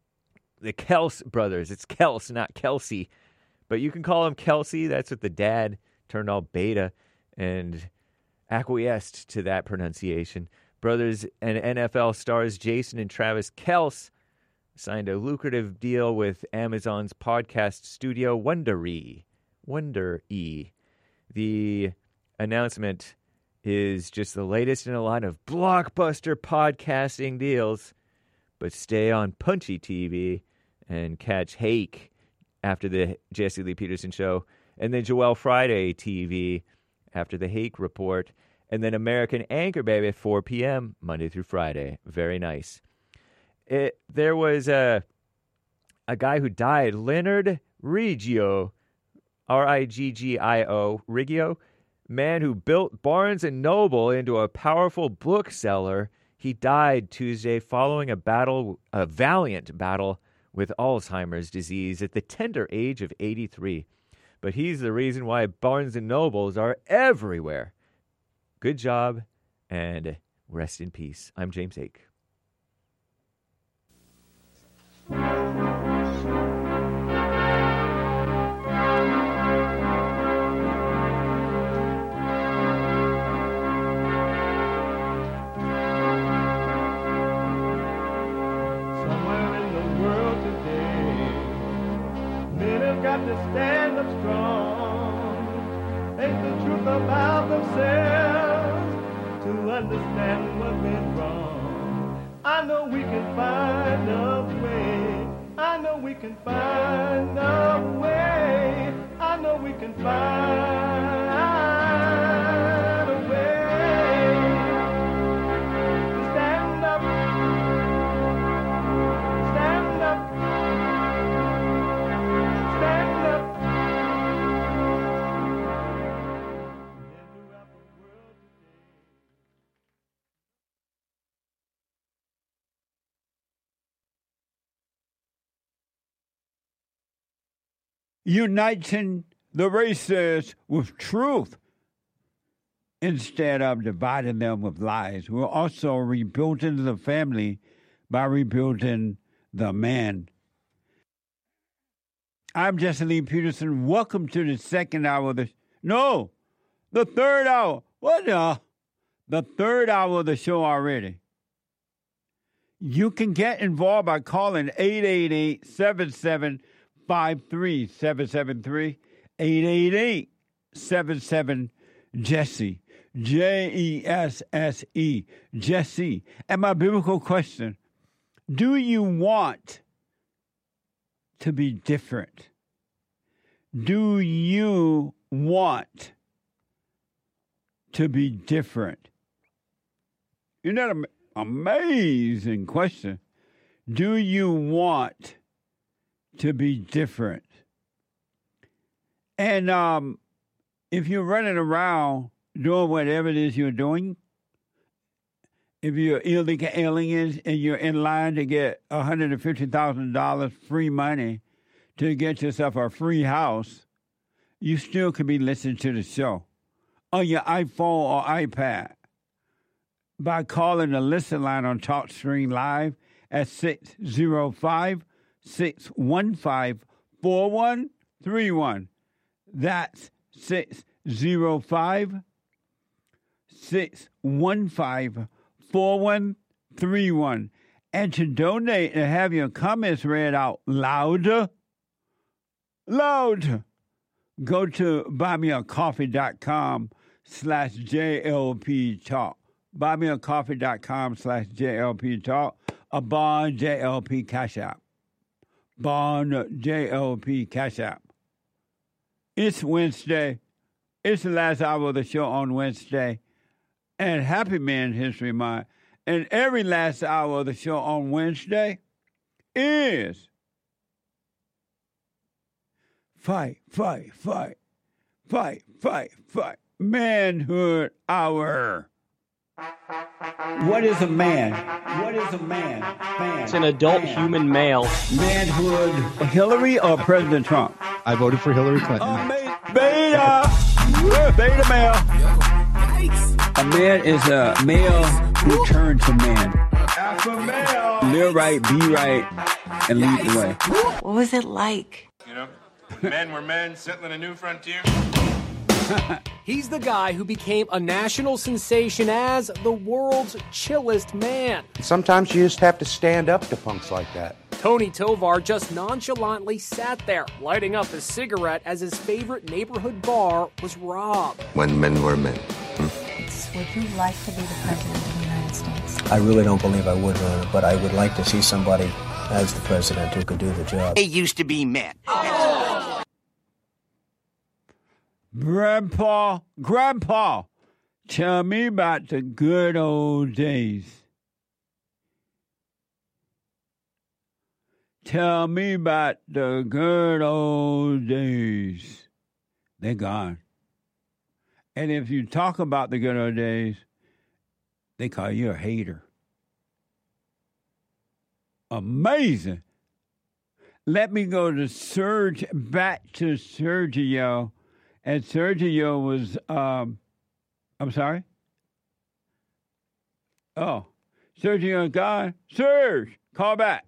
The Kels brothers, it's Kels, not Kelsey, but you can call him Kelsey. That's what the dad turned all beta and acquiesced to that pronunciation. Brothers and N F L stars Jason and Travis Kelce signed a lucrative deal with Amazon's podcast studio Wondery. Wonder-E. The announcement is just the latest in a line of blockbuster podcasting deals. But stay on Punchy T V and catch Hake after the Jesse Lee Peterson Show, and then Joel Friday T V after the Hake Report. And then American Anchor Baby at four p.m. Monday through Friday. Very nice. It, there was a, a guy who died, Leonard Riggio, R I G G I O, Riggio, man who built Barnes and Noble into a powerful bookseller. He died Tuesday following a battle, a valiant battle with Alzheimer's disease at the tender age of eighty-three. But he's the reason why Barnes and Nobles are everywhere. Good job, and rest in peace. I'm James Ake. Got to stand up strong, ain't the truth about themselves, to understand what's been wrong. I know we can find a way, I know we can find a way, I know we can find a way to stand up, stand up. Uniting the races with truth instead of dividing them with lies. We're also rebuilding the family by rebuilding the man. I'm Jesse Lee Peterson. Welcome to the second hour of the no, the third hour. What the? The third hour of the show already. You can get involved by calling eight eight eight, seven seven five three seven seven three, eight eight eight, seven seven, Jesse, J E S S E, Jesse. And my biblical question, do you want to be different? Do you want to be different? Isn't that an amazing question? Do you want to be different? And um, if you're running around doing whatever it is you're doing, if you're illegal aliens and you're in line to get one hundred fifty thousand dollars free money to get yourself a free house, you still could be listening to the show on your iPhone or iPad by calling the listen line on TalkStream Live at six oh five, six one five, four one three one. That's six oh five, six one five, four one three one. And to donate and have your comments read out louder, loud, go to buymeacoffee.com slash JLP Talk. buymeacoffee.com slash JLP Talk. A Bond J L P Cash App. Bond J L P Cash App. It's Wednesday. It's the last hour of the show on Wednesday. And Happy Man History Month. And every last hour of the show on Wednesday is Fight, Fight, Fight, Fight, Fight, Fight, Manhood Hour. What is a man? What is a man? man it's an adult man. human male. Manhood. Hillary or President Trump? I voted for Hillary Clinton. Oh, beta. Beta male. A man is a male who turns to man. Alpha male. Live right, be right, and lead the way. What was it like? You know, men were men settling a new frontier. He's the guy who became a national sensation as the world's chillest man. Sometimes you just have to stand up to punks like that. Tony Tovar just nonchalantly sat there, lighting up a cigarette as his favorite neighborhood bar was robbed. When men were men. Hmm? Would you like to be the president of the United States? I really don't believe I would run it, but I would like to see somebody as the president who could do the job. They used to be men. Oh. Grandpa, Grandpa, Tell me about the good old days. Tell me about the good old days. They're gone. And if you talk about the good old days, they call you a hater. Amazing. Let me go to Serge, back to Sergio. And Sergio was, um, I'm sorry? Oh, Sergio gone. Serge, call back.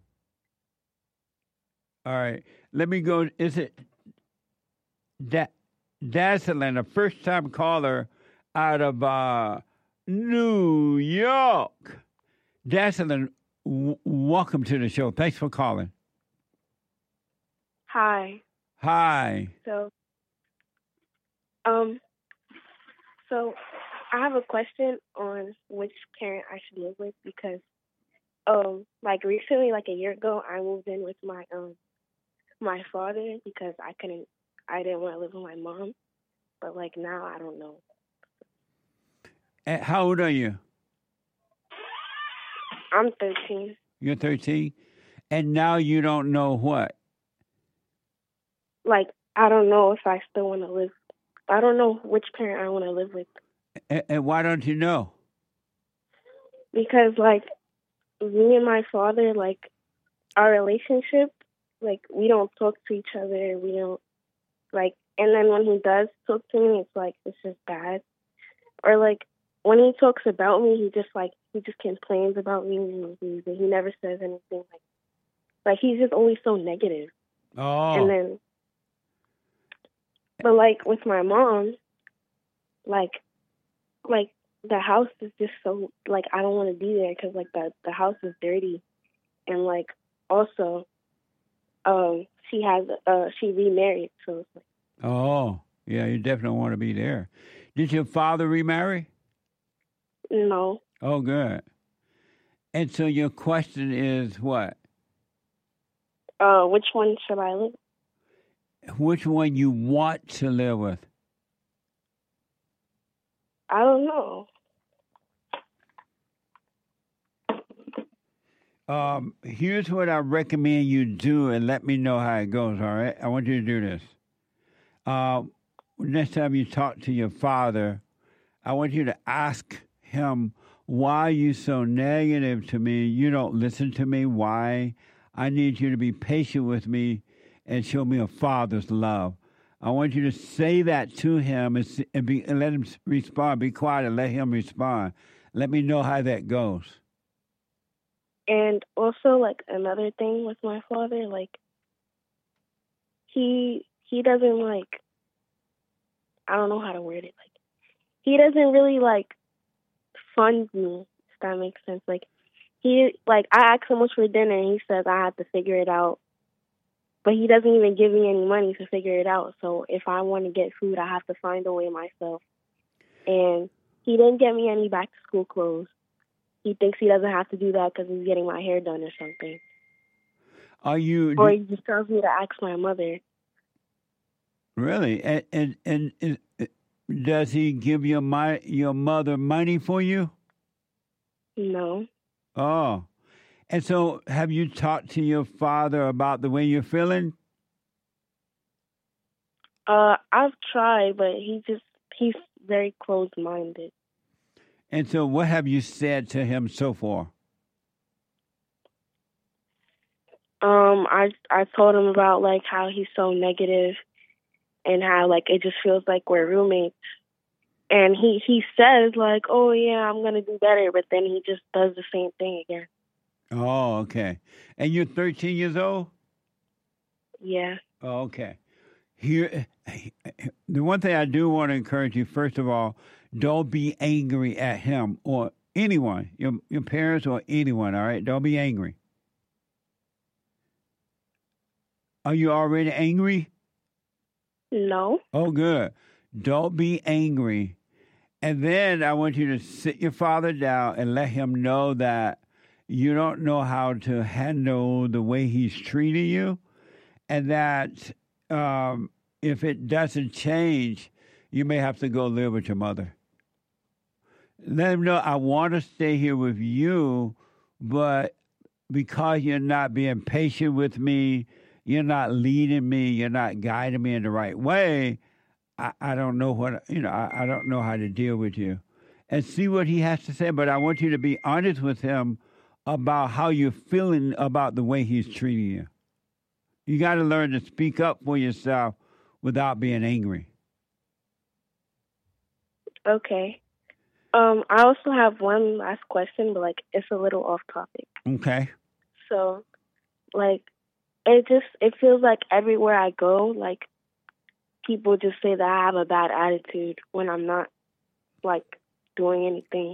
All right. Let me go. Is it da- Dazzling, a first-time caller out of uh, New York? Dazzling, w- welcome to the show. Thanks for calling. Hi. Hi. So, um, so I have a question on which parent I should live with because, um, like recently, like a year ago, I moved in with my um my father because I couldn't, I didn't want to live with my mom, but like now I don't know. Uh, How old are you? I'm thirteen. You're thirteen? And now you don't know what? Like I don't know if I still want to live. I don't know which parent I want to live with And, and why don't you know? because like me and my father, like our relationship, like we don't talk to each other. We don't like, and then when he does talk to me, it's like it's just bad. Or like when he talks about me, he just like he just complains about me. And he, he never says anything like like he's just always so negative. Oh. And then, but like with my mom, like like the house is just so like I don't want to be there because like the the house is dirty, and like also, um, she has uh she remarried, so it's like, Oh, yeah, you definitely want to be there. Did your father remarry? no. Oh, good. And so your question is what? Uh, which one should I live? Which one you want to live with? I don't know. Um, here's what I recommend you do, and let me know how it goes, all right? I want you to do this. Uh, next time you talk to your father, I want you to ask him, why are you so negative to me? You don't listen to me. Why? I need you to be patient with me and show me a father's love. I want you to say that to him and, s- and, be, and let him s- respond. Be quiet and let him respond. Let me know how that goes. And also, like another thing with my father, like he he doesn't like I don't know how to word it. Like he doesn't really like fund me. If that makes sense. Like he like I ask him what's for dinner, and he says I have to figure it out. But he doesn't even give me any money to figure it out. So if I want to get food, I have to find a way myself. And he didn't get me any back to school clothes. He thinks he doesn't have to do that because he's getting my hair done or something. Are you Or he just tells me to ask my mother. really? And and, and, and uh, does he give your my your mother money for you? No. Oh, and so have you talked to your father about the way you're feeling? Uh, I've tried, but he just, he's very closed-minded. And so, what have you said to him so far? Um, I I told him about like how he's so negative and how like it just feels like we're roommates. And he, he says like, oh yeah, I'm gonna do better, but then he just does the same thing again. Oh, okay. And you're thirteen years old? Yeah. Oh, okay. Here, the one thing I do want to encourage you, first of all, don't be angry at him or anyone, your your parents or anyone. All right, don't be angry. Are you already angry? No. Oh, good. Don't be angry. And then I want you to sit your father down and let him know that you don't know how to handle the way he's treating you, and that um, if it doesn't change, you may have to go live with your mother. Let him know I want to stay here with you, but because you're not being patient with me, you're not leading me, you're not guiding me in the right way, I, I don't know what, you know, I, I don't know how to deal with you. And see what he has to say, but I want you to be honest with him about how you're feeling about the way he's treating you. You got to learn to speak up for yourself without being angry. Okay. Um, I also have one last question, but like it's a little off topic. Okay. So, like, it just it feels like everywhere I go, like people just say that I have a bad attitude when I'm not like doing anything.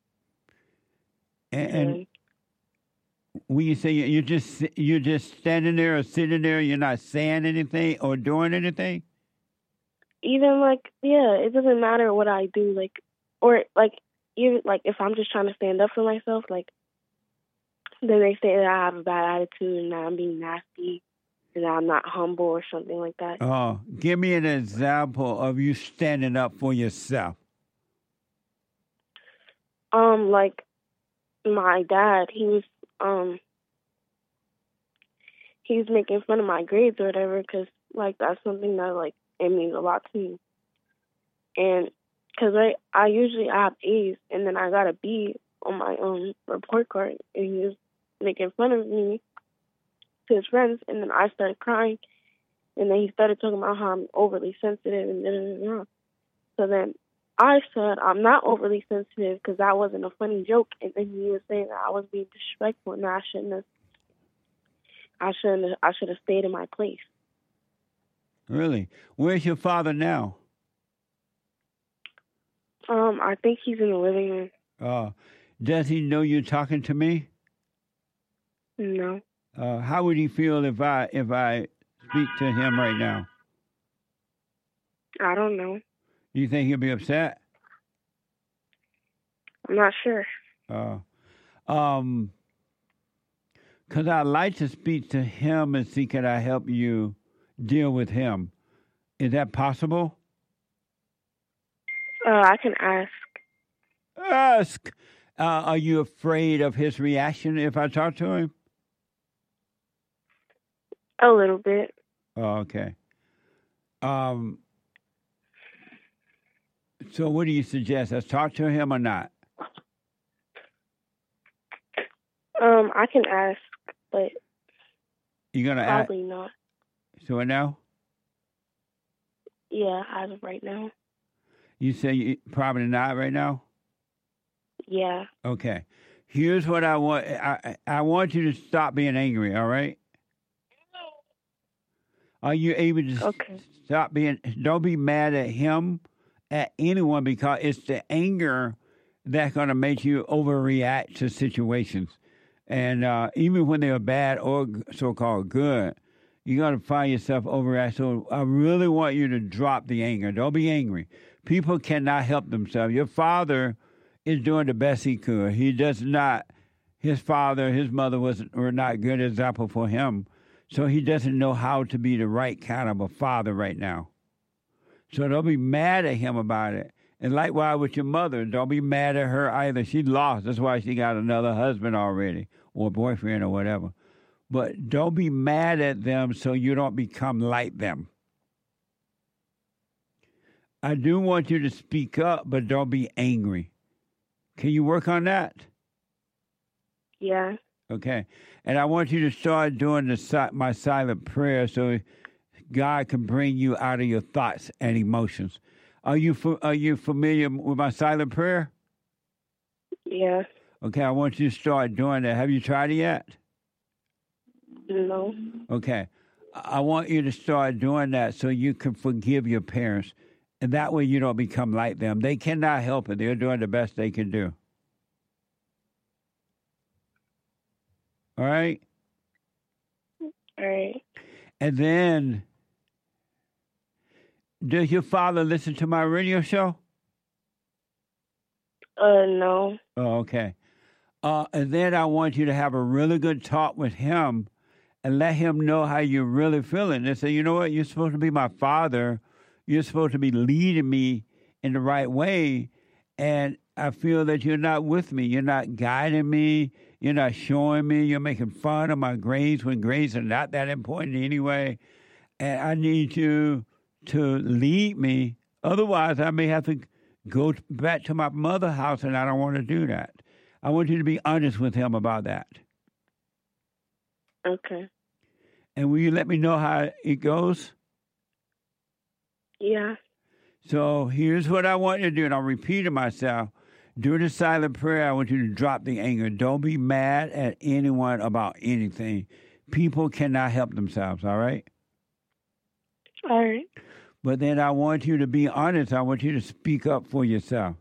And, and when you say you're just you're just standing there or sitting there, you're not saying anything or doing anything. Even like yeah, it doesn't matter what I do, like. Or, like, even, like, if I'm just trying to stand up for myself, like, then they say that I have a bad attitude and that I'm being nasty and that I'm not humble or something like that. Oh, give me an example of you standing up for yourself. Um, like, my dad, he was, um, he was making fun of my grades or whatever because, like, that's something that, like, it means a lot to me. And because I, I usually I have A's, and then I got a B on my um report card, and he was making fun of me to his friends, and then I started crying, and then he started talking about how I'm overly sensitive, and da da da da. So then I said I'm not overly sensitive because that wasn't a funny joke, and then he was saying that I was being disrespectful, and I shouldn't have. I shouldn't. Have, I should have stayed in my place. Really? Where's your father now? Um, I think he's in the living room. Uh, does he know you're talking to me? No. Uh, how would he feel if I if I speak to him right now? I don't know. You think he'll be upset? I'm not sure. Uh, um, because I'd like to speak to him and see can I help you deal with him. Is that possible? Uh, I can ask. Ask. Uh, are you afraid of his reaction if I talk to him? A little bit. Oh, okay. Um. So, what do you suggest? Let's talk to him or not? Um, I can ask, but you're gonna probably ask? not. So now? Yeah, as of right now. You say you, probably not right now? Yeah. Okay. Here's what I want. I, I want you to stop being angry, all right? Are you able to okay. stop being, don't be mad at him, at anyone, because it's the anger that's going to make you overreact to situations. And uh, even when they're bad or so-called good, you're going to find yourself overreact. So I really want you to drop the anger. Don't be angry. People cannot help themselves. Your father is doing the best he could. He does not, his father, his mother was, were not good example for him. So he doesn't know how to be the right kind of a father right now. So don't be mad at him about it. And likewise with your mother, don't be mad at her either. She lost. That's why she got another husband already or boyfriend or whatever. But don't be mad at them so you don't become like them. I do want you to speak up, but don't be angry. Can you work on that? Yeah. Okay. And I want you to start doing the my silent prayer so God can bring you out of your thoughts and emotions. Are you are you familiar with my silent prayer? Yeah. Okay, I want you to start doing that. Have you tried it yet? No. Okay. I want you to start doing that so you can forgive your parents. And that way you don't become like them. They cannot help it. They're doing the best they can do. All right? All right. And then, does your father listen to my radio show? Uh, no. Oh, okay. Uh, and then I want you to have a really good talk with him and let him know how you're really feeling. And say, you know what? You're supposed to be my father. You're supposed to be leading me in the right way. And I feel that you're not with me. You're not guiding me. You're not showing me. You're making fun of my grades when grades are not that important anyway. And I need you to lead me. Otherwise, I may have to go back to my mother's house, and I don't want to do that. I want you to be honest with him about that. Okay. And will you let me know how it goes? Yeah. So here's what I want you to do, and I'm repeating myself. During the silent prayer, I want you to drop the anger. Don't be mad at anyone about anything. People cannot help themselves, all right? All right. But then I want you to be honest. I want you to speak up for yourself.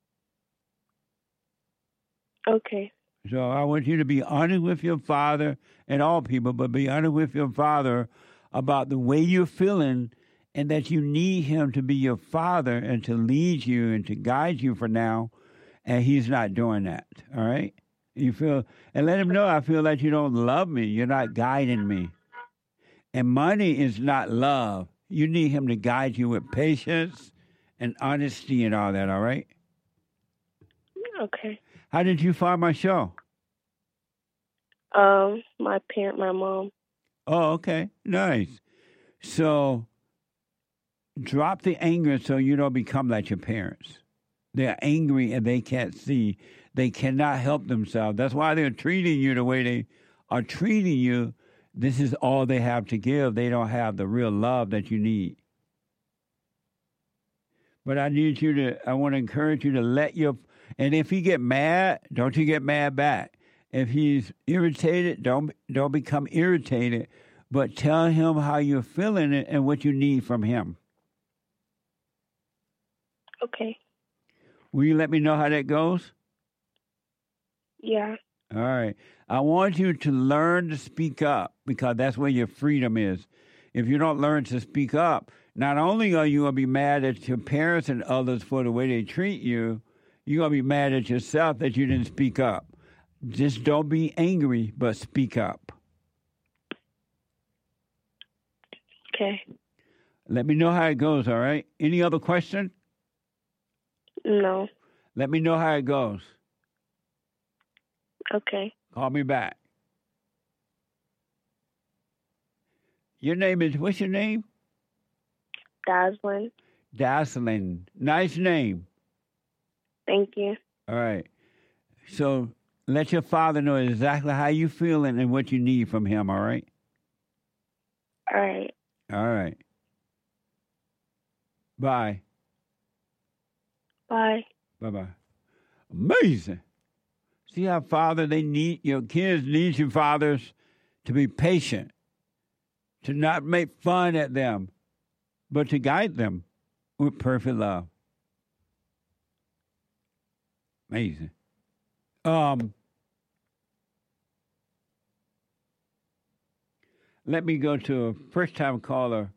Okay. So I want you to be honest with your father and all people, but be honest with your father about the way you're feeling and that you need him to be your father and to lead you and to guide you for now. And he's not doing that, all right? You feel, and let him know I feel like you don't love me. You're not guiding me. And money is not love. You need him to guide you with patience and honesty and all that, all right? Okay. How did you find my show? Um, my parent, my mom. Oh, okay. Nice. So drop the anger so you don't become like your parents. They're angry and they can't see. They cannot help themselves. That's why they're treating you the way they are treating you. This is all they have to give. They don't have the real love that you need. But I need you to, I want to encourage you to let your, and if he get mad, don't you get mad back. If he's irritated, don't don't become irritated, but tell him how you're feeling and what you need from him. Okay. Will you let me know how that goes? Yeah. All right. I want you to learn to speak up because that's where your freedom is. If you don't learn to speak up, not only are you going to be mad at your parents and others for the way they treat you, you're going to be mad at yourself that you didn't speak up. Just don't be angry, but speak up. Okay. Let me know how it goes, all right? Any other question? No. Let me know how it goes. Okay. Call me back. Your name is, what's your name? Daslin. Daslin. Nice name. Thank you. All right. So let your father know exactly how you feeling and what you need from him, all right? All right. All right. Bye. Bye. Bye-bye. Amazing. See how, Father, they need, your kids need you, fathers, to be patient, to not make fun at them, but to guide them with perfect love. Amazing. Um, let me go to a first-time caller.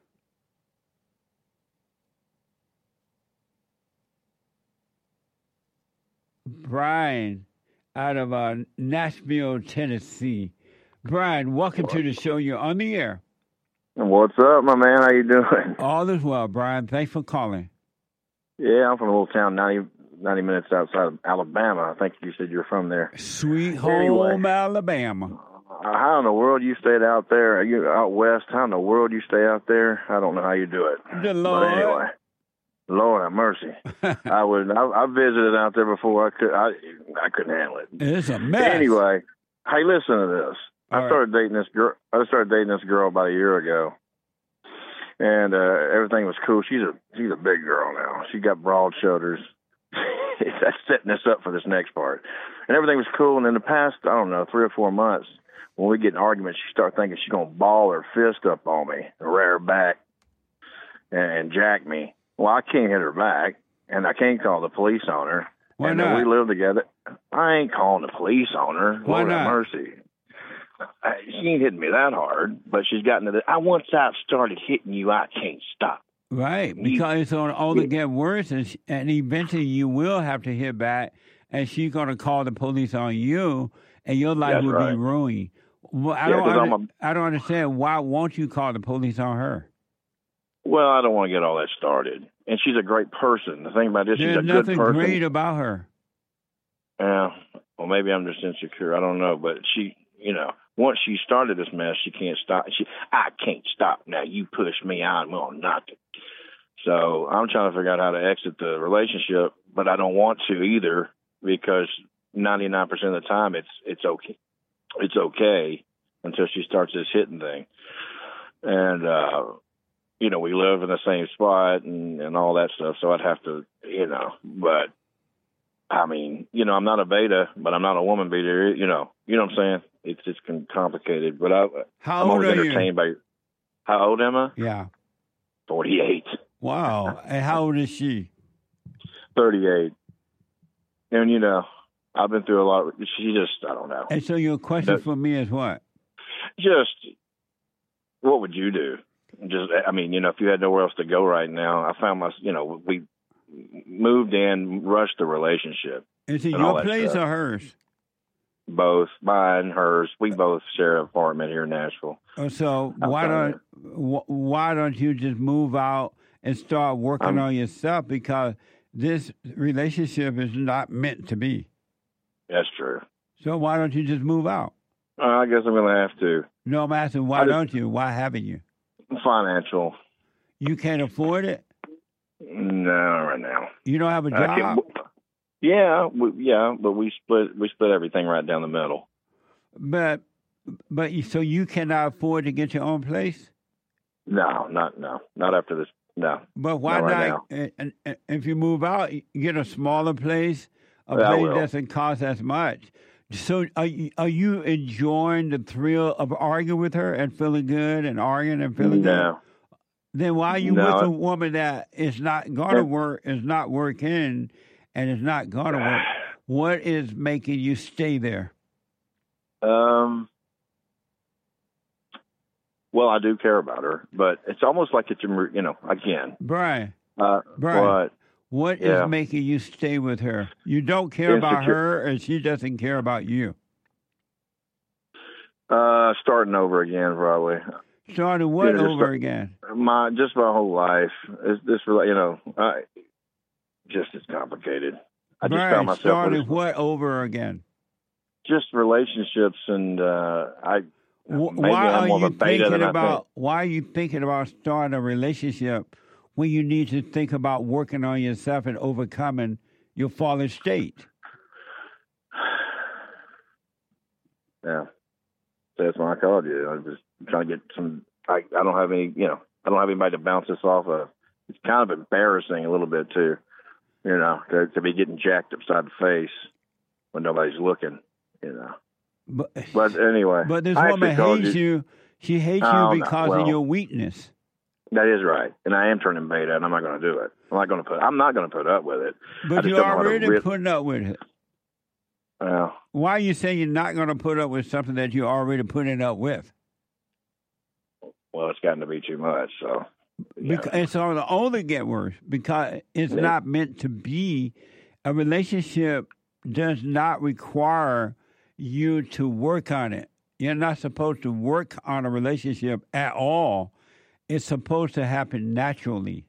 Brian out of uh, Nashville, Tennessee. Brian, welcome to the show. You're on the air. What's up, my man? How you doing? All is well, Brian. Thanks for calling. Yeah, I'm from a little town ninety, ninety minutes outside of Alabama. I think you said you're from there. Sweet home Anyway. Alabama. Uh, How in the world you stayed out there? Are you out west? How in the world you stay out there? I don't know how you do it. The But Lord. anyway, Lord have mercy. I would. I, I visited out there before. I could. I I couldn't handle it. It's a mess. Anyway, hey, listen to this. All I right. started dating this girl. I started dating this girl about a year ago, and uh, everything was cool. She's a she's a big girl now. She got broad shoulders. That's setting us up for this next part. And everything was cool. And in the past, I don't know, three or four months, when we get in arguments, she started thinking she's gonna ball her fist up on me, and rear her back, and, and jack me. Well, I can't hit her back, and I can't call the police on her. Why and not? we live together. I ain't calling the police on her. Why Lord have not? mercy. I, she ain't hitting me that hard, but she's gotten to the. I once I've started hitting you, I can't stop. Right, because it's on all to get worse, and, sh- and eventually you will have to hit back, and she's going to call the police on you, and your life That's will right. be ruined. Well, I Yeah, don't. 'cause I'm Under, I don't understand why won't you call the police on her? Well, I don't want to get all that started. and she's a great person. The thing about this, There's she's a good nothing person. great about her. Yeah, well, maybe I'm just insecure. I don't know, but she, you know, once she started this mess, she can't stop. She, I can't stop now. You push me, I'm gonna knock it. So I'm trying to figure out how to exit the relationship, but I don't want to either because ninety-nine percent of the time it's it's okay. It's okay until she starts this hitting thing. And, uh, you know, we live in the same spot and, and all that stuff. So I'd have to, you know, but I mean, you know, I'm not a beta, but I'm not a woman beater, you know, you know what I'm saying? It's, it's complicated, but I, How I'm old always are you? entertained by, how old am I? Yeah. forty-eight. Wow. And how old is she? thirty-eight. And, you know, I've been through a lot. She just, I don't know. And so your question That- for me is what? Just, what would you do? Just, I mean, you know, if you had nowhere else to go right now, I found my, you know, we moved in, rushed the relationship. Is it and all your that place stuff. or hers? Both, mine, hers. We both share an apartment here in Nashville. Oh, So I'm why sorry. don't wh- why don't you just move out and start working I'm- on yourself, because this relationship is not meant to be. That's true. So why don't you just move out? Uh, I guess I'm going to have to. No, I'm asking I why just- don't you? Why haven't you? Financial. You can't afford it? No, right now. You don't have a I can't- job? Yeah, we, yeah, but we split we split everything right down the middle. But but you, so you cannot afford to get your own place? No, not no, not after this. No. But why not not? right now. and, and, and if you move out, you get a smaller place, a Yeah, I place will. that doesn't cost as much. So are you, are you enjoying the thrill of arguing with her and feeling good and arguing and feeling No. good? Then why are you No. with a woman that is not going to It- work, is not working, and is not going to work? What is making you stay there? Um. Well, I do care about her, but it's almost like it's a, you know, again. Brian, Uh, Brian, but what yeah. is making you stay with her? You don't care about Insecure- her, and she doesn't care about you. uh, starting over again, probably. Starting what Yeah, just over start- again? My just my whole life is this. You know, I just it's complicated. I just Brian, found myself starting with what over again? just relationships, and uh, I Wh- maybe why I'm are more you of a beta thinking than I about? think. Why are you thinking about starting a relationship when you need to think about working on yourself and overcoming your fallen state? Yeah, that's why I called you. I'm just trying to get some. I I don't have any. You know, I don't have anybody to bounce this off of. It's kind of embarrassing a little bit too. You know, to, to be getting jacked upside the face when nobody's looking. You know. But, But anyway, but this I woman actually called hates you. She hates Oh, you no. because Well, of your weakness. That is right, and I am turning beta, and I'm not going to do it. I'm not going to put. I'm not going to put up with it. I But just you're don't know how to already re- putting up with it. Well, Why are you saying you're not going to put up with something that you're already putting up with? well, it's gotten to be too much. So Because it's going to only get worse because it's Yeah. not meant to be. A relationship does not require you to work on it. You're not supposed to work on a relationship at all. It's supposed to happen naturally.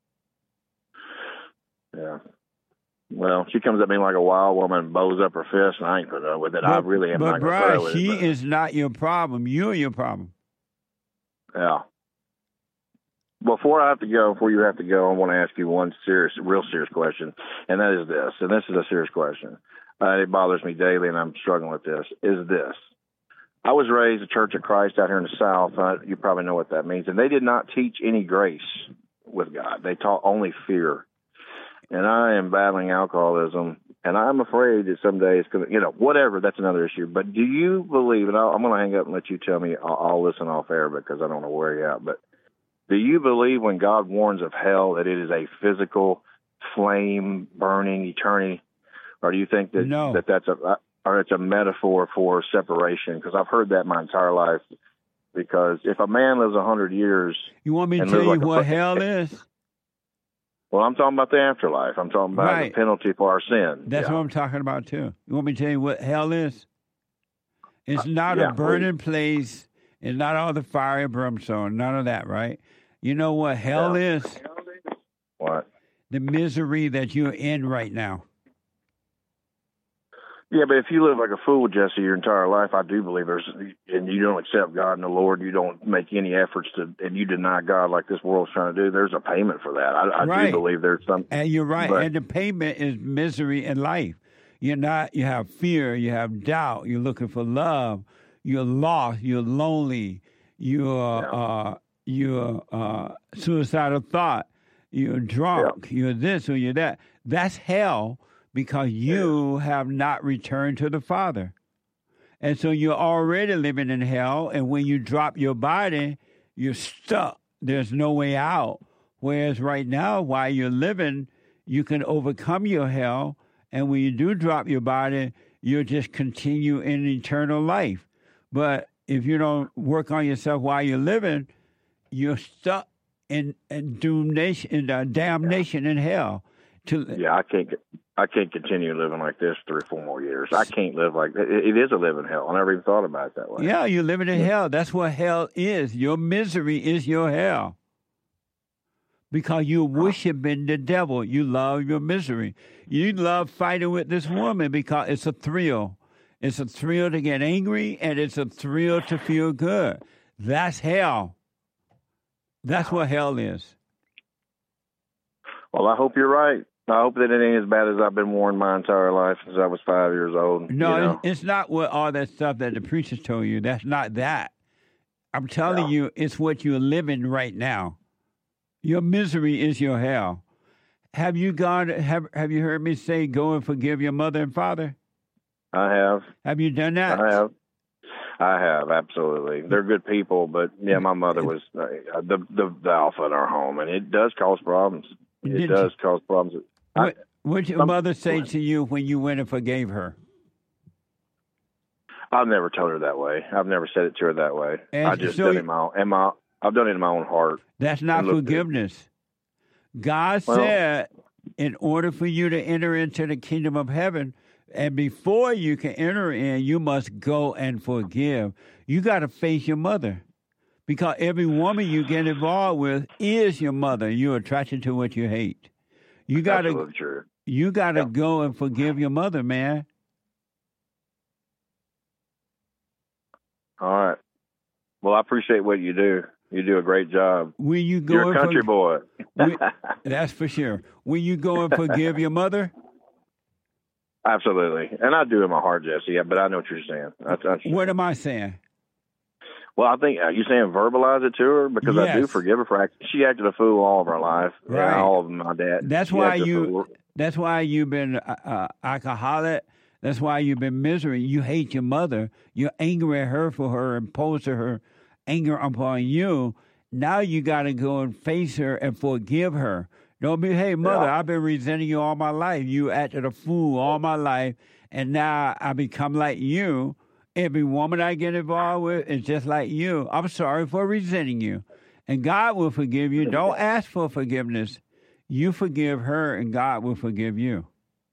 yeah. Well, she comes at me like a wild woman and bows up her fist, and I ain't putting up with it. I really am But not going to put Brian, up with she it. is not your problem. You're your problem. But, yeah. Before I have to go, before you have to go, I want to ask you one serious, real serious question, and that is this. And this is a serious question. Uh, it bothers me daily, and I'm struggling with this. Is this? I was raised a Church of Christ out here in the South. Uh, you probably know what that means. And they did not teach any grace with God. They taught only fear. And I am battling alcoholism, and I'm afraid that someday it's going to, you know, whatever, that's another issue. But do you believe, and I'll, I'm going to hang up and let you tell me, I'll, I'll listen off air because I don't want to wear you out, but do you believe when God warns of hell that it is a physical flame burning eternity? Or do you think that, No. that that's a, or it's a metaphor for separation? Because I've heard that my entire life. Because if a man lives a hundred years, You want me to and tell lives you like a what fu- hell is? Well, I'm talking about the afterlife. I'm talking about Right. the penalty for our sin. That's Yeah. what I'm talking about, too. You want me to tell you what hell is? It's not yeah, a burning place. It's not all the fire and brimstone. None of that, right? You know what hell is? What? the misery that you're in right now. Yeah, but if you live like a fool, Jesse, your entire life, I do believe there's, and you don't accept God and the Lord, you don't make any efforts to, and you deny God like this world's trying to do, there's a payment for that. I, I Right. do believe there's some. And you're right. but- And the payment is misery in life. You're not. You have fear. You have doubt. You're looking for love. You're lost. You're lonely. You're uh, you're uh, suicidal thought. You're drunk. You're this or you're that. That's hell because you have not returned to the Father. And so you're already living in hell. And when you drop your body, you're stuck. There's no way out. Whereas right now, while you're living, you can overcome your hell. And when you do drop your body, you'll just continue in eternal life. But if you don't work on yourself while you're living, you're stuck in, in doomnation, in uh, damnation in hell. To, Yeah, I can't. I can't continue living like this three or four more years. I can't live like that. It, it is a living hell. I never even thought about it that way. Yeah, you're living in hell. That's what hell is. Your misery is your hell. Because you're worshiping the devil. You love your misery. You love fighting with this woman because it's a thrill. It's a thrill to get angry, and it's a thrill to feel good. That's hell. That's what hell is. Well, I hope you're right. I hope that it ain't as bad as I've been warned my entire life since I was five years old. No, you know? it's not what all that stuff that the preachers told you. That's not that. I'm telling you, it's what you're living right now. Your misery is your hell. Have you gone? Have Have you heard me say, "Go and forgive your mother and father"? I have. Have you done that? I have. I have, absolutely. They're good people, but yeah, my mother was uh, the, the the alpha in our home, and it does cause problems. It Did does you- cause problems. What What did your I'm- mother say to you when you went and forgave her? I've never told her that way. I've never said it to her that way. And I just so done you- it in my own, in my I've done it in my own heart. That's not And looked at it. forgiveness. God Well- said, in order for you to enter into the kingdom of heaven, and before you can enter in, you must go and forgive. You got to face your mother. Because every woman you get involved with is your mother. You're attracted to what you hate. You got to Absolutely true. you got to go and forgive your mother, man. All right. Well, I appreciate what you do. You do a great job. Will you go You're and a country forg- boy. Will- That's for sure. Will you go and forgive your mother? Absolutely. And I do in my heart, Jesse, yeah, but I know what you're saying. That's, that's, What am I saying? well, I think, are you saying verbalize it to her? Because I do Yes. forgive her for act- she acted a fool all of her life. Right. Yeah, all of my dad. That's She why acted a you. fool. That's why you've been uh, uh, alcoholic. That's why you've been misery. You hate your mother. You're angry at her for her imposed her anger upon you. Now you got to go and face her and forgive her. Don't be, hey mother, Yeah. I've been resenting you all my life. You acted a fool all my life, and now I become like you. Every woman I get involved with is just like you. I'm sorry for resenting you. And God will forgive you. Don't ask for forgiveness. You forgive her, and God will forgive you.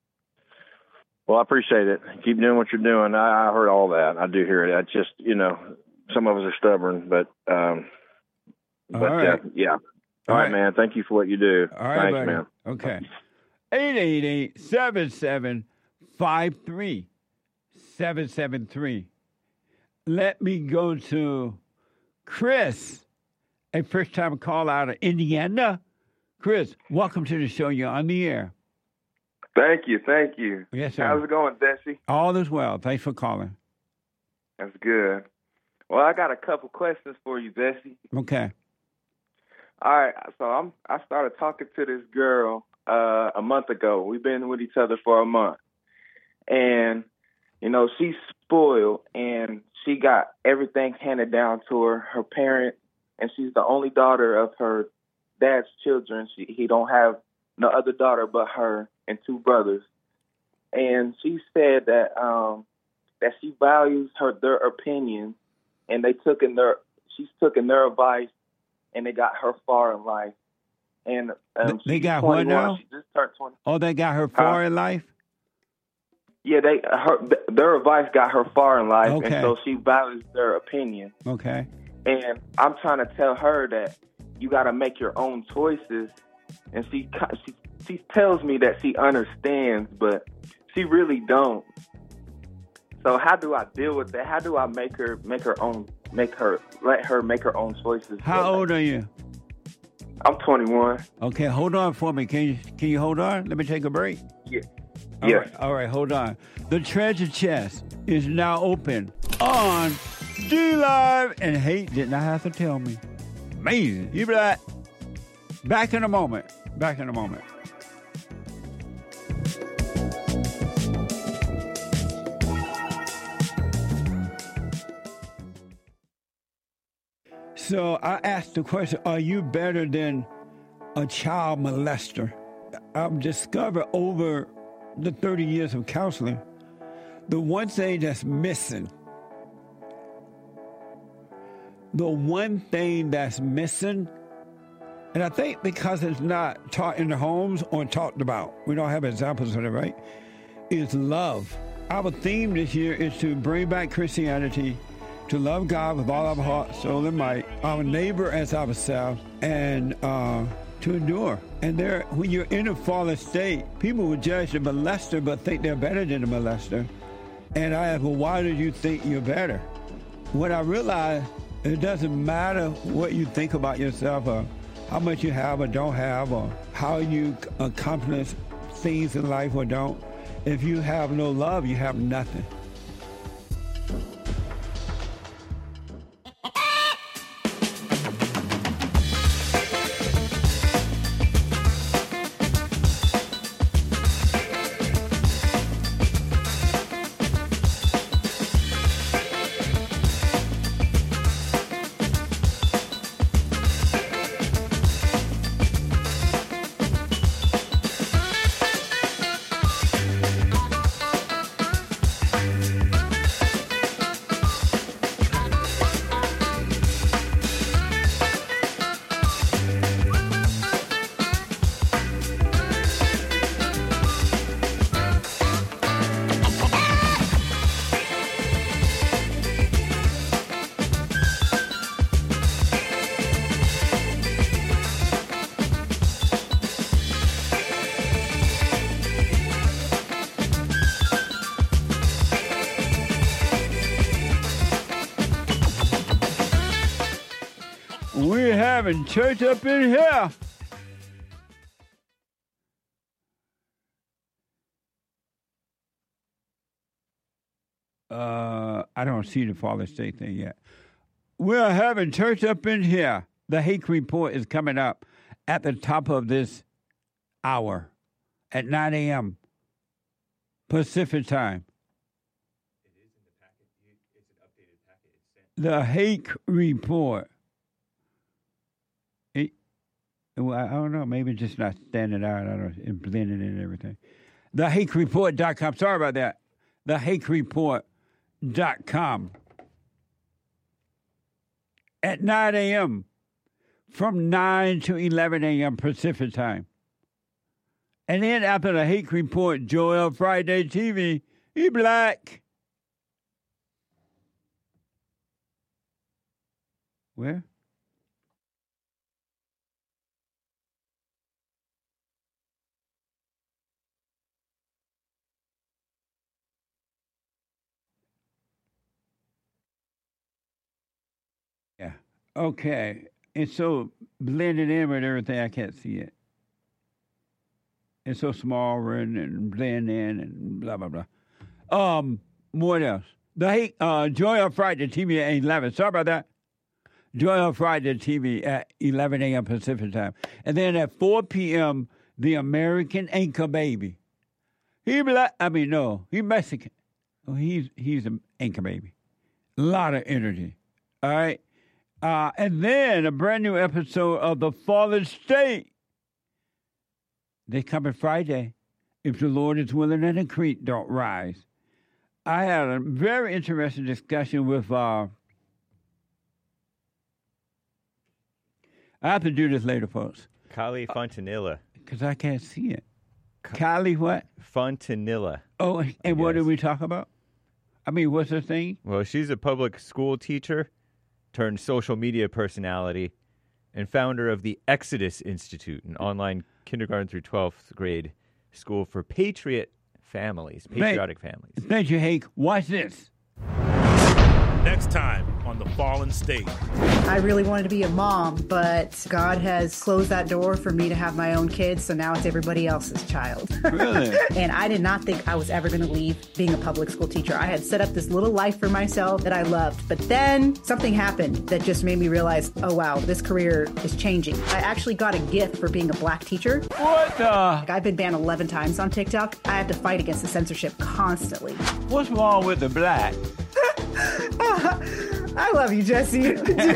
Well, I appreciate it. Keep doing what you're doing. I, I heard all that. I do hear it. I just, you know, some of us are stubborn, but, um, but All right. uh, yeah. All right, man. Thank you for what you do. All right, Thanks, buddy. man. Okay. eight eight eight, seven seven five three seven seven three. Let me go to Chris, a first-time call out of Indiana. Chris, welcome to the show. You're on the air. Thank you, thank you. Yes, sir. How's it going, Desi? All is well. Thanks for calling. That's good. Well, I got a couple questions for you, Desi. Okay. All right, so I'm I started talking to this girl uh, a month ago. We've been with each other for a month, and you know she's spoiled, and she got everything handed down to her. Her parents, and she's the only daughter of her dad's children. She he don't have no other daughter but her and two brothers. And she said that um, that she values her their opinions, and they took in their she's taken their advice. And they got her far in life. And um, They she's got what twenty-one. now? She just turned twenty. Oh, they got her far in life? Yeah, they her their advice got her far in life, Okay. and so she values their opinion. Okay. And I'm trying to tell her that you got to make your own choices. And she she she tells me that she understands, but she really don't. So how do I deal with that? How do I make her make her own make her let her make her own choices? How old are you? I'm twenty-one. Okay, hold on for me. Can you can you hold on? Let me take a break. Yeah. All Yes. right, all right, hold on. The treasure chest is now open on D Live, and Hate did not have to tell me. Amazing. You be like, back in a moment. Back in a moment. So I asked the question, are you better than a child molester? I've discovered over the thirty years of counseling, the one thing that's missing, the one thing that's missing, and I think because it's not taught in the homes or talked about, we don't have examples of it, right, is love. Our theme this year is to bring back Christianity, to love God with all our heart, soul, and might, our neighbor as ourselves, and uh, to endure. And there, when you're in a fallen state, people will judge the molester but think they're better than the molester. And I ask, well, why do you think you're better? When I realized it doesn't matter what you think about yourself or how much you have or don't have or how you accomplish things in life or don't. If you have no love, you have nothing. We're having church up in here. Uh, I don't see the Father State thing yet. We're having church up in here. The Hake Report is coming up at the top of this hour at nine a.m. Pacific time. The Hake Report. It, well, I don't know. Maybe it's just not standing out. I don't know. It's blending in and everything. the hake report dot com. Sorry about that. the hake report dot com. At nine a.m. from nine to eleven a.m. Pacific time. And then after the Hake Report, Joel Friday T V, he black. Where? Yeah. Okay. It's so blended in with everything, I can't see it. It's so small and, and blend in and blah, blah, blah. Um, what else? The Hake, uh, Joy on Friday T V at eleven. Sorry about that. Joy on Friday T V at eleven a.m. Pacific time. And then at four p.m., the American Anchor Baby. He black, I mean, no, he Mexican. Oh, he's, he's an Anchor Baby. A lot of energy. All right? Uh, and then a brand new episode of The Fallen State. They coming Friday. If the Lord is willing and the creek don't rise. I had a very interesting discussion with, uh, I have to do this later, folks. Kylie Fontanilla. Because I can't see it. Kylie what? Fontanilla. Oh, and what did we talk about? I mean, what's her thing? Well, she's a public school teacher turned social media personality, and founder of the Exodus Institute, an online kindergarten through twelfth grade school for patriot families, patriotic families. Thank you, Hake. Watch this. Next time on The Fallen State. I really wanted to be a mom, but God has closed that door for me to have my own kids, so now it's everybody else's child. Really? And I did not think I was ever going to leave being a public school teacher. I had set up this little life for myself that I loved, but then something happened that just made me realize, oh wow, this career is changing. I actually got a gift for being a black teacher. What the? Like, I've been banned eleven times on TikTok. I have to fight against the censorship constantly. What's wrong with the black? I love you, Jesse.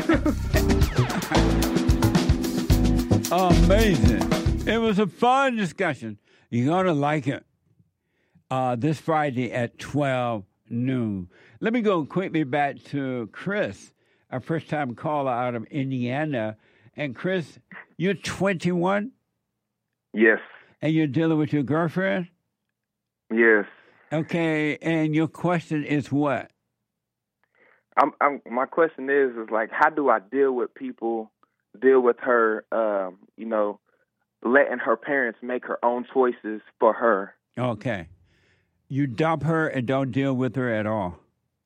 Amazing. It was a fun discussion. You're going to like it uh, this Friday at twelve noon. Let me go quickly back to Chris, our first-time caller out of Indiana. And, Chris, you're twenty-one? Yes. And you're dealing with your girlfriend? Yes. Okay, and your question is what? I'm, I'm, my question is, is like, how do I deal with people, deal with her, um, you know, letting her parents make her own choices for her? Okay. You dump her and don't deal with her at all.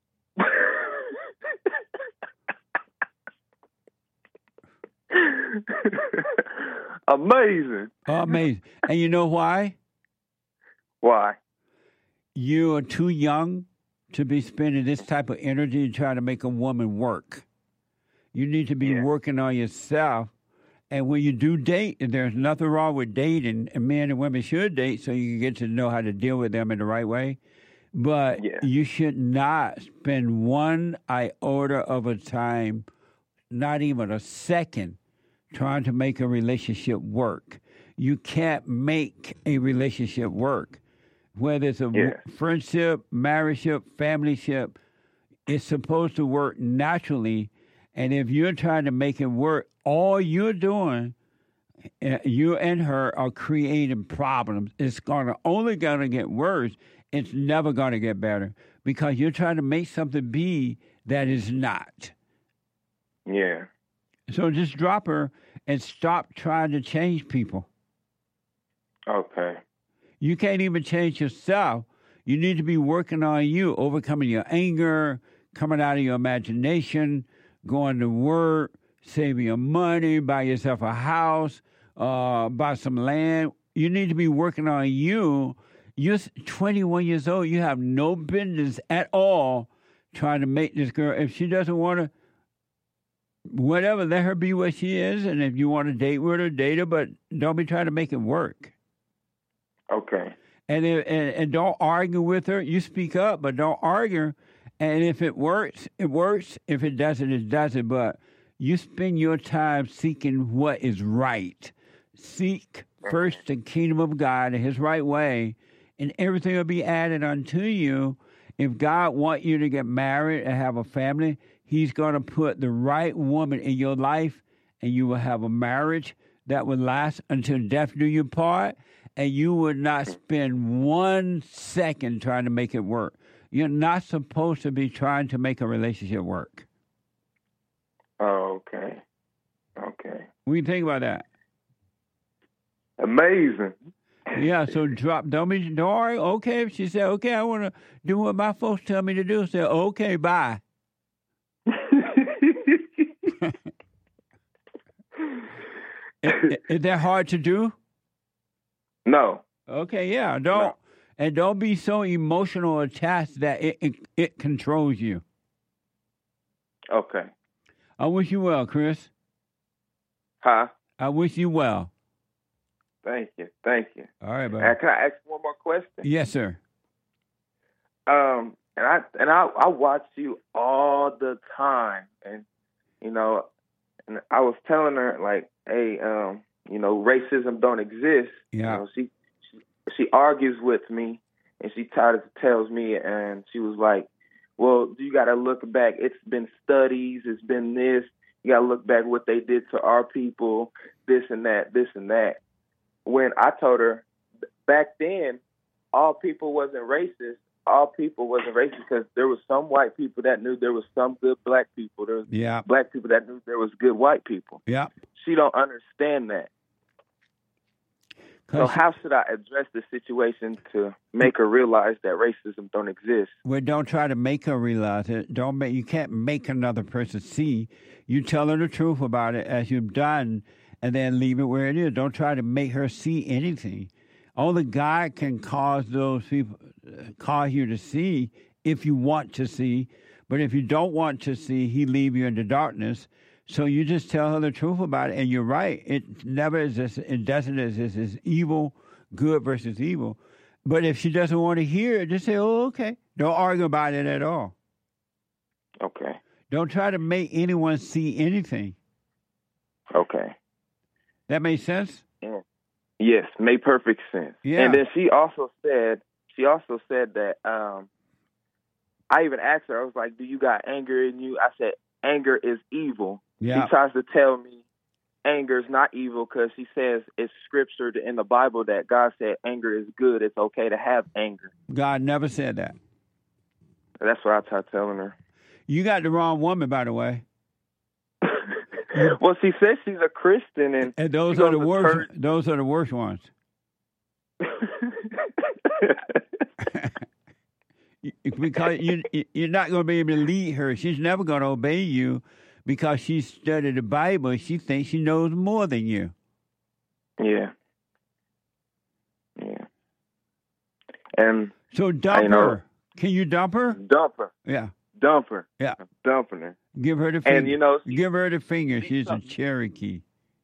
Amazing. Amazing. And you know why? Why? You are too young to be spending this type of energy and trying to make a woman work. You need to be yeah. working on yourself. And when you do date, and there's nothing wrong with dating, and men and women should date so you can get to know how to deal with them in the right way. But yeah. you should not spend one iota of a time, not even a second, trying to make a relationship work. You can't make a relationship work. Whether it's a yeah. friendship, marriageship, familyship, it's supposed to work naturally. And if you're trying to make it work, all you're doing, uh, you and her are creating problems. It's gonna only going to get worse. It's never going to get better because you're trying to make something be that is not. Yeah. So just drop her and stop trying to change people. Okay. You can't even change yourself. You need to be working on you, overcoming your anger, coming out of your imagination, going to work, saving your money, buy yourself a house, uh, buy some land. You need to be working on you. You're twenty-one years old. You have no business at all trying to make this girl. If she doesn't want to, whatever, let her be what she is. And if you want to date with her, date her, but don't be trying to make it work. Okay. And, if, and and don't argue with her. You speak up, but don't argue. And if it works, it works. If it doesn't, it doesn't. But you spend your time seeking what is right. Seek first the kingdom of God and his right way, and everything will be added unto you. If God wants you to get married and have a family, he's going to put the right woman in your life, and you will have a marriage that will last until death do you part. And you would not spend one second trying to make it work. You're not supposed to be trying to make a relationship work. Oh, okay. Okay. What do you think about that? Amazing. Yeah, so drop, don't be, don't worry. Okay, if she said, okay, I want to do what my folks tell me to do, say, okay, bye. is, is that hard to do? No. Okay, yeah. Don't no. And don't be so emotional attached that it, it it controls you. Okay. I wish you well, Chris. Huh? I wish you well. Thank you. Thank you. All right, buddy. And can I ask one more question? Yes, sir. Um, and I and I I watch you all the time, and you know, and I was telling her like, hey, um. you know, racism don't exist. Yeah. You know, she, she she argues with me, and she tired of tells me, and she was like, well, you got to look back. It's been studies. It's been this. You got to look back what they did to our people, this and that, this and that. When I told her back then, all people wasn't racist. All people wasn't racist because there was some white people that knew there was some good black people. There was yeah. black people that knew there was good white people. Yeah. she don't understand that. So how should I address the situation to make her realize that racism don't exist? Well, don't try to make her realize it. Don't make. You can't make another person see. You tell her the truth about it as you've done, and then leave it where it is. Don't try to make her see anything. Only God can cause those people, cause you to see if you want to see. But if you don't want to see, He leave you in the darkness. So you just tell her the truth about it, and you're right. It never exists. It doesn't exist. It's evil, good versus evil. But if she doesn't want to hear it, just say, "Oh, okay." Don't argue about it at all. Okay. Don't try to make anyone see anything. Okay. That makes sense? Yeah. Yes, made perfect sense. Yeah. And then she also said, she also said that. Um, I even asked her. I was like, "Do you got anger in you?" I said, "Anger is evil." Yeah. She tries to tell me anger is not evil because she says it's scripture in the Bible that God said anger is good. It's okay to have anger. God never said that. That's what I tried telling her. You got the wrong woman, by the way. Well, she says she's a Christian, and, and those she are the goes to worst. church. Those are the worst ones. Because you, you're not going to be able to lead her. She's never going to obey you because she studied the Bible. She thinks she knows more than you. Yeah. Yeah. And so dump I know, her. Can you dump her? Dump her. Yeah. Dump her. Yeah. I'm dumping her. Give her the finger. And you know, give her the finger. She's a Cherokee.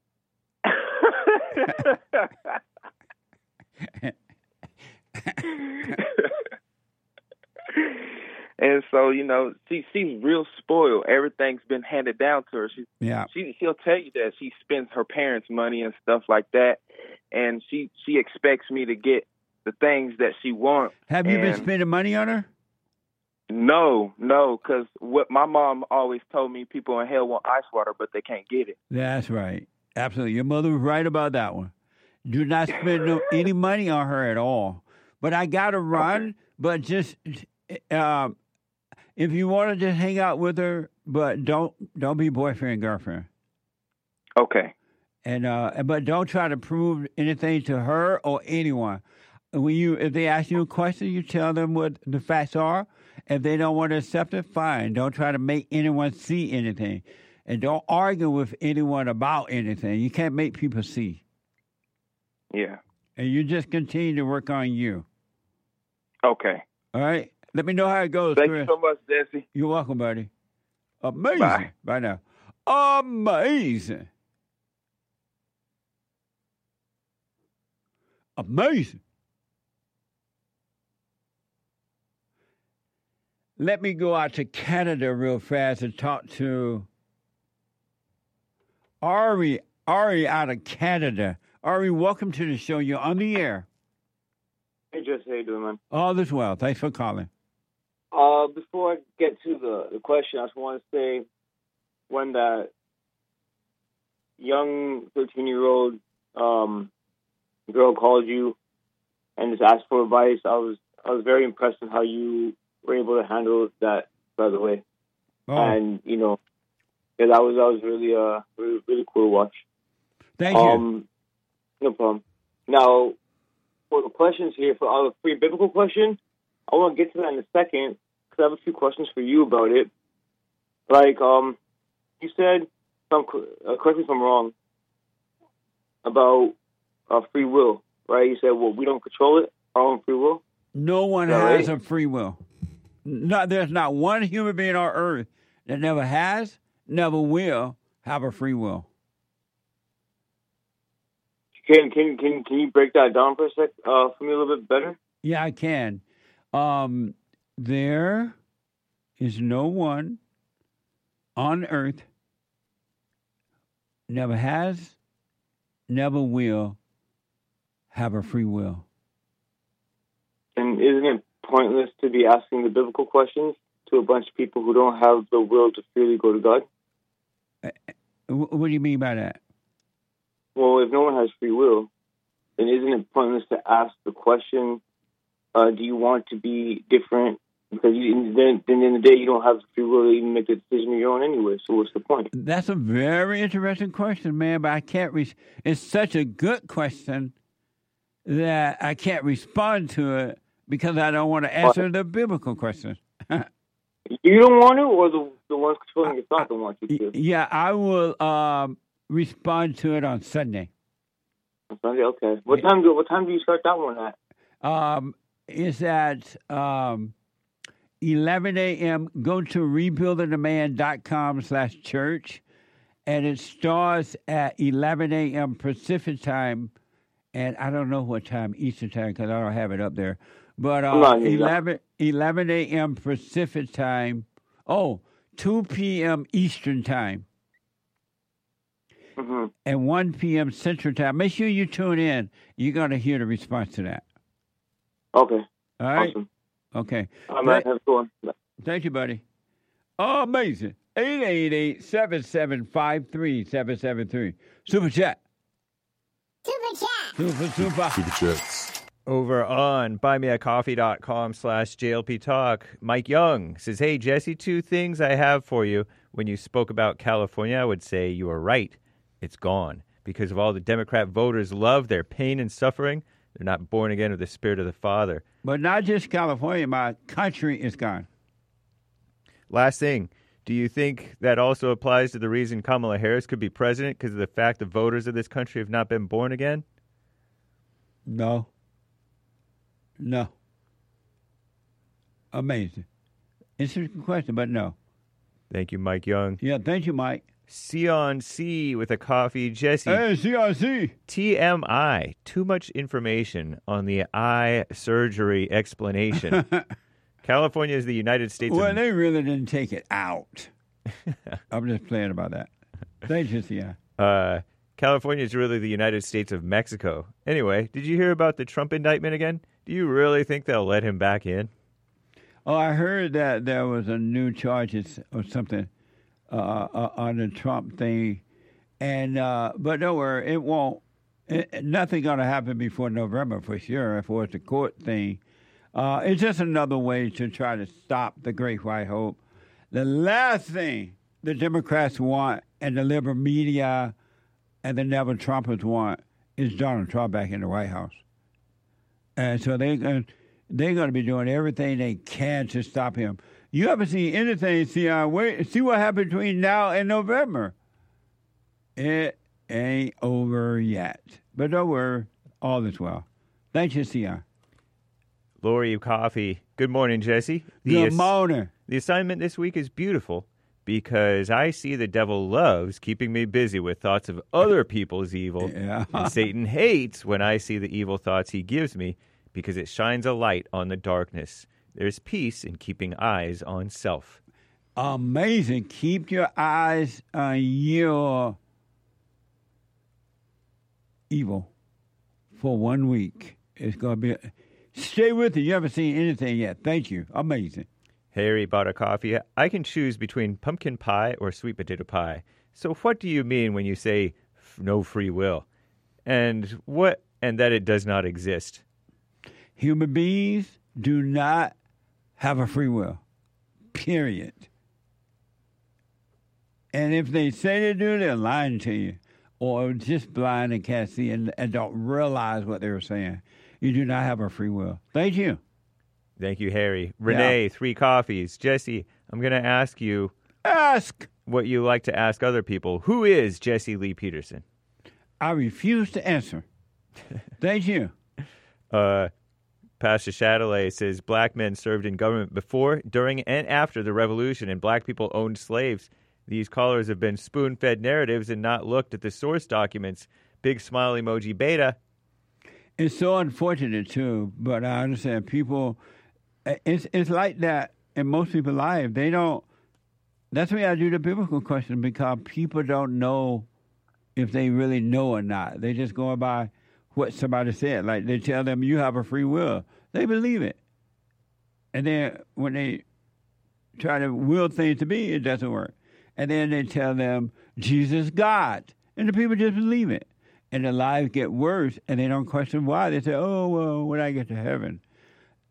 And so, you know, she she's real spoiled. Everything's been handed down to her. She, yeah. She she'll tell you that she spends her parents' money and stuff like that, and she she expects me to get the things that she wants. Have you and been spending money on her? No, no, because what my mom always told me, people in hell want ice water, but they can't get it. That's right. Absolutely. Your mother was right about that one. Do not spend no, any money on her at all. But I got to run, okay. But just... Uh, if you want to just hang out with her, but don't don't be boyfriend girlfriend. Okay. And uh, but don't try to prove anything to her or anyone. When you if they ask you a question, you tell them what the facts are. If they don't want to accept it, fine. Don't try to make anyone see anything, and don't argue with anyone about anything. You can't make people see. Yeah. And you just continue to work on you. Okay. All right. Let me know how it goes, Thank Chris. you so much, Jesse. You're welcome, buddy. Amazing. Bye. Bye now. Amazing. Amazing. Let me go out to Canada real fast and talk to Ari. Ari out of Canada. Ari, welcome to the show. You're on the air. Hey, Jesse. How you doing, man? All this well. Thanks for calling. Uh, before I get to the, the question, I just want to say when that young thirteen-year-old um, girl called you and just asked for advice, I was I was very impressed with how you were able to handle that, by the way. Oh. And, you know, yeah, that was, that was really, uh, really, really cool to watch. Thank um, you. No problem. Now, for the questions here, for our free biblical question, I want to get to that in a second because I have a few questions for you about it. Like, um, you said, some, uh, correct me if I'm wrong, about uh, free will, right? You said, well, we don't control it, our own free will. No one Is that has right? a free will. No, there's not one human being on earth that never has, never will have a free will. Can can can can you break that down for a sec uh, for me a little bit better? Yeah, I can. Um, there is no one on earth never has, never will have a free will. And isn't it pointless to be asking the biblical questions to a bunch of people who don't have the will to freely go to God? What do you mean by that? Well, if no one has free will, then isn't it pointless to ask the question, uh, do you want to be different Because you, then, then in the day, you don't have free will to even make the decision of your own anyway. So what's the point? That's a very interesting question, man. But I can't. Re- it's such a good question that I can't respond to it because I don't want to answer the biblical question. You don't want to, or the the ones controlling your thought don't want you to? Yeah, I will um, respond to it on Sunday. On Sunday, okay. What time do What time do you start that one at? Um, it's at um, eleven a.m. Go to rebuilding the man dot com slash church, and it starts at eleven a.m. Pacific time, and I don't know what time Eastern time because I don't have it up there. But uh, eleven, eleven a.m. Pacific time, oh, two p.m. Eastern time, mm-hmm. and one p.m. Central time. Make sure you tune in. You're going to hear the response to that. Okay. All right? Awesome. Okay. All right, have a good one. Thank you, buddy. Oh, amazing. eight eight eight, seven seven five, three seven seven three. Super chat. Super chat. Super, super. Super chats. Over on buymeacoffee.com slash JLP Talk, Mike Young says, hey, Jesse, two things I have for you. When you spoke about California, I would say you are right. It's gone. Because of all the Democrat voters love their pain and suffering, they're not born again of the Spirit of the Father. But not just California, my country is gone. Last thing, do you think that also applies to the reason Kamala Harris could be president because of the fact the voters of this country have not been born again? No. No. Amazing. Interesting question, but no. Thank you, Mike Young. Yeah, thank you, Mike. C on C with a coffee. Jesse. Hey, C on C. T M I. Too much information on the eye surgery explanation. California is the United States Well, of... they really didn't take it out. I'm just playing about that. Thank you, C I. Uh, California is really the United States of Mexico. Anyway, did you hear about the Trump indictment again? Do you really think they'll let him back in? Oh, I heard that there was a new charges or something uh, uh, on the Trump thing, and uh, but don't worry, it won't. It, nothing going to happen before November for sure. If it's a court thing, uh, it's just another way to try to stop the Great White Hope. The last thing the Democrats want and the liberal media and the never Trumpers want is Donald Trump back in the White House. And so they're going they're going to be doing everything they can to stop him. You haven't seen anything, see, uh, wait, see what happened between now and November. It ain't over yet. But don't worry, all is well. Thank you, C I. Lori Coffee. Good morning, Jesse. The Good ass- morning. The assignment this week is beautiful because I see the devil loves keeping me busy with thoughts of other people's evil. Yeah. And Satan hates when I see the evil thoughts he gives me because it shines a light on the darkness. There's peace in keeping eyes on self. Amazing. Keep your eyes on your evil for one week. It's going to be... Stay with it. You haven't seen anything yet. Thank you. Amazing. Harry bought a coffee. I can choose between pumpkin pie or sweet potato pie. So what do you mean when you say f- no free will? And what? And that it does not exist. Human beings do not have a free will. Period. And if they say they do, they're lying to you. Or just blind and can't see and, and don't realize what they're saying. You do not have a free will. Thank you. Thank you, Harry. Renee, yeah. Three coffees. Jesse, I'm going to ask you. Ask. What you like to ask other people. Who is Jesse Lee Peterson? I refuse to answer. Thank you. Uh, Pastor Chatelet says black men served in government before, during, and after the revolution, and black people owned slaves. These callers have been spoon-fed narratives and not looked at the source documents. Big smile emoji beta. It's so unfortunate, too, but I understand people, it's it's like that in most people's lives. They don't, that's why I do the biblical question, because people don't know if they really know or not. They just go by what somebody said. Like they tell them, you have a free will. They believe it. And then when they try to will things to be, it doesn't work. And then they tell them, Jesus God. And the people just believe it. And their lives get worse, and they don't question why. They say, oh, well, when I get to heaven.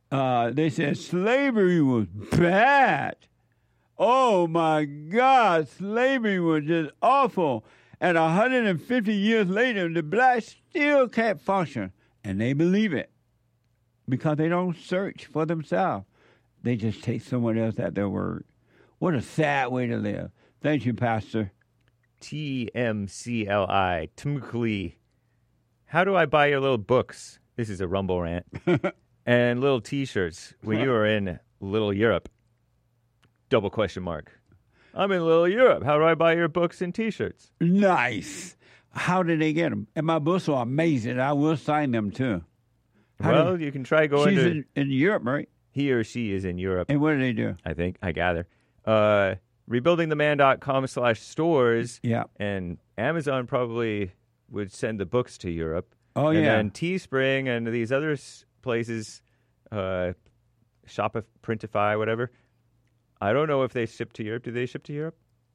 uh, they said slavery was bad. Oh, my God, slavery was just awful. And one hundred fifty years later, the blacks still can't function. And they believe it because they don't search for themselves. They just take someone else at their word. What a sad way to live. Thank you, Pastor. T M C L I, Tmukli. How do I buy your little books? This is a Rumble rant. And little T-shirts when you are in Little Europe. Double question mark. I'm in Little Europe. How do I buy your books and T-shirts? Nice. How did they get them? And my books are amazing. I will sign them, too. How well, do, you can try going she's to... in, in Europe, right? He or she is in Europe. And what do they do? I think, I gather. Uh, rebuildingtheman.com slash stores. Yeah. And Amazon probably would send the books to Europe. Oh, and yeah. And then Teespring and these other s- places, uh, Shopify, Printify, whatever. I don't know if they ship to Europe. Do they ship to Europe?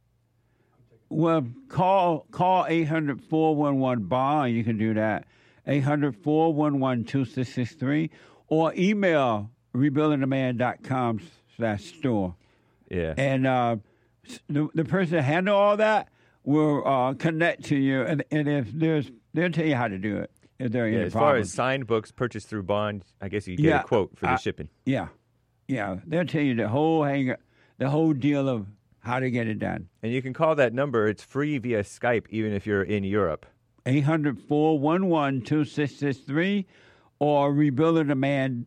Well, call call eight hundred, four one one, B O N. You can do that. eight hundred, four one one, two six six three. Or email rebuildingtheman.com slash store. Yeah. And uh, the, the person that handle all that will uh, connect to you. And, and if there's, they'll tell you how to do it. If there are Yeah, any as far problems. as signed books purchased through Bond, I guess you get Yeah, a quote for the I- shipping. Yeah. Yeah. They'll tell you the whole hang, the whole deal of how to get it done. And you can call that number. It's free via Skype, even if you're in Europe. eight hundred, four one one, two six six three or rebuilding the man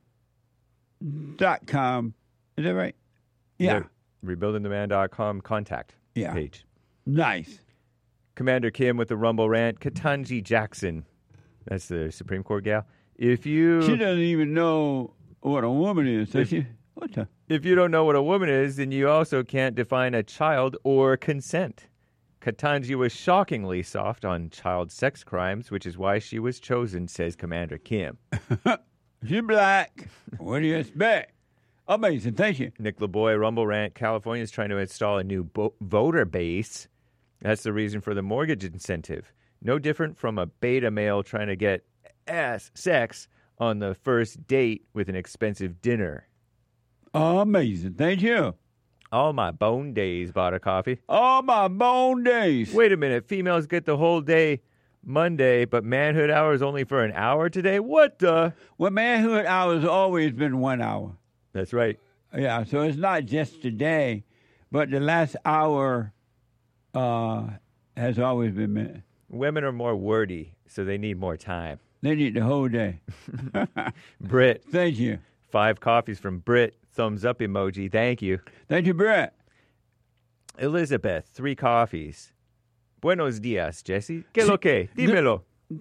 dot com. Is that right? Yeah. rebuilding the man dot com contact Yeah. page. Nice. Commander Kim with the Rumble rant. Ketanji Jackson. That's the Supreme Court gal. If you She doesn't even know what a woman is, does If- she? What the? if you don't know what a woman is, then you also can't define a child or consent. Ketanji was shockingly soft on child sex crimes, which is why she was chosen, says Commander Kim. She's black. What do you expect? Amazing. Thank you. Nick LaBoy, Rumble Rant. California is trying to install a new bo- voter base. That's the reason for the mortgage incentive. No different from a beta male trying to get ass sex on the first date with an expensive dinner. Amazing. Thank you. All my bone days bought a coffee. All my bone days. Wait a minute. Females get the whole day Monday, but manhood hour is only for an hour today? What the? Well, manhood hour has always been one hour. That's right. Yeah, so it's not just today, but the last hour uh, has always been meant. Women are more wordy, so they need more time. They need the whole day. Britt. Thank you. Five coffees from Britt. Thumbs up emoji. Thank you. Thank you, Britt. Elizabeth. Three coffees. Buenos dias, Jesse. Que lo que? Dímelo.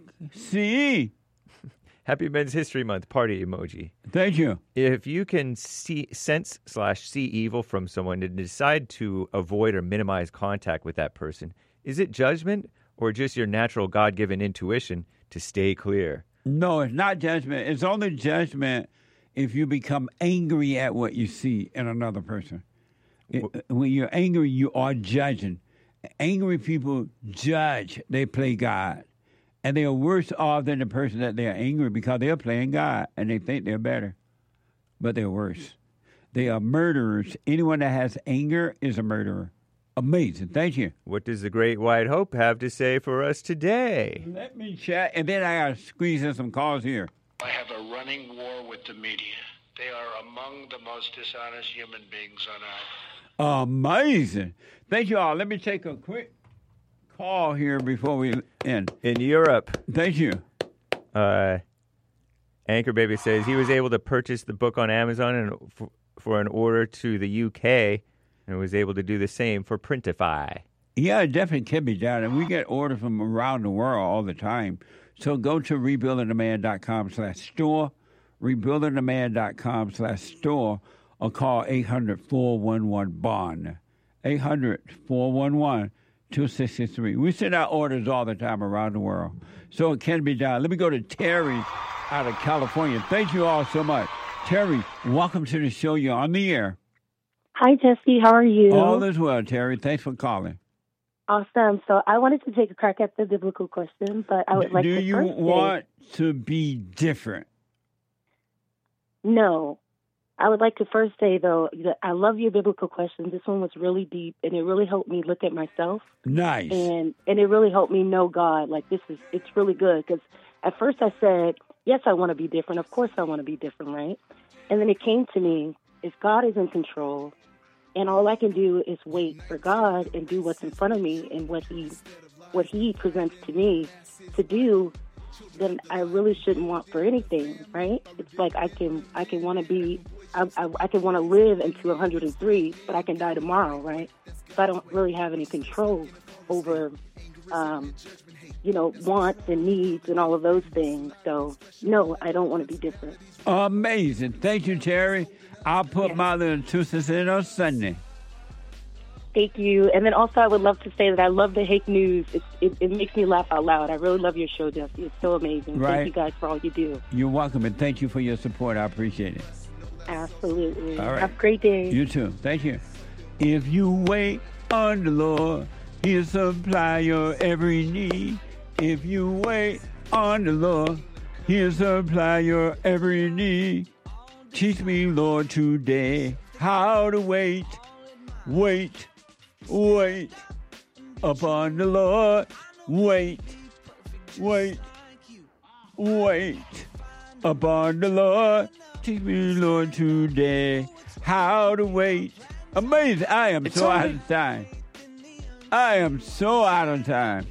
Sí. Happy Men's History Month party emoji. Thank you. If you can see sense slash see evil from someone and decide to avoid or minimize contact with that person, is it judgment or just your natural God-given intuition to stay clear? No, it's not judgment. It's only judgment if you become angry at what you see in another person. It, when you're angry, you are judging. Angry people judge. They play God. And they are worse off than the person that they are angry because they're playing God and they think they're better. But they're worse. They are murderers. Anyone that has anger is a murderer. Amazing. Thank you. What does the Great White Hope have to say for us today? Let me chat, and then I got to squeeze in some calls here. I have a running war with the media. They are among the most dishonest human beings on earth. Amazing. Thank you all. Let me take a quick call here before we end. In Europe. Thank you. Uh, Anchor Baby says he was able to purchase the book on Amazon and for, for an order to the U K and was able to do the same for Printify. Yeah, it definitely can be done. And we get orders from around the world all the time. So go to rebuildingtheman.com slash store, rebuildingtheman.com slash store, or call eight hundred, four one one, B O N. eight hundred, four one one, two six six three. We send out orders all the time around the world. So it can be done. Let me go to Terry out of California. Thank you all so much. Terry, welcome to the show. You're on the air. Hi, Jesse. How are you? All is well, Terry. Thanks for calling. Awesome. So I wanted to take a crack at the biblical question, but I would like Do to you first want to be different? say, no. I would like to first say, though, that I love your biblical questions. This one was really deep, and it really helped me look at myself. Nice. And and it really helped me know God. Like, this is, it's really good. Because at first I said, yes, I want to be different. Of course I want to be different, right? And then it came to me, if God is in control, and all I can do is wait for God and do what's in front of me and what he, what he presents to me to do, then I really shouldn't want for anything, right? It's like I can I can want to be, I, I, I can want to live into one hundred three, but I can die tomorrow, right? So I don't really have any control over, um, you know, wants and needs and all of those things. So, no, I don't want to be different. Amazing. Thank you, Terry. I'll put yeah. my little two cents in on Sunday. Thank you. And then also I would love to say that I love the Hake News. It, it, it makes me laugh out loud. I really love your show, Jesse. It's so amazing. Right. Thank you guys for all you do. You're welcome, and thank you for your support. I appreciate it. Absolutely. All right. Have a great day. You too. Thank you. If you wait on the Lord, he'll supply your every need. If you wait on the Lord, he'll supply your every need. Teach me, Lord, today how to wait, wait, wait upon the Lord. Wait, wait, wait upon the Lord. Teach me, Lord, today how to wait. Amazing. I am it's so only- out of time. I am so out of time.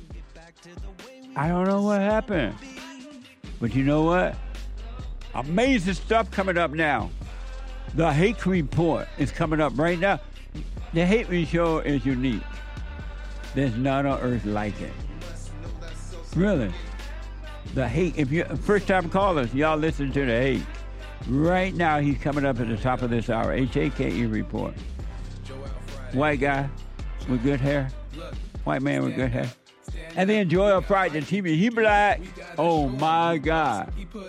I don't know what happened. But you know what? Amazing stuff coming up now. The Hake Report is coming up right now. The Hake Me Show is unique. There's none on earth like it. Really. The Hake, if you're first time callers, y'all listen to the Hake. Right now, he's coming up at the top of this hour. H A K E Report. White guy with good hair. White man with good hair. And then Joel Friday T V. He black. Oh, my God.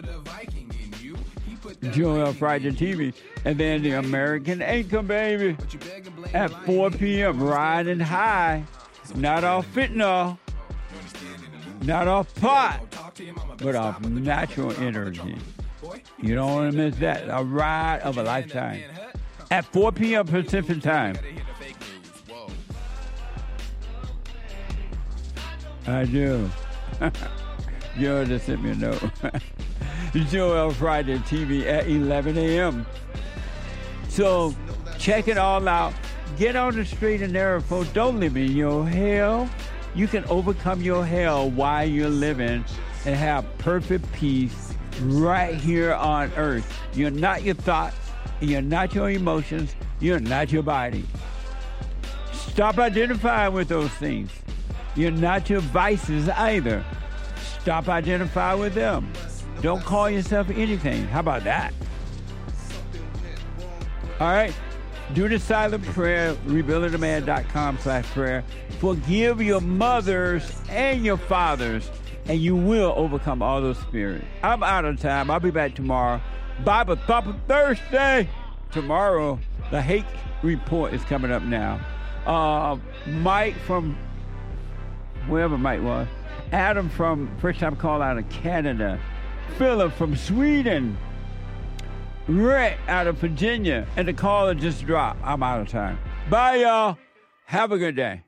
Joel Friday T V. And then the American Anchor, baby. At four p.m. Riding high. Not off fentanyl. Not off pot. But off natural energy. You don't want to miss that. A ride of a lifetime. At four p.m. Pacific time. I do. Joel just sent me a note. Joel Friday T V at eleven a.m. So check it all out. Get on the straight and narrow, folks. Don't live in your hell. You can overcome your hell while you're living and have perfect peace right here on earth. You're not your thoughts. You're not your emotions. You're not your body. Stop identifying with those things. You're not your vices either. Stop identifying with them. Don't call yourself anything. How about that? All right. Do the silent prayer, rebuilding the man dot com slash prayer. Forgive your mothers and your fathers, and you will overcome all those spirits. I'm out of time. I'll be back tomorrow. Bible Thumper Thursday. Tomorrow, the Hake Report is coming up now. Uh, Mike from wherever Mike was. Adam from first time call out of Canada. Philip from Sweden. Rick out of Virginia. And the caller just dropped. I'm out of time. Bye, y'all. Have a good day.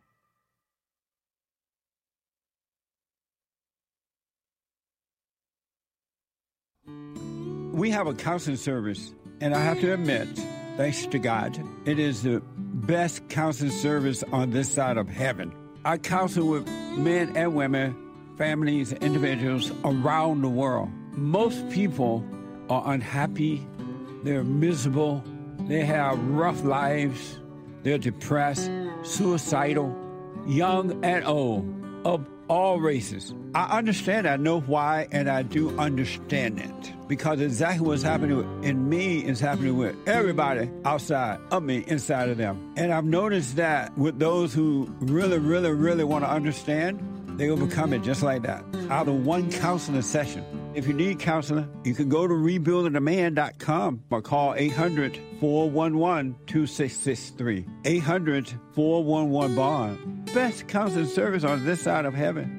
We have a counseling service, and I have to admit, thanks to God, it is the best counseling service on this side of heaven. I counsel with men and women, families, individuals around the world. Most people are unhappy, they're miserable, they have rough lives, they're depressed, suicidal, young and old, of all races. I understand, I know why, and I do understand it. Because exactly what's happening in me is happening with everybody outside of me, inside of them. And I've noticed that with those who really, really, really want to understand, they overcome it just like that, out of one counseling session. If you need counseling, you can go to rebuilding the man dot com or call eight hundred, four one one, two six six three. eight hundred, four one one, bond. Best counseling service on this side of heaven.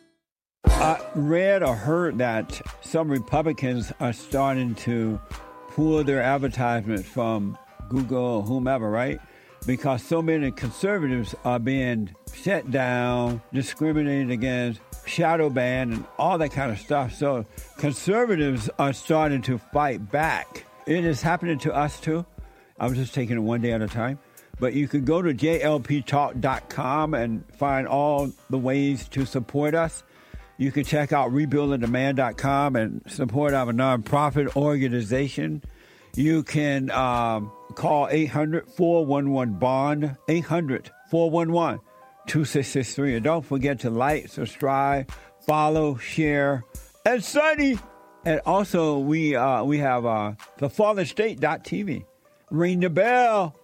I read or heard that some Republicans are starting to pull their advertisements from Google or whomever, right? Because so many conservatives are being shut down, discriminated against, shadow banned, and all that kind of stuff. So conservatives are starting to fight back. It is happening to us too. I was just taking it one day at a time. But you can go to J L P talk dot com and find all the ways to support us. You can check out rebuild on demand dot com and support our nonprofit organization. You can um, call eight hundred, four one one, bond, eight hundred, four one one, two six six three. And don't forget to like, subscribe, follow, share, and study. And also, we uh, we have uh, the fallen state dot t v. Ring the bell.